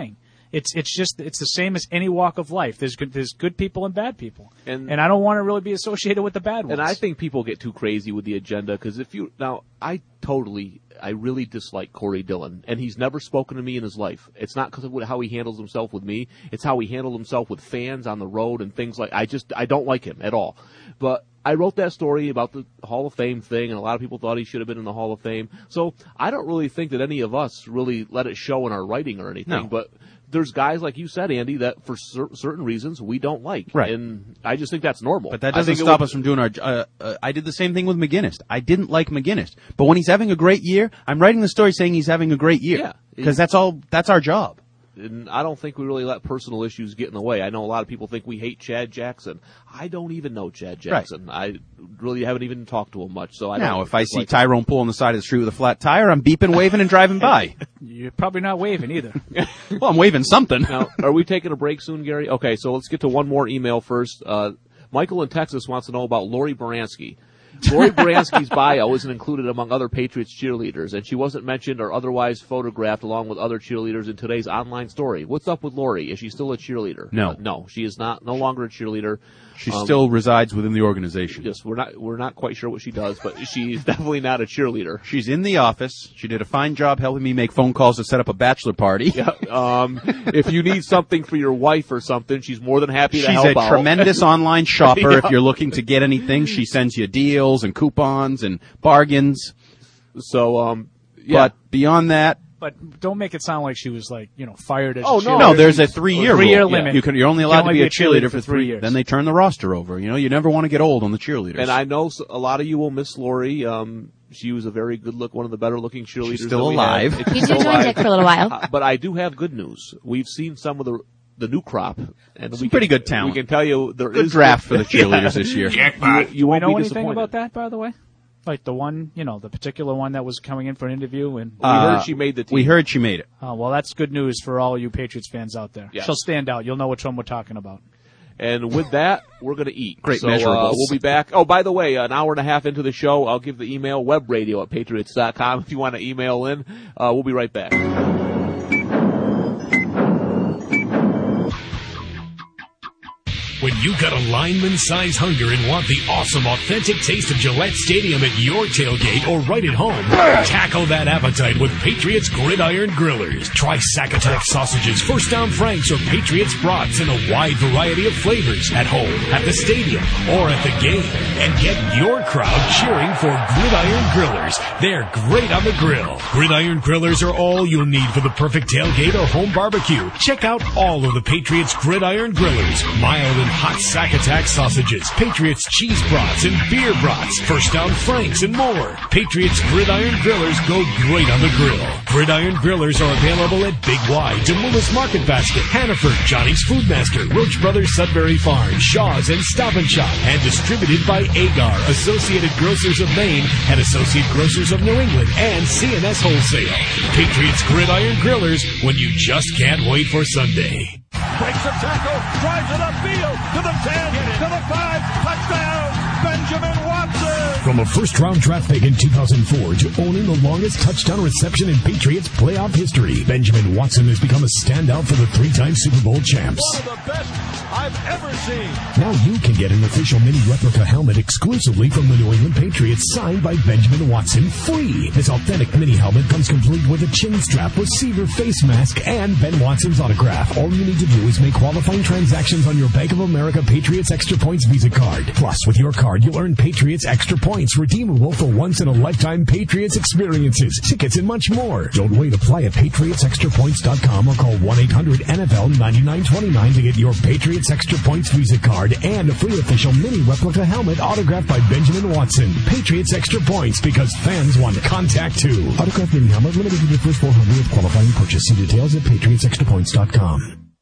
It's it's just it's the same as any walk of life. There's good there's good people and bad people,
And-
and I don't want to really be associated with the bad ones.
And I think people get too crazy with the agenda because if you now, I totally, I really dislike Corey Dillon, and he's never spoken to me in his life. It's not because of what- how he handles himself with me; it's how he handled himself with fans on the road and things like. I just I don't like him at all. But I wrote that story about the Hall of Fame thing, and a lot of people thought he should have been in the Hall of Fame. So I don't really think that any of us really let it show in our writing or anything.
No.
But there's guys like you said, Andy, that for cer- certain reasons we don't like,
Right.
and I just think that's normal.
But that
I
doesn't
think it
stop
would-
us from doing our. Uh, uh, I did the same thing with McGinnis. I didn't like McGinnis, but when he's having a great year, I'm writing the story saying he's having a great year.
Yeah.
Because that's all. That's our job.
And I don't think we really let personal issues get in the way. I know a lot of people think we hate Chad Jackson. I don't even know Chad Jackson. I really haven't even talked to him much. So I
Now,
don't
if I see
like
Tyrone Poole on the side of the street with a flat tire, I'm beeping, waving, and driving by.
You're probably not waving either.
Well, I'm waving something.
Now, are we taking a break soon, Gary? Okay, so let's get to one more email first. Uh, Michael in Texas wants to know about Lori Baranski. Lori Baranski's bio isn't included among other Patriots cheerleaders, and she wasn't mentioned or otherwise photographed along with other cheerleaders in today's online story. What's up with Lori? Is she still a cheerleader?
No.
Uh, no, she is not. No longer a cheerleader.
She
Um,
still resides within the organization.
Yes, we're not. We're not quite sure what she does, but she's definitely not a cheerleader.
She's in the office. She did a fine job helping me make phone calls to set up a bachelor party.
Yeah, um, if you need something for your wife or something, she's more than happy to
She's
help
a
out.
tremendous online shopper.
Yeah.
If you're looking to get anything, she sends you deals and coupons and bargains.
So, um, yeah.
But beyond that,
But don't make it sound like she was like you know fired as
Oh,
a
no.
cheerleader.
no, there's a three-year
three-year
rule.
limit.
You can, you're only
You
allowed
can
to be a cheerleader, for three
years.
Then they turn the roster over. You know, you never want to get old on the cheerleaders.
And I know s- a lot of you will miss Lori. Um, she was a very good look, one of the better looking cheerleaders.
She's still
that we
alive.
have.
You
She's
did
still
join
alive.
Dick for a little while.
Uh, but I do have good news. We've seen some of the the new crop, and
Some
we
pretty
can,
good talent.
We can tell you there
Good
is
draft for the
Yeah.
cheerleaders this year.
You, you
Do we
won't
know
be
anything
disappointed.
about that, by the way? Like the one, you know, the particular one that was coming in for an interview, and
We heard she made the team.
We heard she made it.
Oh, well, that's good news for all you Patriots fans out there.
Yes.
She'll stand out. You'll know which one we're talking about.
And with that, we're going to eat.
Great
so, uh,
measurables.
we'll be back. Oh, by the way, an hour and a half into the show, I'll give the email webradio at patriots dot com if you want to email in. Uh, we'll be right back.
When you got a lineman-size hunger and want the awesome, authentic taste of Gillette Stadium at your tailgate or right at home, tackle that appetite with Patriots Gridiron Grillers. Try Sackatock sausages, First Down Franks, or Patriots brats in a wide variety of flavors at home, at the stadium, or at the game. And get your crowd cheering for Gridiron Grillers. They're great on the grill. Gridiron Grillers are all you'll need for the perfect tailgate or home barbecue. Check out all of the Patriots Gridiron Grillers. Mild and hot Sackatock sausages, Patriots cheese brats and beer brats, First Down Franks, and more. Patriots Gridiron Grillers go great on the grill. Gridiron Grillers are available at Big Y, Demoulas Market Basket, Hannaford, Johnny's Foodmaster, Roach Brothers Sudbury Farm, Shaw's, and Stop and Shop, and distributed by Agar, Associated Grocers of Maine, and Associate Grocers of New England, and C N S Wholesale. Patriots Gridiron Grillers, when you just can't wait for Sunday.
Breaks a tackle, drives it upfield to the ten, to the five, touchdown, Benjamin Watson.
From a first-round draft pick in two thousand four to owning the longest touchdown reception in Patriots playoff history, Benjamin Watson has become a standout for the three-time Super Bowl champs.
One of the best I've ever seen.
Now you can get an official mini replica helmet exclusively from the New England Patriots, signed by Benjamin Watson, free. This authentic mini helmet comes complete with a chin strap, receiver, face mask, and Ben Watson's autograph. All you need to do is make qualifying transactions on your Bank of America Patriots Extra Points Visa card. Plus, with your card, you'll earn Patriots Extra Points, redeemable for once-in-a-lifetime Patriots experiences, tickets, and much more. Don't wait. Apply at patriots extra points dot com or call one eight hundred N F L nine nine two nine to get your Patriots Extra Points Visa card and a free official mini replica helmet autographed by Benjamin Watson. Patriots Extra Points, because fans want contact too. Autographed mini helmet limited to the first four hundred with qualifying purchase. See details at patriots extra points dot com.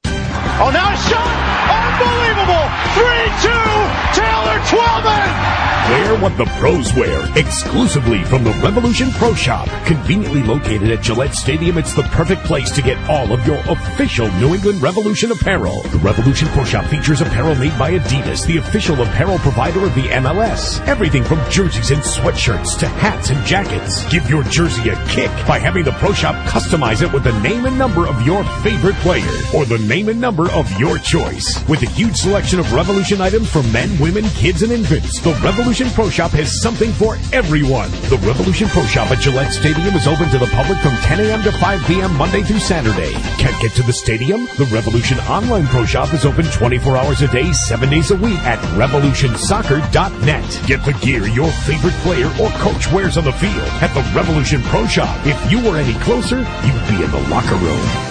Oh, now a shot! Unbelievable! three two, Taylor Twelman!
Wear what the pros wear, exclusively from the Revolution Pro Shop. Conveniently located at Gillette Stadium, it's the perfect place to get all of your official New England Revolution apparel. The Revolution Pro Shop features apparel made by Adidas, the official apparel provider of the M L S. Everything from jerseys and sweatshirts to hats and jackets. Give your jersey a kick by having the Pro Shop customize it with the name and number of your favorite player or the name and number of your choice. With a huge selection of Revolution items for men, women, kids, and infants, the Revolution Pro Shop has something for everyone. The Revolution Pro Shop at Gillette Stadium is open to the public from ten a.m. to five p.m. Monday through Saturday. Can't get to the stadium? The Revolution Online Pro Shop is open twenty-four hours a day, seven days a week at revolution soccer dot net. Get the gear your favorite player or coach wears on the field at the Revolution Pro Shop. If you were any closer, you'd be in the locker room.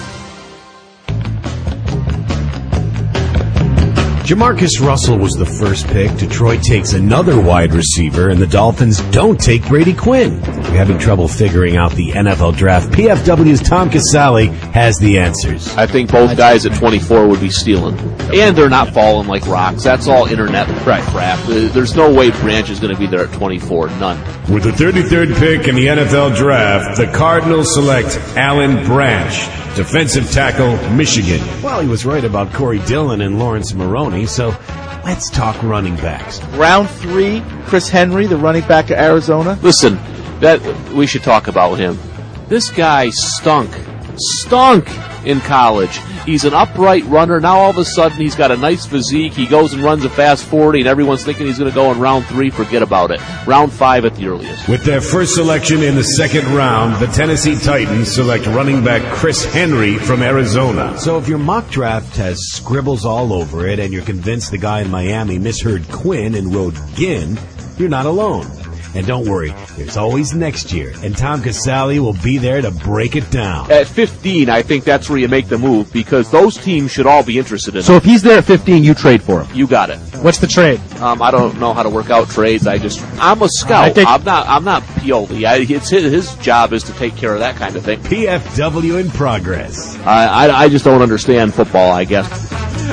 Jamarcus Russell was the first pick. Detroit takes another wide receiver, and the Dolphins don't take Brady Quinn. If you're having trouble figuring out the N F L draft, P F W's Tom Casale has the answers.
I think both guys at twenty-four would be stealing. And they're not falling like rocks. That's all internet crap. There's no way Branch is going to be there at twenty-four. None.
With the thirty-third pick in the N F L draft, the Cardinals select Alan Branch, defensive tackle, Michigan. Well, he was right about Corey Dillon and Lawrence Maroney, so let's talk running backs.
Round three, Chris Henry, the running back of Arizona.
Listen, that we should talk about him. This guy stunk. Stunk in college. He's an upright runner. Now all of a sudden he's got a nice physique. He goes and runs a fast forty, and everyone's thinking he's going to go in round three. Forget about it. Round five at the earliest.
With their first selection in the second round, the Tennessee Titans select running back Chris Henry from Arizona. So if your mock draft has scribbles all over it and you're convinced the guy in Miami misheard Quinn and wrote Ginn, you're not alone. And don't worry, there's always next year, and Tom Casale will be there to break it down.
At fifteen, I think that's where you make the move, because those teams should all be interested in
So
him.
if he's there at fifteen, you trade for him.
You got it.
What's the trade?
Um, I don't know how to work out trades. I just, I'm a scout.
think-
I'm not, I'm not Pioli. I, it's his, his job is to take care of that kind of thing.
P F W in progress.
I, I, I just don't understand football, I guess.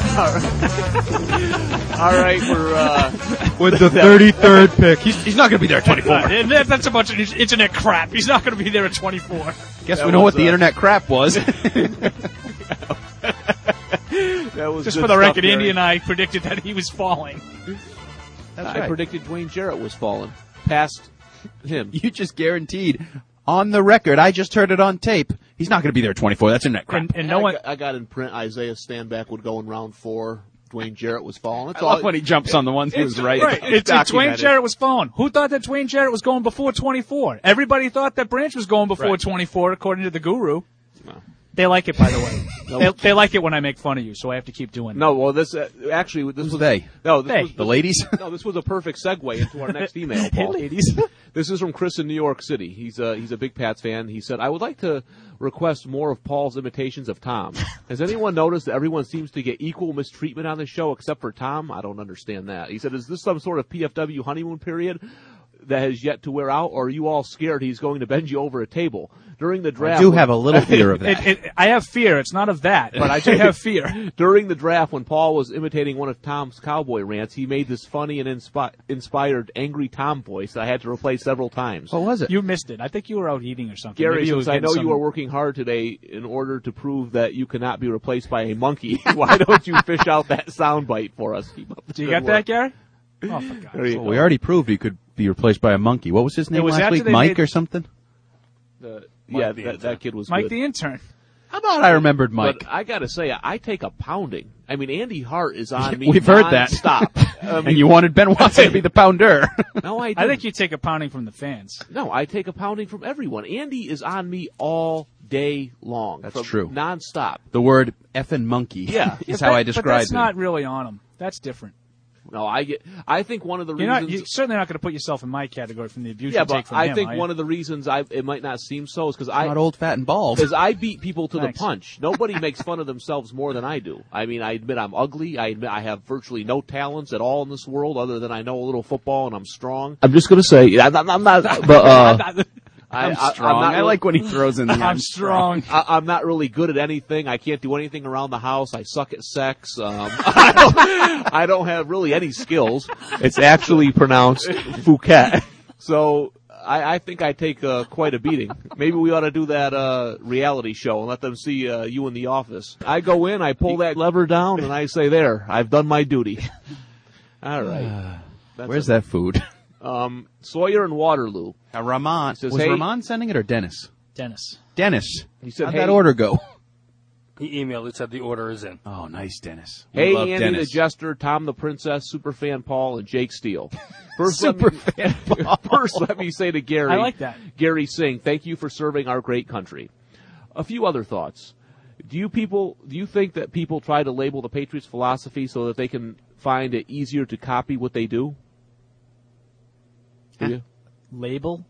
All right, we're uh,
with the thirty-third pick. He's, he's not going to be there at twenty-four.
Uh, that- that's a bunch of internet crap. He's not going to be there at twenty-four.
Guess
That
we know
was,
what the
uh,
internet crap was.
that was
Just
good
for the
stuff,
record,
Gary.
Andy and I predicted that he was falling.
That's
I
right.
predicted Dwayne Jarrett was falling past him.
You just guaranteed on the record. I just heard it on tape. He's not going to be there at twenty-four. That's internet crap.
And, and no
I
one.
got, I got in print Isaiah Stanback would go in round four. Dwayne Jarrett was falling. That's
I
all.
love when he jumps on the ones he was right.
Right. It's, it's Dwayne
Documented.
Jarrett was falling. Who thought that Dwayne Jarrett was going before twenty-four? Everybody thought that Branch was going before
Right.
twenty-four, according to the guru.
No.
They like it, by the way.
No.
they, they like it when I make fun of you, so I have to keep doing it.
No, well, this uh, actually this
Who's
was
they?
No, this
They.
was
The ladies?
No, this was a perfect segue into our next email,
Hey,
Paul.
ladies.
This is from Chris in New York City. He's a he's a big Pats fan. He said, "I would like to request more of Paul's imitations of Tom. Has anyone noticed that everyone seems to get equal mistreatment on this show except for Tom? I don't understand that." He said, "Is this some sort of P F W honeymoon period that has yet to wear out, or are you all scared he's going to bend you over a table during the draft?"
I do have a little fear of that.
It, it, I have fear. It's not of that, but I do have fear.
During the draft, when Paul was imitating one of Tom's cowboy rants, he made this funny and inspi- inspired angry Tom voice that I had to replace several times.
What was it?
You missed it. I think you were out eating or something.
Gary,
Maybe you
since
were
I
getting
know
some-
you are working hard today in order to prove that you cannot be replaced by a monkey, why don't you fish out that soundbite for us? Keep up the
Do you
good
got
work.
that, Gary? Oh, for God's
There you
Well,
go.
we already proved he could be replaced by a monkey. What was his name
was
last
after
week?
they
Mike
made-
or something?
Uh, yeah, that, that kid was
Mike
good.
the intern.
How about I remembered Mike?
But I gotta say, I take a pounding. I mean, Andy Hart is on me.
We've heard that.
Stop. I mean,
and you wanted Ben Watson to be the pounder.
no, I.
I
Didn't.
think you take a pounding from the fans.
No, I take a pounding from everyone. Andy is on me all day long.
That's
from
true.
Nonstop.
The word effing monkey
Yeah.
is
But
how
that-
I describe
But that's
him.
not really on him. That's different.
No, I get. I think one of the
You're
reasons.
not. You're certainly not going to put yourself in my category from the abuse
yeah,
you take
but
from
I
him.
think
are
one
you?
of the reasons I it might not seem so is because I
not old, fat, and bald.
is I beat people to
Thanks.
the punch. Nobody makes fun of themselves more than I do. I mean, I admit I'm ugly. I admit I have virtually no talents at all in this world, other than I know a little football and I'm strong. I'm just gonna say, I'm not. I'm not but uh,
I'm strong.
not
I like when he throws in the
I'm strong.
I, I'm not really good at anything. I can't do anything around the house. I suck at sex. Um, I, don't, I don't have really any skills. It's actually pronounced Phuket. So I, I think I take uh, quite a beating. Maybe we ought to do that uh, reality show and let them see uh, you in the office. I go in, I pull that lever down, and I say, there, I've done my duty. All right. That's
Where's
it.
that food?
Um, Sawyer and Waterloo.
Uh, Rahman.
Says,
was
hey,
Rahman sending it or Dennis?
Dennis.
Dennis.
He said,
How'd
hey,
that order go?
He emailed it, said the order is in.
Oh, nice, Dennis.
Hey,
We love
Andy
Dennis.
the Jester, Tom the Princess, Superfan Paul, and Jake Steele. First,
Superfan
let me,
Paul.
First, let me say to Gary,
I like that.
Gary Singh, thank you for serving our great country. A few other thoughts. Do you people, do you think that people try to label the Patriots' philosophy so that they can find it easier to copy what they do? Do you?
Label?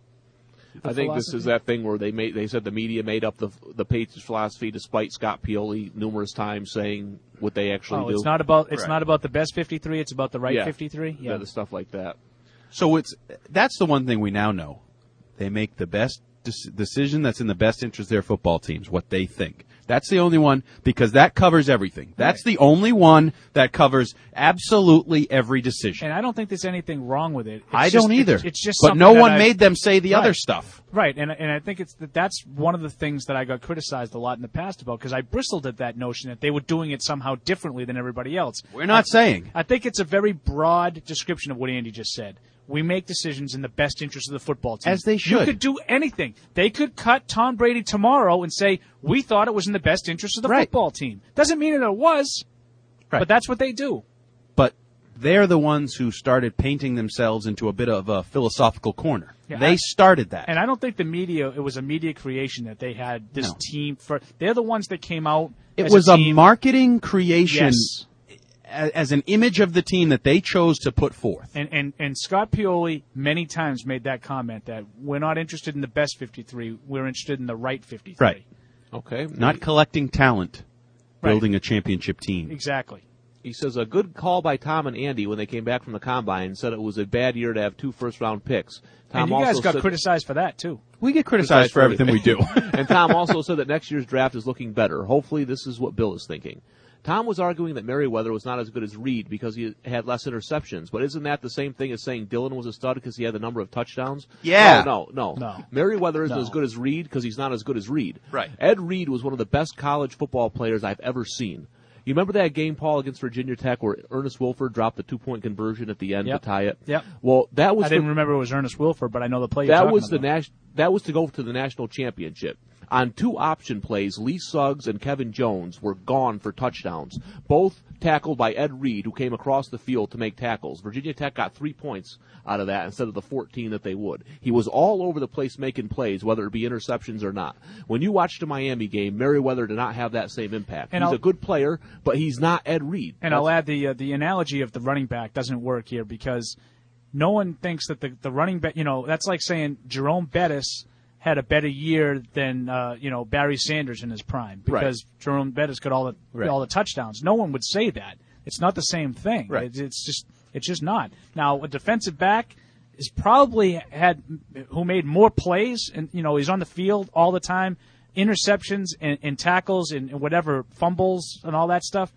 I think this is that thing where they made, they said the media made up the the Patriots philosophy despite Scott Pioli numerous times saying what they actually
Oh,
do.
it's not about it's
Right.
not about the best fifty-three. It's about the right
Yeah.
fifty-three.
Yeah, the stuff like that.
So it's that's the one thing we now know. They make the best des- decision that's in the best interest of their football teams, what they think. That's the only one because that covers everything. That's the only one that covers absolutely every decision.
And I don't think there's anything wrong with it. It's
I
just-
don't either.
It's, it's just
but
something
no
that
one
I've-
made them say the
Right.
other stuff.
Right, and and I think it's that that's one of the things that I got criticized a lot in the past about because I bristled at that notion that they were doing it somehow differently than everybody else.
We're not
I,
saying.
I think it's a very broad description of what Andy just said. We make decisions in the best interest of the football team.
As they should.
You could do anything. They could cut Tom Brady tomorrow and say, we thought it was in the best interest of the
Right.
football team. Doesn't mean that it was,
Right.
but that's what they do.
But they're the ones who started painting themselves into a bit of a philosophical corner.
Yeah,
they
I-
started that.
And I don't think the media, it was a media creation that they had this
No.
team for. They're the ones that came out.
It
as
was
a,
a
team.
marketing creation
Yes.
as, as an image of the team that they chose to put forth.
And, and and Scott Pioli many times made that comment that we're not interested in the best fifty-three, we're interested in the right fifty-three.
Right.
Okay.
Not collecting talent,
Right.
building a championship team.
Exactly.
He says, a good call by Tom and Andy when they came back from the Combine and said it was a bad year to have two first-round picks. Tom
and you
also
guys got
said,
criticized for that, too.
We get criticized for everything we do.
And Tom also said that next year's draft is looking better. Hopefully this is what Bill is thinking. Tom was arguing that Merriweather was not as good as Reed because he had less interceptions. But isn't that the same thing as saying Dillon was a stud because he had the number of touchdowns?
Yeah.
No, no, no.
No.
Merriweather isn't
No.
as good as Reed because he's not as good as Reed.
Right.
Ed Reed was one of the best college football players I've ever seen. You remember that game, Paul, against Virginia Tech where Ernest Wilford dropped the two-point conversion at the end
Yep.
to tie it?
Yep.
Well, that was
I didn't
the,
remember it was Ernest Wilford, but I know the play you're
that
talking
was the
about.
nas- that was to go to the national championship. On two option plays, Lee Suggs and Kevin Jones were gone for touchdowns, both tackled by Ed Reed, who came across the field to make tackles. Virginia Tech got three points out of that instead of the fourteen that they would. He was all over the place making plays, whether it be interceptions or not. When you watched the Miami game, Merriweather did not have that same impact.
And
he's
I'll-
a good player, but he's not Ed Reed.
And I'll add the uh, the analogy of the running back doesn't work here because no one thinks that the, the running back, you know, that's like saying Jerome Bettis had a better year than uh, you know Barry Sanders in his prime because
Right.
Jerome Bettis got all the
Right.
all the touchdowns. No one would say that. It's not the same thing.
Right.
It's, it's just it's just not. Now a defensive back is probably had who made more plays and you know he's on the field all the time, interceptions and, and tackles and, and whatever fumbles and all that stuff.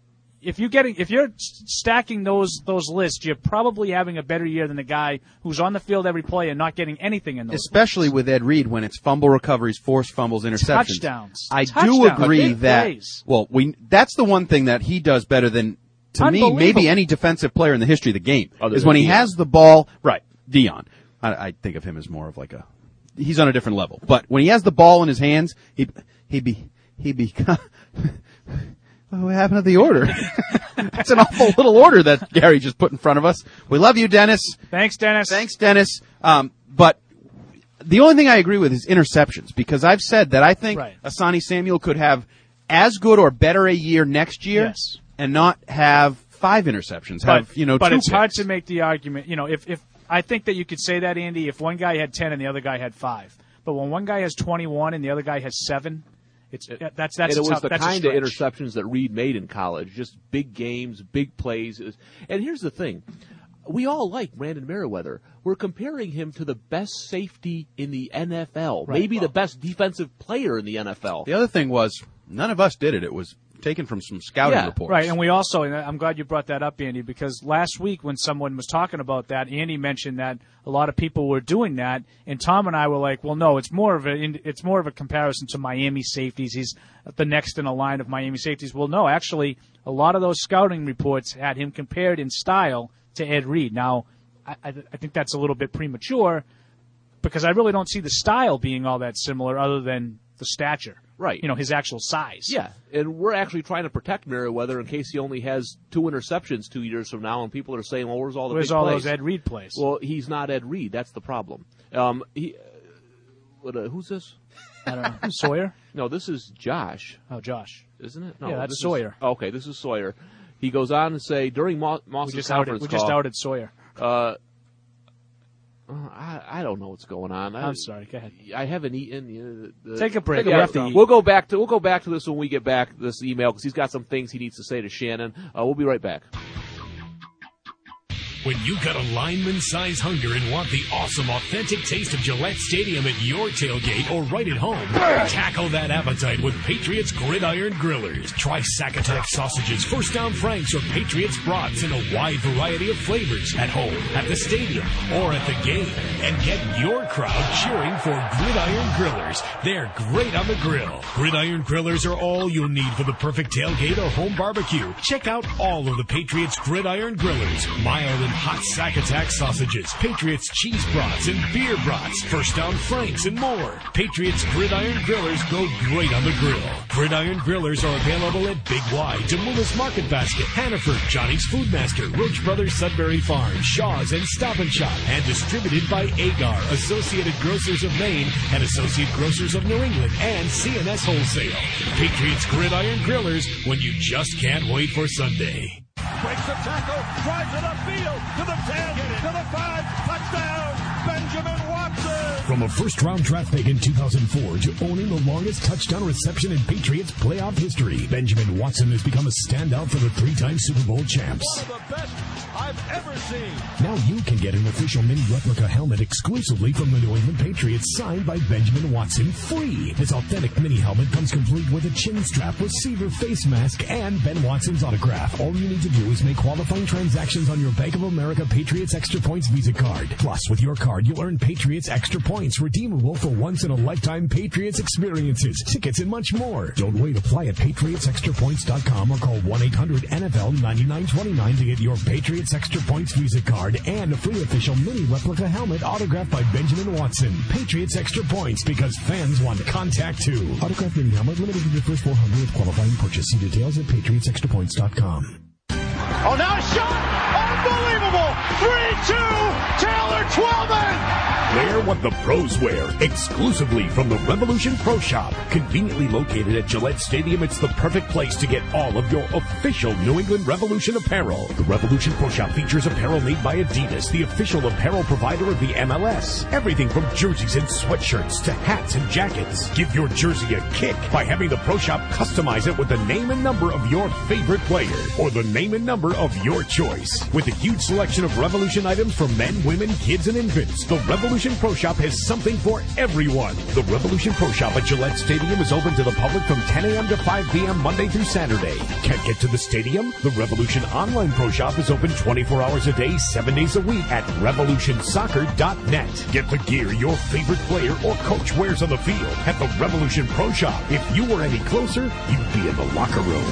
If you're getting, if you're stacking those those lists, you're probably having a better year than the guy who's on the field every play and not getting anything in those.
Especially with Ed Reed when it's fumble recoveries, forced fumbles, interceptions.
Touchdowns.
I do
Touchdowns.
agree
Big
that,
plays.
well, we that's the one thing that he does better than, to me,
Unbelievable.
maybe any defensive player in the history of the game,
Other
is
than
when he
Dion.
has the ball, right, Dion. I, I think of him as more of like a, he's on a different level. But when he has the ball in his hands, he, he be, he become, what happened to the order? That's an awful little order that Gary just put in front of us. We love you, Dennis.
Thanks, Dennis.
Thanks, Dennis. Um, but the only thing I agree with is interceptions because I've said that I think
Right.
Asani Samuel could have as good or better a year next year
Yes.
and not have five interceptions. Have,
But,
you know,
but
two
it's hard
picks.
to make the argument. You know, if, if I think that you could say that, Andy, if one guy had ten and the other guy had five. But when one guy has twenty-one and the other guy has seven, it's that's that's
and
a
it was
tough,
the
that's a
kind of
stretch.
interceptions that Reed made in college, just big games, big plays. It was- And here's the thing. we all like Brandon Merriweather. We're comparing him to the best safety in the N F L,
Right.
maybe the best defensive player in the N F L.
The other thing was, none of us did it. It was taken from some scouting reports.
Right, and we also, and I'm glad you brought that up, Andy, because last week when someone was talking about that, Andy mentioned that a lot of people were doing that, and Tom and I were like, well, no, it's more of a it's more of a comparison to Miami safeties. He's the next in a line of Miami safeties. Well, no, actually, a lot of those scouting reports had him compared in style to Ed Reed. Now, I, I, I think that's a little bit premature because I really don't see the style being all that similar other than the stature.
Right.
You know, his actual size.
Yeah, and we're actually trying to protect Merriweather in case he only has two interceptions two years from now, and people are saying, well, where's all the
Where's
big
all
plays?
those Ed Reed plays?
Well, he's not Ed Reed. That's the problem. Um, he, uh, what, uh, who's this?
I don't know. Sawyer?
No, this is Josh.
Oh, Josh.
Isn't it? No,
Yeah, that's
this is-
Sawyer.
okay, this is Sawyer. He goes on to say, during Mo- Moss's
We just outed,
conference
we
call...
just outed Sawyer.
Uh, uh, I, I don't know what's going on. I,
I'm sorry. Go ahead.
I haven't eaten. Uh, the,
Take a break.
Take
You have to eat.
We'll go back to we'll go back to this when we get back this email because he's got some things he needs to say to Shannon. Uh, we'll be right back.
When you've got a lineman-sized hunger and want the awesome, authentic taste of Gillette Stadium at your tailgate or right at home, tackle that appetite with Patriots Gridiron Grillers. Try Sackatock sausages, First Down Franks, or Patriots brats in a wide variety of flavors at home, at the stadium, or at the game. And get your crowd cheering for Gridiron Grillers. They're great on the grill. Gridiron Grillers are all you'll need for the perfect tailgate or home barbecue. Check out all of the Patriots Gridiron Grillers. Mild and hot Sackatock sausages, Patriots cheese brats and beer brats, First Down Franks, and more. Patriots Gridiron Grillers go great on the grill. Gridiron Grillers are available at Big Y, Demoulas Market Basket, Hannaford, Johnny's Food Master, Roach Brothers Sudbury Farm, Shaw's, and Stop and Shop, and distributed by Agar, Associated Grocers of Maine, and Associate Grocers of New England, and C N S Wholesale. Patriots Gridiron Grillers, when you just can't wait for Sunday.
Breaks the tackle, drives it upfield to the ten, to the five, touchdown, Benjamin Watson.
From a first-round draft pick in two thousand four to owning the longest touchdown reception in Patriots playoff history, Benjamin Watson has become a standout for the three-time Super Bowl champs.
One of the best I've ever seen.
Now you can get an official mini replica helmet exclusively from the New England Patriots signed by Benjamin Watson free. His authentic mini helmet comes complete with a chin strap, receiver face mask, and Ben Watson's autograph. All you need to do is make qualifying transactions on your Bank of America Patriots Extra Points Visa card. Plus, with your card, you'll earn Patriots Extra Points redeemable for once-in-a-lifetime Patriots experiences, tickets, and much more. Don't wait. Apply at patriots extra points dot com or call one eight hundred N F L ninety-nine twenty-nine to get your Patriots Extra Points Visa card and a free official mini replica helmet autographed by Benjamin Watson. Patriots Extra Points, because fans want contact too. Autographed mini helmet limited to your first four hundred with qualifying purchase. See details at patriots extra points dot com.
Oh, now a shot! Unbelievable! three two, Taylor Twellman!
Wear what the pros wear, exclusively from the Revolution Pro Shop. Conveniently located at Gillette Stadium, it's the perfect place to get all of your official New England Revolution apparel. The Revolution Pro Shop features apparel made by Adidas, the official apparel provider of the M L S. Everything from jerseys and sweatshirts to hats and jackets. Give your jersey a kick by having the Pro Shop customize it with the name and number of your favorite player or the name and number of your choice. With a huge selection of Revolution items for men, women, kids, and infants, the Revolution Pro Shop has something for everyone. The Revolution Pro Shop at Gillette Stadium is open to the public from ten a.m. to five p.m. Monday through Saturday. Can't get to the stadium? The Revolution Online Pro Shop is open twenty-four hours a day, seven days a week at revolution soccer dot net. Get the gear your favorite player or coach wears on the field at the Revolution Pro Shop. If you were any closer, you'd be in the locker room.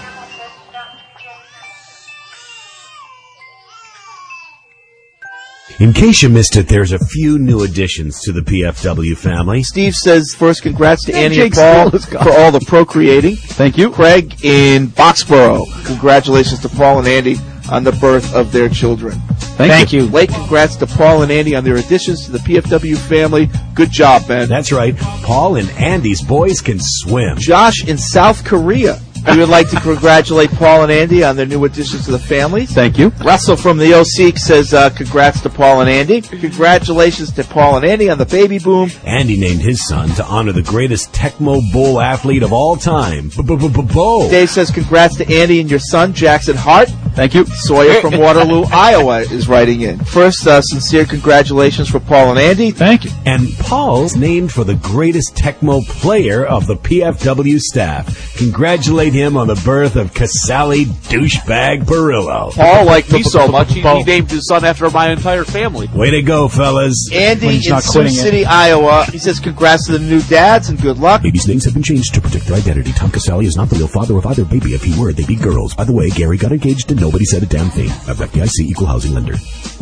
In case you missed it, there's a few new additions to the P F W family.
Steve says, first, congrats to
Hey,
Annie
Jake
and Paul
Steele,
for all the procreating.
Thank you.
Craig in Boxborough, congratulations to Paul and Andy on the birth of their children.
Thank,
Thank you. Lake, congrats to Paul and Andy on their additions to the P F W family. Good job, man.
That's right. Paul and Andy's boys can swim.
Josh in South Korea. We would like to congratulate Paul and Andy on their new additions to the family.
Thank you.
Russell from the O C says, uh, congrats to Paul and Andy. Congratulations to Paul and Andy on the baby boom.
Andy named his son to honor the greatest Tecmo Bowl athlete of all time, Bo.
Dave says, congrats to Andy and your son, Jackson Hart.
Thank you.
Sawyer from Waterloo, Iowa is writing in. First, uh, sincere congratulations for Paul and Andy.
Thank you.
And Paul's named for the greatest Tecmo player of the P F W staff. Congratulate him on the birth of Casale douchebag Perillo.
Paul liked me so
much, he, he named his son after my entire family.
Way to go, fellas.
Andy in Sioux City, Iowa. He says congrats to the new dads and good luck.
Babies' names have been changed to protect their identity. Tom Casale is not the real father of either baby. If he were, they'd be girls. By the way, Gary got engaged and nobody said a damn thing. F D I C Equal Housing Lender.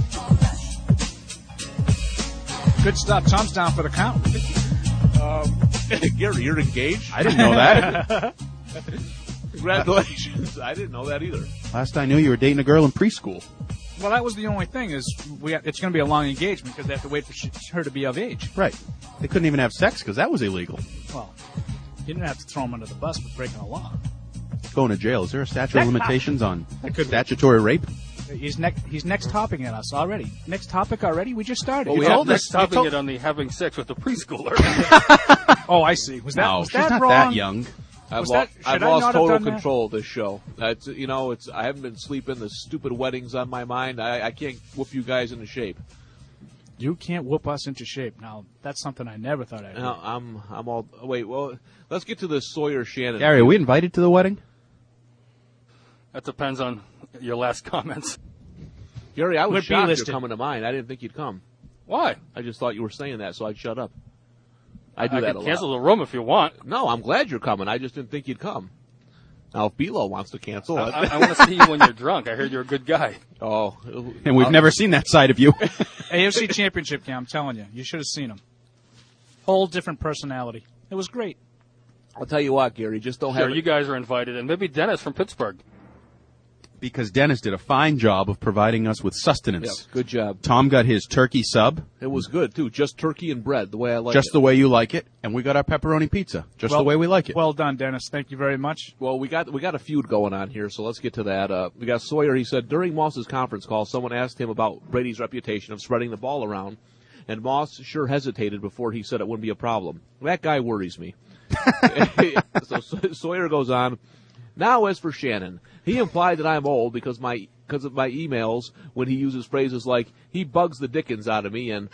Good stuff. Tom's down for the count.
Um, Gary, you're engaged?
I didn't know that.
Congratulations. I didn't know that either.
Last I knew, you were dating a girl in preschool.
Well, that was the only thing is we have, it's going to be a long engagement because they have to wait for she, her to be of age.
Right. They couldn't even have sex because that was illegal.
Well, you didn't have to throw him under the bus for breaking the law.
Going to jail. Is there a statute of limitations on
could
statutory rape?
He's next. He's next topping at us already. Next topic already. We just started.
Well, we
You
have
told
next
us- you
topping
told-
it on the having sex with the preschooler.
Oh, I see. Was that
No,
was
she's
that
not
wrong?
that young.
I've,
Was
lo-
that- should
I've
I
lost
not have
total
done that?
control of this show. That's you know, it's I haven't been sleeping. The stupid weddings on my mind. I, I can't whoop you guys into shape.
You can't whoop us into shape. Now that's something I never thought I'd do.
No, I'm I'm all wait. Well, let's get to the Sawyer Shannon.
Gary, are we invited to the wedding?
That depends on your last comments.
Gary, I was
We're
shocked
B-listed.
you're coming to mine. I didn't think you'd come.
Why?
I just thought you were saying that, so I'd shut up. I do
I
that
could
a
cancel
lot.
the room if you want.
No, I'm glad you're coming. I just didn't think you'd come. Now, if Bilo wants to cancel,
I, I, I want to see you when you're drunk. I heard you're a good guy.
Oh,
And we've
uh,
never seen that side of you.
A F C Championship game. I'm telling you, you should have seen him. Whole different personality. It was great.
I'll tell you what, Gary. Just don't
Sure,
have
you guys are invited, and maybe Dennis from Pittsburgh.
Because Dennis did a fine job of providing us with sustenance.
Yeah, good job.
Tom got his turkey sub,
It was good too. Just turkey and bread, the way I like
just
it.
the way you like it, and we got our pepperoni pizza, just
Well-
the way we like it.
Well done, Dennis. Thank you very much.
Well, we got we got a feud going on here, so let's get to that. Uh, we got Sawyer. He said during Moss's conference call, someone asked him about Brady's reputation of spreading the ball around, and Moss sure hesitated before he said it wouldn't be a problem. That guy worries me. So Sawyer goes on. Now, as for Shannon, he implied that I'm old because my because of my emails when he uses phrases like "he bugs the dickens out of me" and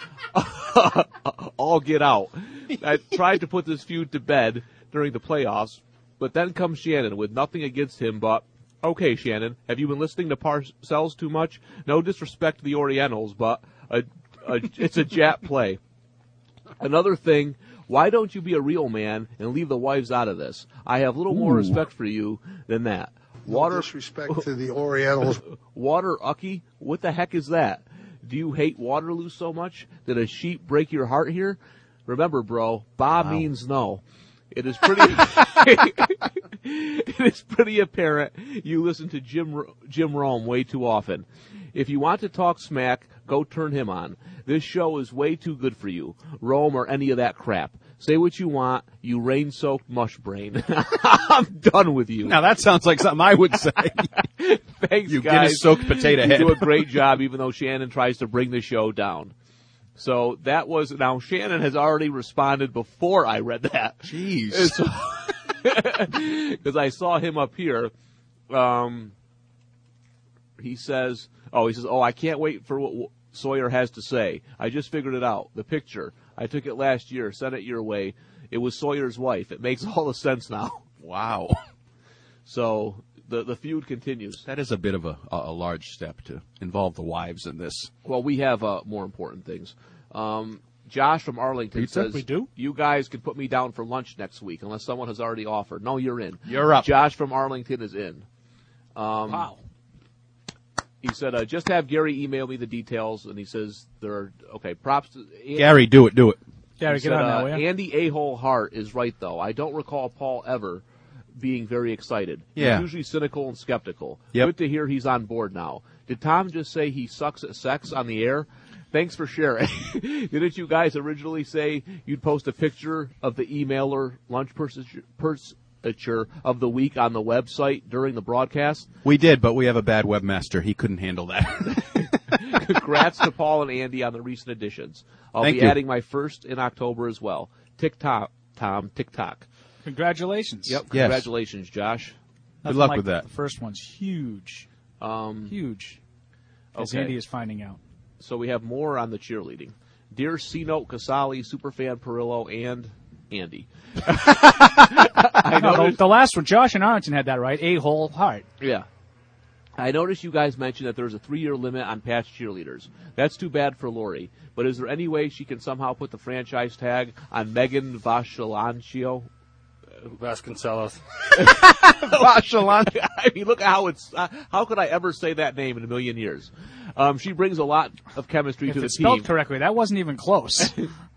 "all get out." I tried to put this feud to bed during the playoffs, but then comes Shannon with nothing against him but, "Okay, Shannon, have you been listening to Parcells too much? No disrespect to the Orientals, but a, a, it's a Jap play." Another thing. Why don't you be a real man and leave the wives out of this? I have little more
Ooh.
respect for you than that. Water
No disrespect to the Orientals.
Water Ucky? What the heck is that? Do you hate Waterloo so much? Did a sheep break your heart here? Remember, bro, Ba
Wow.
means no. It is pretty. It is pretty apparent you listen to Jim Jim Rome way too often. If you want to talk smack, go turn him on. This show is way too good for you, Rome or any of that crap. Say what you want, you rain-soaked mush brain. I'm done with you.
Now that sounds like something I would say.
Thanks,
You
guys.
Guinness-soaked potato
you
head.
do a great job, even though Shannon tries to bring the show down. So that was now. Shannon has already responded before I read that.
Jeez.
Because I saw him up here. Um, he says, "Oh, he says, oh, I can't wait for what Sawyer has to say. I just figured it out. The picture. I took it last year, sent it your way. It was Sawyer's wife. It makes all the sense now."
Wow.
So the the feud continues.
That is a bit of a, a large step to involve the wives in this.
Well, we have uh, more important things. Um, Josh from Arlington
Pizza?
says,
We do?
you guys can put me down for lunch next week unless someone has already offered. No, you're in.
You're up.
Josh from Arlington is in. Um,
Wow.
He said, uh, just have Gary email me the details, and he says there are, okay, props to... Andy,
Gary, do it, do it.
Gary,
he
get
said,
on
uh,
that, will ya?
Andy A-hole Hart is right, though. I don't recall Paul ever being very excited.
Yeah.
He's usually cynical and skeptical.
Yep.
Good to hear he's on board now. Did Tom just say he sucks at sex on the air? Thanks for sharing. Didn't you guys originally say you'd post a picture of the emailer lunch percentage of the week on the website during the broadcast?
We did, but we have a bad webmaster. He couldn't handle that.
Congrats to Paul and Andy on the recent additions. I'll
Thank
be
you.
adding my first in October as well. Tick-tock, Tom, tick-tock.
Congratulations.
Yep,
Yes.
congratulations, Josh.
Good
Nothing
luck
like
with that.
The first one's huge.
Um,
Huge. As
okay.
Andy is finding out.
So we have more on the cheerleading. Dear C-Note, Casali, Superfan Perillo, and Andy. I
No, the,
noticed,
the last one, Josh and Arlington had that right. A whole heart.
yeah. I noticed you guys mentioned that there's a three-year limit on past cheerleaders. That's too bad for Lori. But is there any way she can somehow put the franchise tag on Megan Vashilancio?
Vasconcelos.
Vashilancio. I mean, look at how it's. Uh, how could I ever say that name in a million years? Um, she brings a lot of chemistry
If
to the
it's
team.
spelled correctly, that wasn't even close.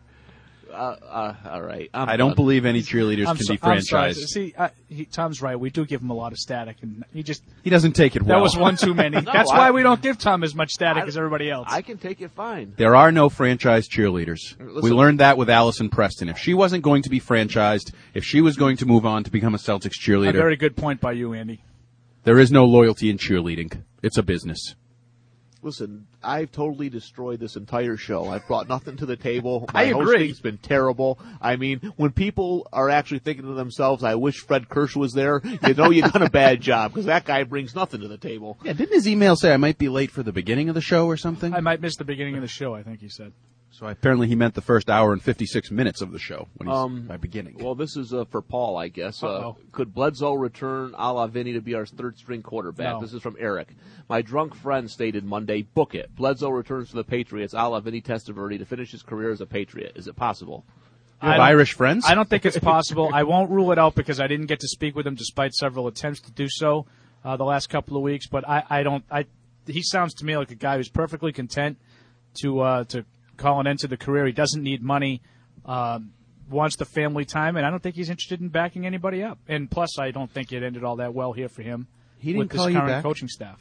Uh, uh, all right. I'm
I don't
done.
believe any cheerleaders
I'm
can
so-
be
I'm sorry.
franchised.
See, uh, he, Tom's right. We do give him a lot of static, and he just
He doesn't take it well.
that was one too many.
No,
That's
I-
why we don't give Tom as much static
I-
as everybody else.
I can take it fine.
There are no franchise cheerleaders. We
Listen.
learned that with Allison Preston. If she wasn't going to be franchised, if she was going to move on to become a Celtics
a
cheerleader,
very good point by you, Andy.
there is no loyalty in cheerleading. It's a business.
Listen, I've totally destroyed this entire show. I've brought nothing to the table.
I
My
agree.
hosting's been terrible. I mean, when people are actually thinking to themselves, I wish Fred Kirsch was there, you know you've done a bad job, because that guy brings nothing to the table.
Yeah, didn't his email say I might be late for the beginning of the show or something?
I might miss the beginning of the show, I think he said.
So apparently he meant the first hour and fifty-six minutes of the show when he's
Um,
by beginning.
Well, this is uh, for Paul, I guess. Uh,
Uh-oh.
could Bledsoe return a la Vinny to be our third-string quarterback?
No.
This is from Eric. My drunk friend stated Monday, book it. Bledsoe returns to the Patriots a la Vinny Testaverde to finish his career as a Patriot. Is it possible?
You have
I don't-
Irish friends?
I don't think it's possible. I won't rule it out because I didn't get to speak with him despite several attempts to do so uh, the last couple of weeks. But I, I don't. I he sounds to me like a guy who's perfectly content to uh, to call an end to the career. He doesn't need money. Um, wants the family time, and I don't think he's interested in backing anybody up. And plus, I don't think it ended all that well here for him
He didn't
with
call
his
you
current
back?
coaching staff.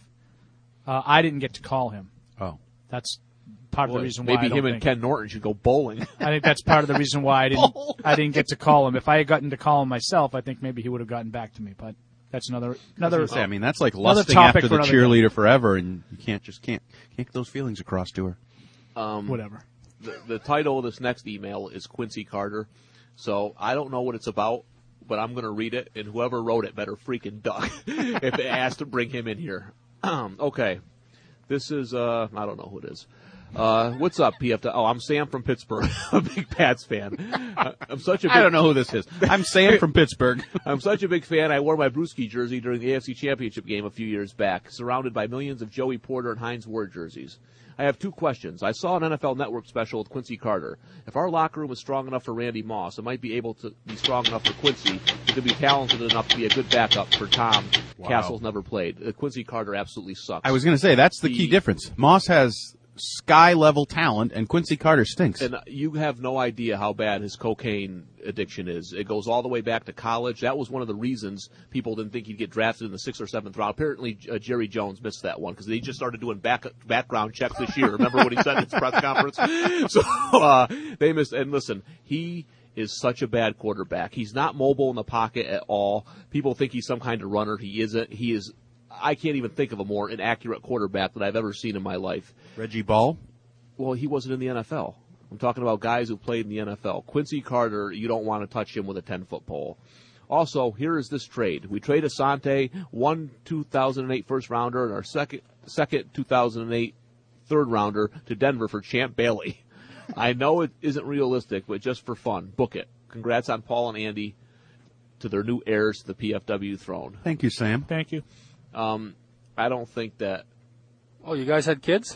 Uh, I didn't get to call him.
Oh.
That's part of
Boy,
the reason why
maybe
I don't
him and
think.
Ken Norton should go bowling.
I think that's part of the reason why I didn't I didn't get to call him. If I had gotten to call him myself, I think maybe he would have gotten back to me. But that's another
I, was
another.
gonna say, I mean, that's like
another
lusting
topic
after
for
the
another
cheerleader forever, and you can't just can't can't get those feelings across to her.
Um,
Whatever.
The, the title of this next email is Quincy Carter. So I don't know what it's about, but I'm going to read it, and whoever wrote it better freaking duck if it asks to bring him in here. Okay. This is, uh, I don't know who it is. Uh, what's up, P F W? Oh, I'm Sam from Pittsburgh. I'm a big Pats fan. Uh, I'm such a big,
I don't know who this is. I'm Sam from Pittsburgh.
I'm such a big fan, I wore my Brewski jersey during the A F C Championship game a few years back, surrounded by millions of Joey Porter and Heinz Ward jerseys. I have two questions. I saw an N F L Network special with Quincy Carter. If our locker room is strong enough for Randy Moss, it might be able to be strong enough for Quincy, who could be talented enough to be a good backup for Tom.
Wow.
Castle's never played. Uh, Quincy Carter absolutely sucks.
I was going to say, that's the
The-
key difference. Moss has sky-level talent, and Quincy Carter stinks.
And you have no idea how bad his cocaine addiction is. It goes all the way back to college. That was one of the reasons people didn't think he'd get drafted in the sixth or seventh round. Apparently, uh, Jerry Jones missed that one because they just started doing back, background checks this year. Remember what he said in his press conference? So uh, they missed. And listen, he is such a bad quarterback. He's not mobile in the pocket at all. People think he's some kind of runner. He isn't. He is. I can't even think of a more inaccurate quarterback that I've ever seen in my life.
Reggie Ball?
Well, he wasn't in the N F L. I'm talking about guys who played in the N F L. Quincy Carter, you don't want to touch him with a ten-foot pole. Also, here is this trade. We trade Asante, one two thousand eight first rounder, and our second second two thousand eight third rounder to Denver for Champ Bailey. I know it isn't realistic, but just for fun, book it. Congrats on Paul and Andy to their new heirs to the P F W throne.
Thank you, Sam.
Thank you.
Um, I don't think that.
Oh, you guys had kids?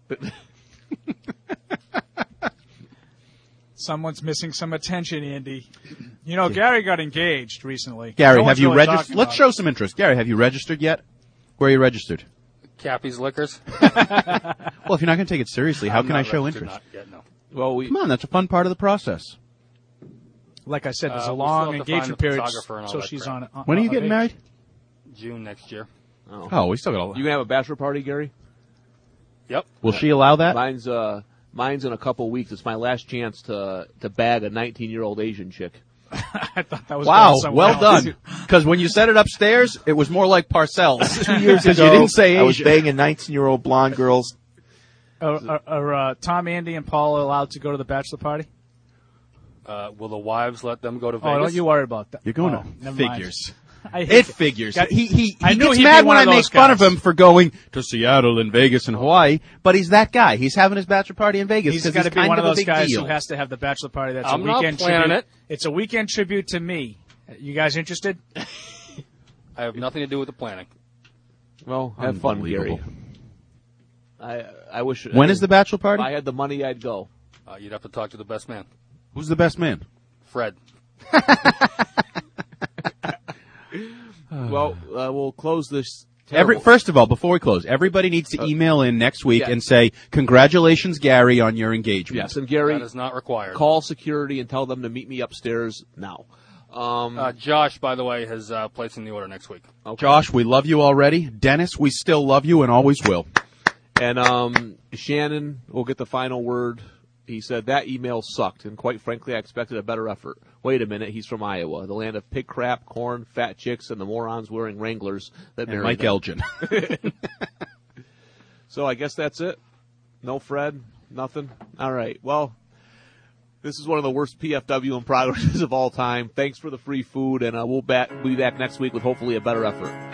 Someone's missing some attention, Andy. You know, Gary got engaged recently.
Gary,
No one's
have you
really
registered?
talking
Let's
about
show some interest. Gary, have you registered yet? Where are you registered?
Cappy's Liquors?
Well, if you're not going to take it seriously, how
I'm
can
not
I show
registered,
interest?
not yet, no.
Well, we
Come on, that's a fun part of the process.
it. Like I said, there's
Uh,
a
we
long
still have to find
engagement
the
period,
photographer and all
so
that
she's
crap.
on it.
When are you getting married?
June next year.
Oh,
Oh, we still got a
you gonna have a bachelor party, Gary?
Yep.
Will she allow that?
Mine's uh, mine's in a couple weeks. It's my last chance to to bag a nineteen-year-old Asian chick.
I thought that was
Wow,
going somewhere
well
else.
done. Because when you said it upstairs, it was more like Parcells.
Two years
Because
ago,
you didn't say
I was
Asian.
banging nineteen-year-old blonde girls.
Are, are, are uh, Tom, Andy, and Paul allowed to go to the bachelor party?
Uh, will the wives let them go to
Oh,
Vegas?
don't you worry about that.
You're going
oh,
to
never
figures.
Mind. I hate
It figures.
Got-
he he, he
I knew
gets
he'd be
mad
one
when I
of
make
those
fun of
guys.
him for going to Seattle and Vegas and Hawaii, but he's that guy. He's having his bachelor party in Vegas
He's
because
got
he's
to be
kind
one
of
of
a
those
big
guys
deal.
who has to have the bachelor party. That's
I'm
a
not
weekend
planning
tribute.
it.
It's a weekend tribute to me. You guys interested?
I have nothing to do with the planning.
Well, have fun, Gary. I I wish.
When is the bachelor party?
If I had the money, I'd go.
Uh, you'd have to talk to the best man,
Who's the best man?
Fred.
Well, uh, we'll close this.
Every,
terrible-
first of all, before we close, everybody needs to email in next week
yeah.
and say, congratulations, Gary, on your engagement.
Yes, and Gary,
That is not required.
call security and tell them to meet me upstairs now. Um,
Uh, Josh, by the way, is uh, placing the order next week.
okay.
Josh, we love you already. Dennis, we still love you and always will.
And um, Shannon will get the final word. He said that email sucked, and quite frankly, I expected a better effort. Wait a minute, he's from Iowa, the land of pig crap, corn, fat chicks, and the morons wearing Wranglers that
And
marry
Mike
them.
Elgin.
So I guess that's it. No Fred, nothing. All right. Well, this is one of the worst P F W in progress of all time. Thanks for the free food, and uh, we'll back, be back next week with hopefully a better effort.